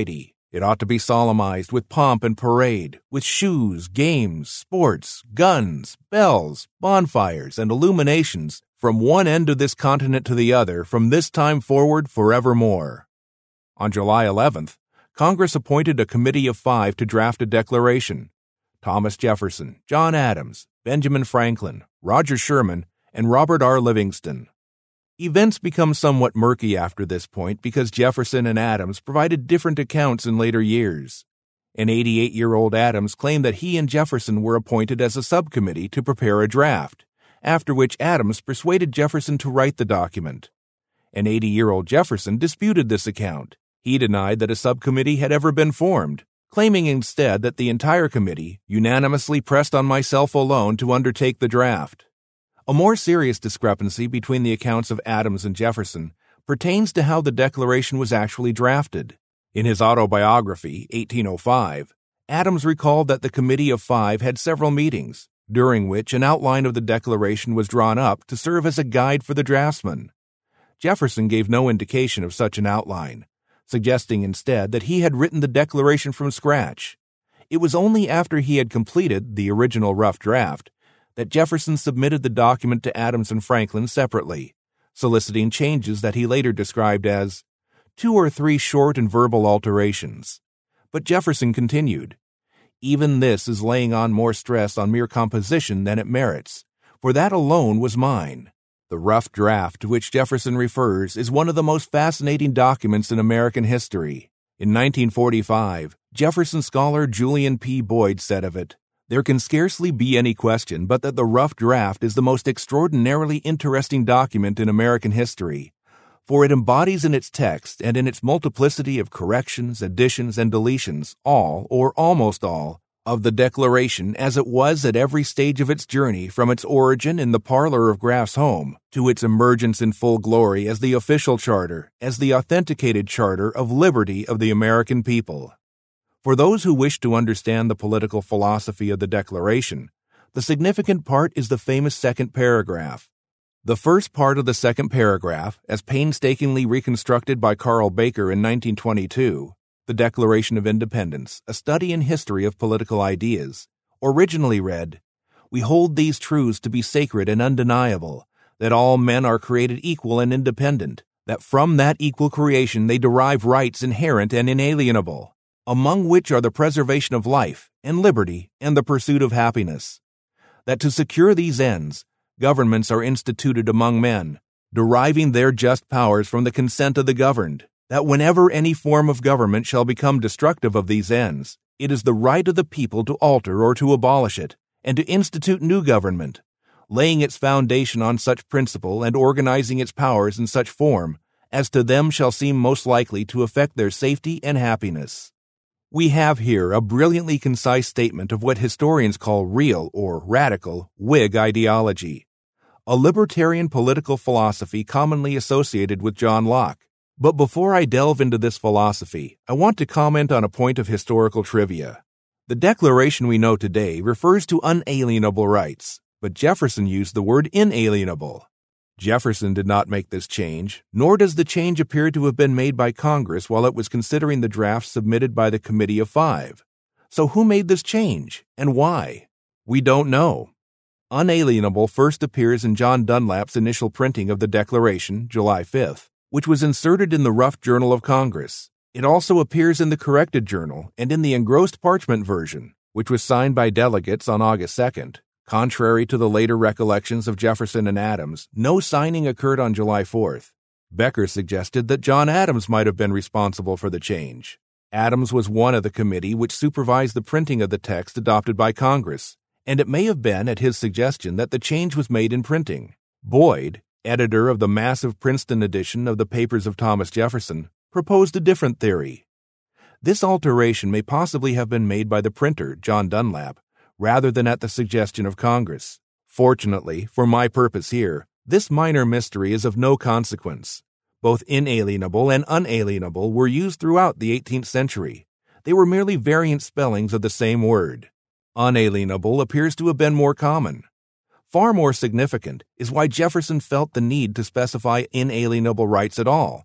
It ought to be solemnized with pomp and parade, with shoes, games, sports, guns, bells, bonfires, and illuminations from one end of this continent to the other from this time forward forevermore. On July eleventh, Congress appointed a committee of five to draft a declaration. Thomas Jefferson, John Adams, Benjamin Franklin, Roger Sherman, and Robert R. Livingston. Events become somewhat murky after this point because Jefferson and Adams provided different accounts in later years. An eighty-eight-year-old Adams claimed that he and Jefferson were appointed as a subcommittee to prepare a draft, after which Adams persuaded Jefferson to write the document. An eighty-year-old Jefferson disputed this account. He denied that a subcommittee had ever been formed, claiming instead that the entire committee unanimously pressed on myself alone to undertake the draft. A more serious discrepancy between the accounts of Adams and Jefferson pertains to how the Declaration was actually drafted. In his autobiography, eighteen oh five, Adams recalled that the Committee of Five had several meetings, during which an outline of the Declaration was drawn up to serve as a guide for the draftsman. Jefferson gave no indication of such an outline, suggesting instead that he had written the Declaration from scratch. It was only after he had completed the original rough draft that Jefferson submitted the document to Adams and Franklin separately, soliciting changes that he later described as two or three short and verbal alterations. But Jefferson continued, "Even this is laying on more stress on mere composition than it merits, for that alone was mine." The rough draft to which Jefferson refers is one of the most fascinating documents in American history. In nineteen forty-five, Jefferson scholar Julian P. Boyd said of it, "There can scarcely be any question but that the rough draft is the most extraordinarily interesting document in American history, for it embodies in its text and in its multiplicity of corrections, additions, and deletions all, or almost all, of the Declaration as it was at every stage of its journey from its origin in the parlor of Graff's home to its emergence in full glory as the official charter, as the authenticated charter of liberty of the American people." For those who wish to understand the political philosophy of the Declaration, the significant part is the famous second paragraph. The first part of the second paragraph, as painstakingly reconstructed by Carl Baker in nineteen twenty-two, the Declaration of Independence, a study in history of political ideas, originally read, "We hold these truths to be sacred and undeniable, that all men are created equal and independent, that from that equal creation they derive rights inherent and inalienable, among which are the preservation of life and liberty and the pursuit of happiness. That to secure these ends, governments are instituted among men, deriving their just powers from the consent of the governed. That whenever any form of government shall become destructive of these ends, it is the right of the people to alter or to abolish it, and to institute new government, laying its foundation on such principle and organizing its powers in such form as to them shall seem most likely to affect their safety and happiness." We have here a brilliantly concise statement of what historians call real or radical Whig ideology, a libertarian political philosophy commonly associated with John Locke. But before I delve into this philosophy, I want to comment on a point of historical trivia. The Declaration we know today refers to unalienable rights, but Jefferson used the word inalienable. Jefferson did not make this change, nor does the change appear to have been made by Congress while it was considering the draft submitted by the Committee of Five. So who made this change, and why? We don't know. Unalienable first appears in John Dunlap's initial printing of the Declaration, July fifth, which was inserted in the Rough Journal of Congress. It also appears in the corrected journal and in the engrossed parchment version, which was signed by delegates on August second. Contrary to the later recollections of Jefferson and Adams, no signing occurred on July fourth. Becker suggested that John Adams might have been responsible for the change. Adams was one of the committee which supervised the printing of the text adopted by Congress, and it may have been at his suggestion that the change was made in printing. Boyd, editor of the massive Princeton edition of the Papers of Thomas Jefferson, proposed a different theory. This alteration may possibly have been made by the printer, John Dunlap, rather than at the suggestion of Congress. Fortunately, for my purpose here, this minor mystery is of no consequence. Both inalienable and unalienable were used throughout the eighteenth century. They were merely variant spellings of the same word. Unalienable appears to have been more common. Far more significant is why Jefferson felt the need to specify inalienable rights at all,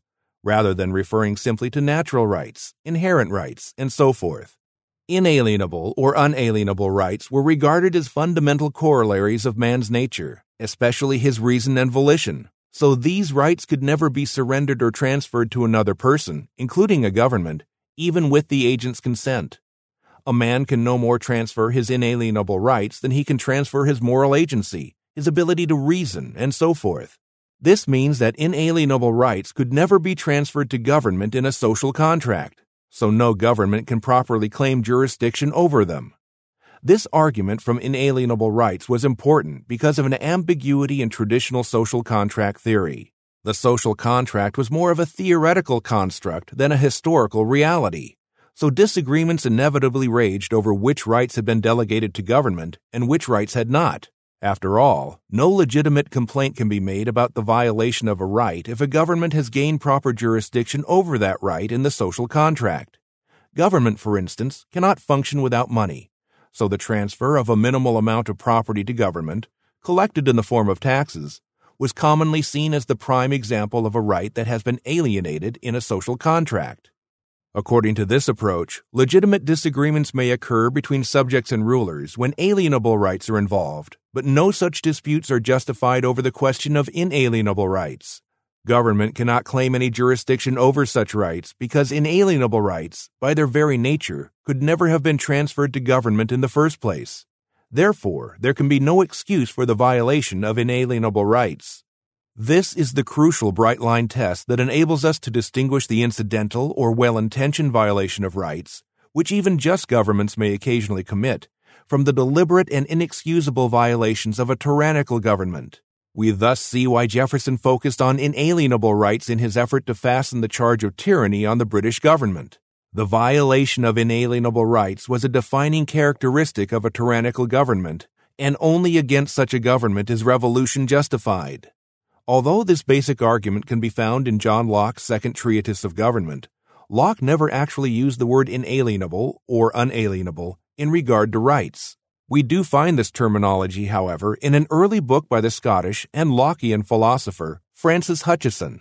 rather than referring simply to natural rights, inherent rights, and so forth. Inalienable or unalienable rights were regarded as fundamental corollaries of man's nature, especially his reason and volition, so these rights could never be surrendered or transferred to another person, including a government, even with the agent's consent. A man can no more transfer his inalienable rights than he can transfer his moral agency, his ability to reason, and so forth. This means that inalienable rights could never be transferred to government in a social contract, so no government can properly claim jurisdiction over them. This argument from inalienable rights was important because of an ambiguity in traditional social contract theory. The social contract was more of a theoretical construct than a historical reality, so disagreements inevitably raged over which rights had been delegated to government and which rights had not. After all, no legitimate complaint can be made about the violation of a right if a government has gained proper jurisdiction over that right in the social contract. Government, for instance, cannot function without money, so the transfer of a minimal amount of property to government, collected in the form of taxes, was commonly seen as the prime example of a right that has been alienated in a social contract. According to this approach, legitimate disagreements may occur between subjects and rulers when alienable rights are involved, but no such disputes are justified over the question of inalienable rights. Government cannot claim any jurisdiction over such rights because inalienable rights, by their very nature, could never have been transferred to government in the first place. Therefore, there can be no excuse for the violation of inalienable rights. This is the crucial bright-line test that enables us to distinguish the incidental or well-intentioned violation of rights, which even just governments may occasionally commit, from the deliberate and inexcusable violations of a tyrannical government. We thus see why Jefferson focused on inalienable rights in his effort to fasten the charge of tyranny on the British government. The violation of inalienable rights was a defining characteristic of a tyrannical government, and only against such a government is revolution justified. Although this basic argument can be found in John Locke's Second Treatise of Government, Locke never actually used the word inalienable or unalienable in regard to rights. We do find this terminology, however, in an early book by the Scottish and Lockean philosopher Francis Hutcheson.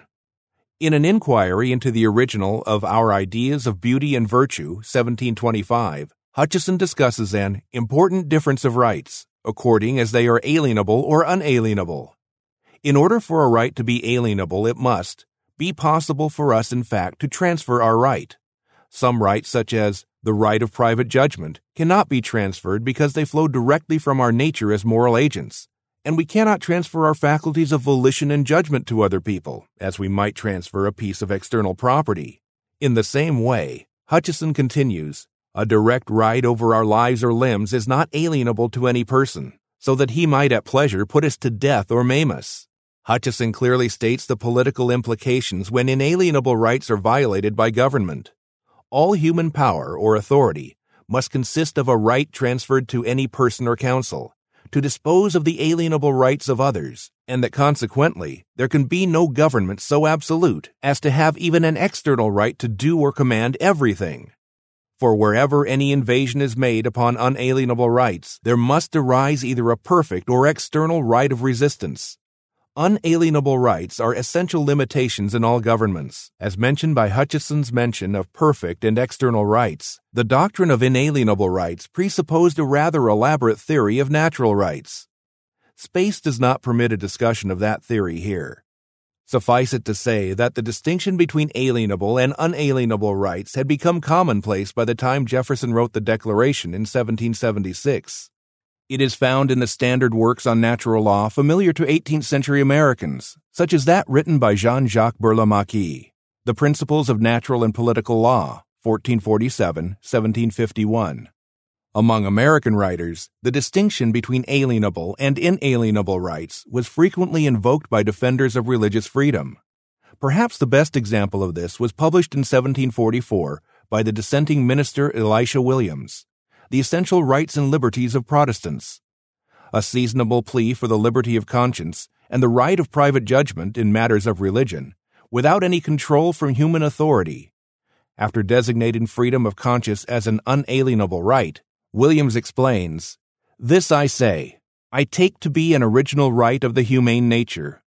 In an inquiry into the original of Our Ideas of Beauty and Virtue, seventeen twenty-five, Hutcheson discusses an important difference of rights, according as they are alienable or unalienable. In order for a right to be alienable, it must be possible for us, in fact, to transfer our right. Some rights, such as the right of private judgment, cannot be transferred because they flow directly from our nature as moral agents, and we cannot transfer our faculties of volition and judgment to other people, as we might transfer a piece of external property. In the same way, Hutcheson continues, a direct right over our lives or limbs is not alienable to any person, so that he might at pleasure put us to death or maim us. Hutcheson clearly states the political implications when inalienable rights are violated by government. All human power or authority must consist of a right transferred to any person or council to dispose of the alienable rights of others, and that consequently there can be no government so absolute as to have even an external right to do or command everything. For wherever any invasion is made upon unalienable rights, there must arise either a perfect or external right of resistance. Unalienable rights are essential limitations in all governments. As mentioned by Hutcheson's mention of perfect and external rights, the doctrine of inalienable rights presupposed a rather elaborate theory of natural rights. Space does not permit a discussion of that theory here. Suffice it to say that the distinction between alienable and unalienable rights had become commonplace by the time Jefferson wrote the Declaration in seventeen seventy-six. It is found in the standard works on natural law familiar to eighteenth century Americans, such as that written by Jean-Jacques Burle-Marquis, The Principles of Natural and Political Law, fourteen forty-seven to seventeen fifty-one. Among American writers, the distinction between alienable and inalienable rights was frequently invoked by defenders of religious freedom. Perhaps the best example of this was published in seventeen forty-four by the dissenting minister Elisha Williams, The Essential Rights and Liberties of Protestants, a seasonable plea for the liberty of conscience and the right of private judgment in matters of religion, without any control from human authority. After designating freedom of conscience as an unalienable right, Williams explains, "This I say, I take to be an original right of the humane nature,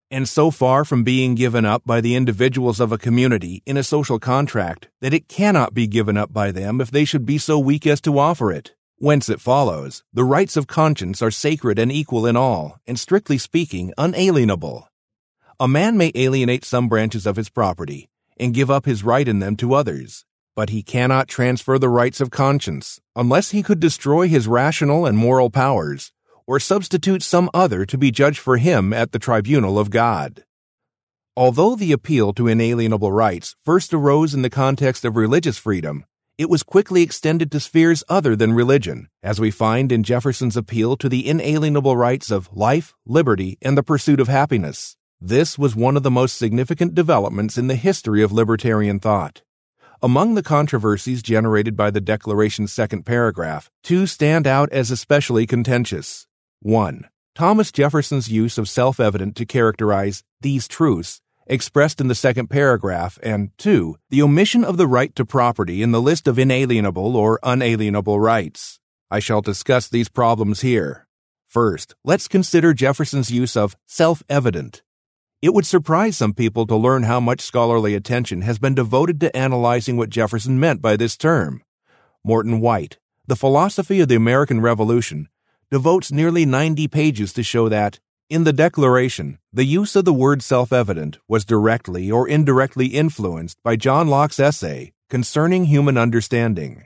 and so far from being given up by the individuals of a community in a social contract that it cannot be given up by them if they should be so weak as to offer it. Whence it follows, the rights of conscience are sacred and equal in all, and strictly speaking, unalienable. A man may alienate some branches of his property, and give up his right in them to others, but he cannot transfer the rights of conscience, unless he could destroy his rational and moral powers, or substitute some other to be judged for him at the tribunal of God. Although the appeal to inalienable rights first arose in the context of religious freedom, it was quickly extended to spheres other than religion, as we find in Jefferson's appeal to the inalienable rights of life, liberty, and the pursuit of happiness. This was one of the most significant developments in the history of libertarian thought. Among the controversies generated by the Declaration's second paragraph, two stand out as especially contentious. one. Thomas Jefferson's use of self-evident to characterize these truths expressed in the second paragraph, and two. The omission of the right to property in the list of inalienable or unalienable rights. I shall discuss these problems here. First, let's consider Jefferson's use of self-evident. It would surprise some people to learn how much scholarly attention has been devoted to analyzing what Jefferson meant by this term. Morton White, The Philosophy of the American Revolution, devotes nearly ninety pages to show that, in the Declaration, the use of the word self-evident was directly or indirectly influenced by John Locke's essay Concerning Human Understanding.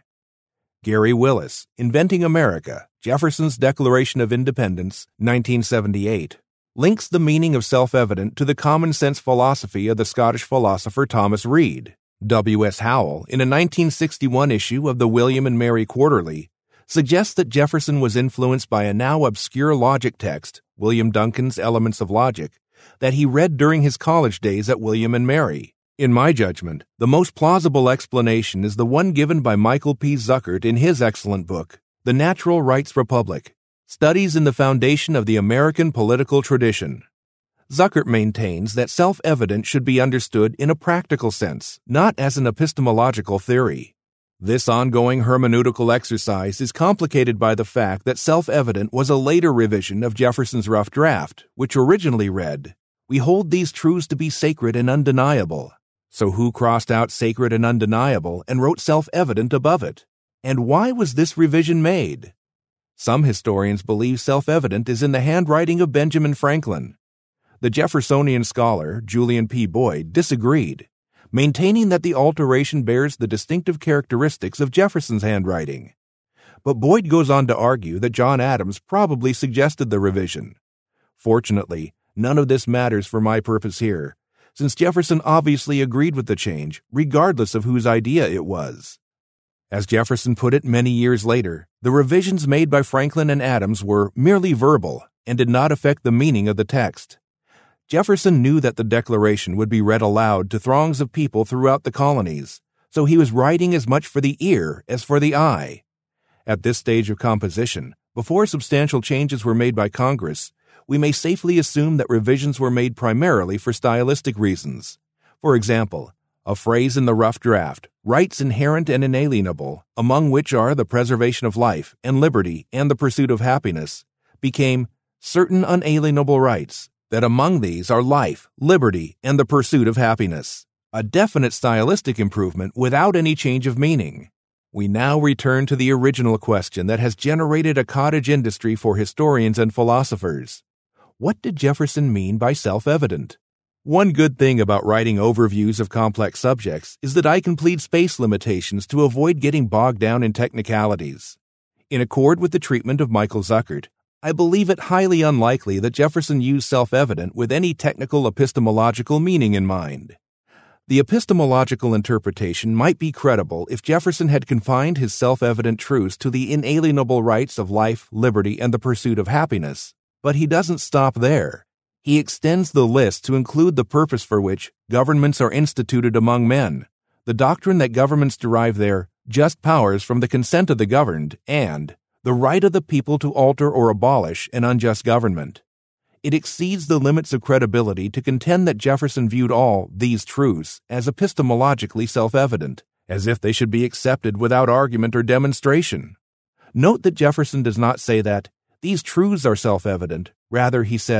Gary Willis, Inventing America, Jefferson's Declaration of Independence, nineteen seventy-eight, links the meaning of self-evident to the common-sense philosophy of the Scottish philosopher Thomas Reid. W S Howell, in a nineteen sixty-one issue of the William and Mary Quarterly, suggests that Jefferson was influenced by a now obscure logic text, William Duncan's Elements of Logic, that he read during his college days at William and Mary. In my judgment, the most plausible explanation is the one given by Michael P. Zuckert in his excellent book, The Natural Rights Republic, Studies in the Foundation of the American Political Tradition. Zuckert maintains that self-evident should be understood in a practical sense, not as an epistemological theory. This ongoing hermeneutical exercise is complicated by the fact that self-evident was a later revision of Jefferson's rough draft, which originally read, "We hold these truths to be sacred and undeniable." So who crossed out sacred and undeniable and wrote self-evident above it? And why was this revision made? Some historians believe self-evident is in the handwriting of Benjamin Franklin. The Jeffersonian scholar, Julian P. Boyd, disagreed, maintaining that the alteration bears the distinctive characteristics of Jefferson's handwriting. But Boyd goes on to argue that John Adams probably suggested the revision. Fortunately, none of this matters for my purpose here, since Jefferson obviously agreed with the change, regardless of whose idea it was. As Jefferson put it many years later, the revisions made by Franklin and Adams were merely verbal and did not affect the meaning of the text. Jefferson knew that the Declaration would be read aloud to throngs of people throughout the colonies, so he was writing as much for the ear as for the eye. At this stage of composition, before substantial changes were made by Congress, we may safely assume that revisions were made primarily for stylistic reasons. For example, a phrase in the rough draft, rights inherent and inalienable, among which are the preservation of life and liberty and the pursuit of happiness, became certain unalienable rights, that among these are life, liberty, and the pursuit of happiness. A definite stylistic improvement without any change of meaning. We now return to the original question that has generated a cottage industry for historians and philosophers. What did Jefferson mean by self-evident? One good thing about writing overviews of complex subjects is that I can plead space limitations to avoid getting bogged down in technicalities. In accord with the treatment of Michael Zuckert, I believe it highly unlikely that Jefferson used self-evident with any technical epistemological meaning in mind. The epistemological interpretation might be credible if Jefferson had confined his self-evident truths to the inalienable rights of life, liberty, and the pursuit of happiness. But he doesn't stop there. He extends the list to include the purpose for which governments are instituted among men, the doctrine that governments derive their just powers from the consent of the governed, and the right of the people to alter or abolish an unjust government. It exceeds the limits of credibility to contend that Jefferson viewed all these truths as epistemologically self-evident, as if they should be accepted without argument or demonstration. Note that Jefferson does not say that these truths are self-evident. Rather, he said,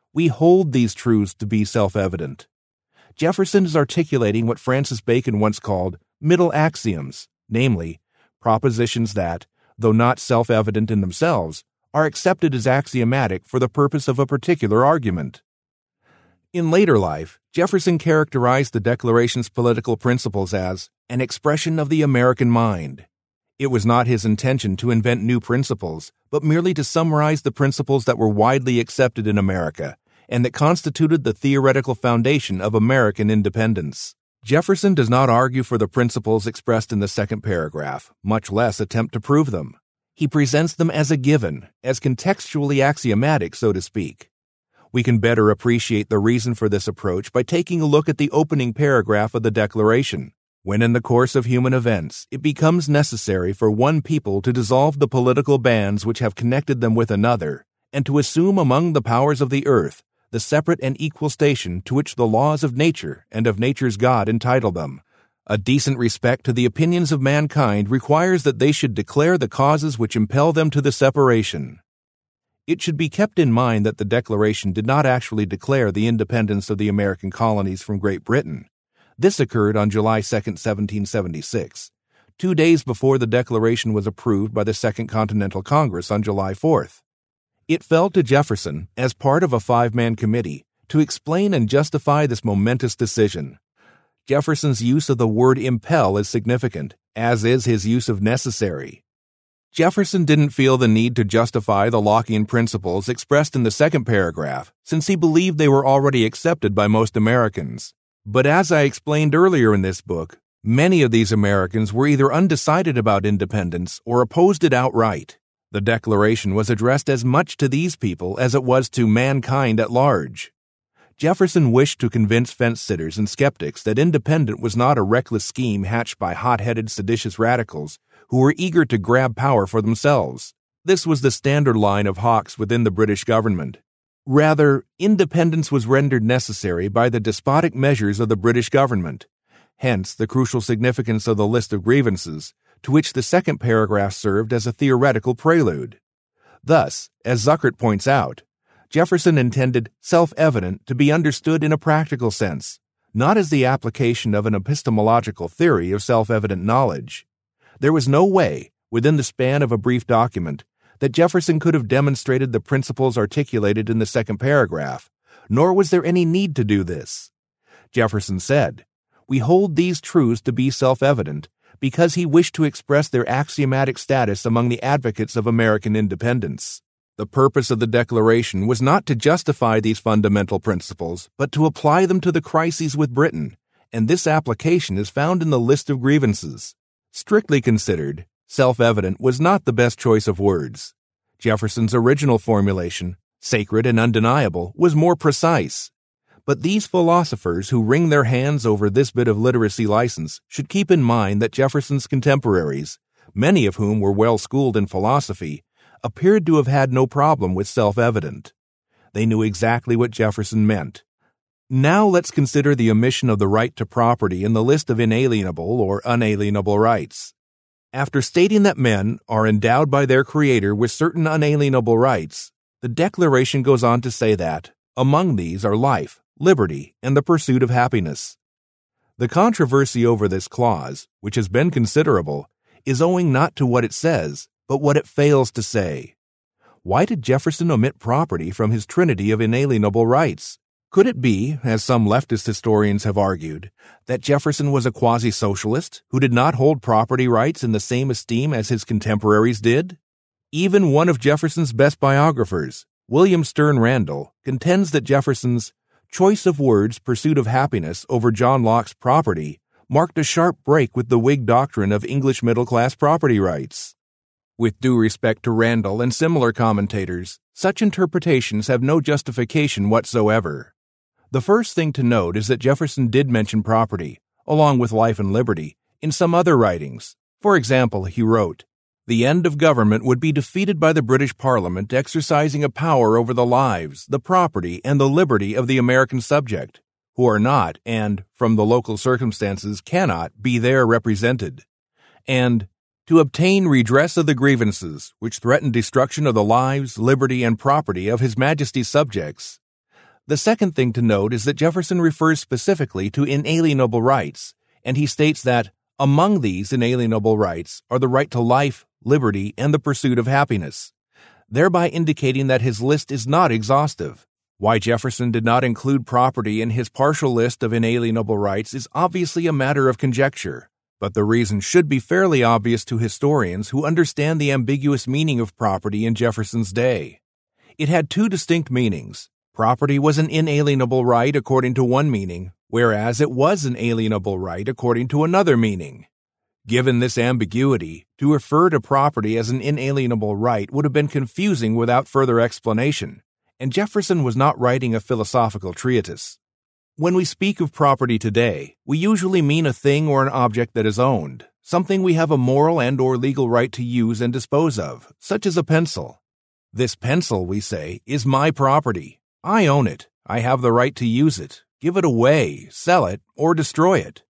We hold these truths to be self-evident. Jefferson is articulating what Francis Bacon once called middle axioms, namely, propositions that, though not self-evident in themselves, are accepted as axiomatic for the purpose of a particular argument. In later life, Jefferson characterized the Declaration's political principles as an expression of the American mind. It was not his intention to invent new principles, but merely to summarize the principles that were widely accepted in America and that constituted the theoretical foundation of American independence. Jefferson does not argue for the principles expressed in the second paragraph, much less attempt to prove them. He presents them as a given, as contextually axiomatic, so to speak. We can better appreciate the reason for this approach by taking a look at the opening paragraph of the Declaration. When in the course of human events it becomes necessary for one people to dissolve the political bands which have connected them with another, and to assume among the powers of the earth the separate and equal station to which the laws of nature and of nature's God entitle them, a decent respect to the opinions of mankind requires that they should declare the causes which impel them to the separation. It should be kept in mind that the Declaration did not actually declare the independence of the American colonies from Great Britain. This occurred on July second, seventeen seventy-six, two days before the Declaration was approved by the Second Continental Congress on July fourth. It fell to Jefferson, as part of a five-man committee, to explain and justify this momentous decision. Jefferson's use of the word impel is significant, as is his use of necessary. Jefferson didn't feel the need to justify the Lockean principles expressed in the second paragraph, since he believed they were already accepted by most Americans. But as I explained earlier in this book, many of these Americans were either undecided about independence or opposed it outright. The Declaration was addressed as much to these people as it was to mankind at large. Jefferson wished to convince fence-sitters and skeptics that independence was not a reckless scheme hatched by hot-headed seditious radicals who were eager to grab power for themselves. This was the standard line of hawks within the British government. Rather, independence was rendered necessary by the despotic measures of the British government, hence the crucial significance of the list of grievances, to which the second paragraph served as a theoretical prelude. Thus, as Zuckert points out, Jefferson intended self-evident to be understood in a practical sense, not as the application of an epistemological theory of self-evident knowledge. There was no way, within the span of a brief document, that Jefferson could have demonstrated the principles articulated in the second paragraph, nor was there any need to do this. Jefferson said, "We hold these truths to be self-evident because he wished to express their axiomatic status among the advocates of American independence." The purpose of the Declaration was not to justify these fundamental principles, but to apply them to the crises with Britain, and this application is found in the list of grievances. Strictly considered, self-evident was not the best choice of words. Jefferson's original formulation, sacred and undeniable, was more precise. But these philosophers who wring their hands over this bit of literacy license should keep in mind that Jefferson's contemporaries, many of whom were well schooled in philosophy, appeared to have had no problem with self-evident. They knew exactly what Jefferson meant. Now let's consider the omission of the right to property in the list of inalienable or unalienable rights. After stating that men are endowed by their Creator with certain unalienable rights, the Declaration goes on to say that, among these are life, liberty, and the pursuit of happiness. The controversy over this clause, which has been considerable, is owing not to what it says, but what it fails to say. Why did Jefferson omit property from his trinity of inalienable rights? Could it be, as some leftist historians have argued, that Jefferson was a quasi-socialist who did not hold property rights in the same esteem as his contemporaries did? Even one of Jefferson's best biographers, William Stern Randall, contends that Jefferson's choice of words pursuit of happiness over John Locke's property marked a sharp break with the Whig doctrine of English middle-class property rights. With due respect to Randall and similar commentators, such interpretations have no justification whatsoever. The first thing to note is that Jefferson did mention property, along with life and liberty, in some other writings. For example, he wrote, "The end of government would be defeated by the British Parliament exercising a power over the lives, the property, and the liberty of the American subject, who are not, and, from the local circumstances, cannot be there represented, and to obtain redress of the grievances which threaten destruction of the lives, liberty, and property of His Majesty's subjects. The second thing to note is that Jefferson refers specifically to inalienable rights, and he states that among these inalienable rights are the right to life, liberty, and the pursuit of happiness, thereby indicating that his list is not exhaustive. Why Jefferson did not include property in his partial list of inalienable rights is obviously a matter of conjecture, but the reason should be fairly obvious to historians who understand the ambiguous meaning of property in Jefferson's day. It had two distinct meanings. Property was an inalienable right according to one meaning, whereas it was an alienable right according to another meaning. Given this ambiguity, to refer to property as an inalienable right would have been confusing without further explanation, and Jefferson was not writing a philosophical treatise. When we speak of property today, we usually mean a thing or an object that is owned, something we have a moral and or legal right to use and dispose of, such as a pencil. This pencil, we say, is my property. I own it. I have the right to use it, give it away, sell it, or destroy it.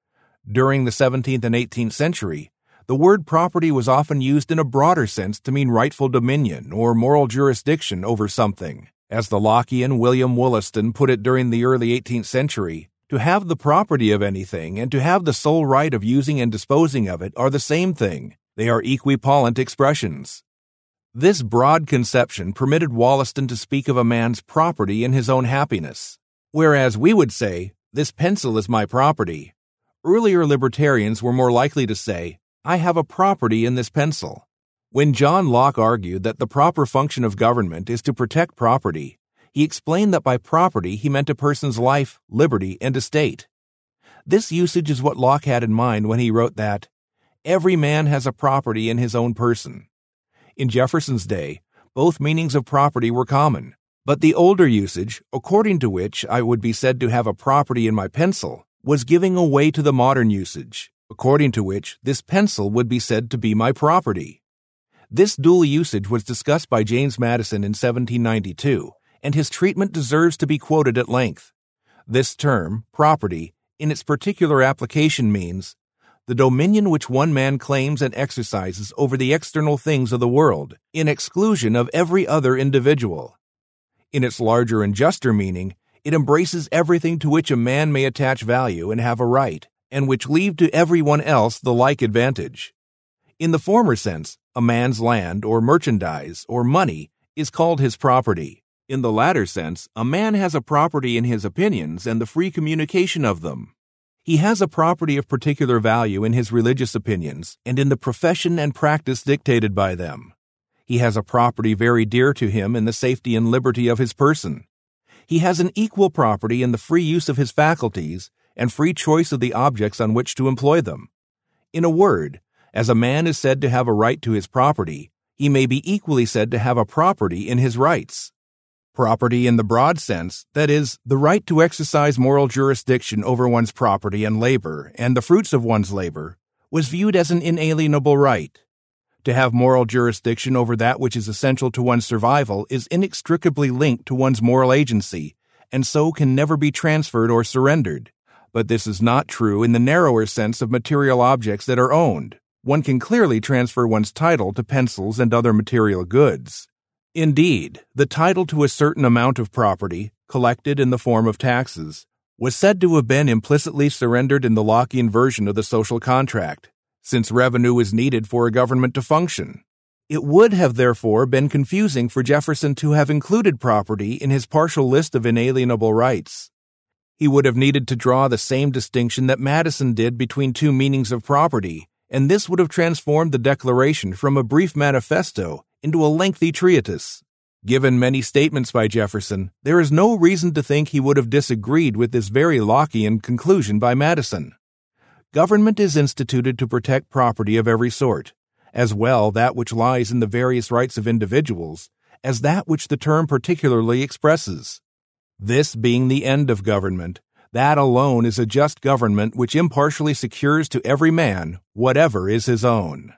During the seventeenth and eighteenth century, the word property was often used in a broader sense to mean rightful dominion or moral jurisdiction over something. As the Lockean William Wollaston put it during the early eighteenth century, to have the property of anything and to have the sole right of using and disposing of it are the same thing. They are equipollent expressions. This broad conception permitted Wollaston to speak of a man's property in his own happiness, whereas we would say, "This pencil is my property." Earlier libertarians were more likely to say, "I have a property in this pencil." When John Locke argued that the proper function of government is to protect property, he explained that by property he meant a person's life, liberty, and estate. This usage is what Locke had in mind when he wrote that, "Every man has a property in his own person." In Jefferson's day, both meanings of property were common, but the older usage, according to which I would be said to have a property in my pencil, was giving away to the modern usage, according to which this pencil would be said to be my property. This dual usage was discussed by James Madison in seventeen ninety-two, and his treatment deserves to be quoted at length. This term, property, in its particular application means the dominion which one man claims and exercises over the external things of the world, in exclusion of every other individual. In its larger and juster meaning, it embraces everything to which a man may attach value and have a right, and which leave to everyone else the like advantage. In the former sense, a man's land or merchandise or money is called his property. In the latter sense, a man has a property in his opinions and the free communication of them. He has a property of particular value in his religious opinions and in the profession and practice dictated by them. He has a property very dear to him in the safety and liberty of his person. He has an equal property in the free use of his faculties and free choice of the objects on which to employ them. In a word, as a man is said to have a right to his property, he may be equally said to have a property in his rights. Property in the broad sense, that is, the right to exercise moral jurisdiction over one's property and labor and the fruits of one's labor, was viewed as an inalienable right. To have moral jurisdiction over that which is essential to one's survival is inextricably linked to one's moral agency, and so can never be transferred or surrendered. But this is not true in the narrower sense of material objects that are owned. One can clearly transfer one's title to pencils and other material goods. Indeed, the title to a certain amount of property, collected in the form of taxes, was said to have been implicitly surrendered in the Lockean version of the social contract, since revenue is needed for a government to function. It would have therefore been confusing for Jefferson to have included property in his partial list of inalienable rights. He would have needed to draw the same distinction that Madison did between two meanings of property, and this would have transformed the Declaration from a brief manifesto into a lengthy treatise. Given many statements by Jefferson, there is no reason to think he would have disagreed with this very Lockean conclusion by Madison. Government is instituted to protect property of every sort, as well that which lies in the various rights of individuals, as that which the term particularly expresses. This being the end of government, that alone is a just government which impartially secures to every man whatever is his own.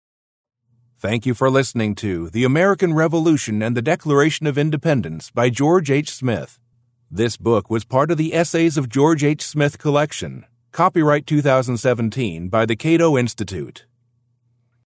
Thank you for listening to The American Revolution and the Declaration of Independence by George H. Smith. This book was part of the Essays of George H. Smith collection. Copyright two thousand seventeen by the Cato Institute.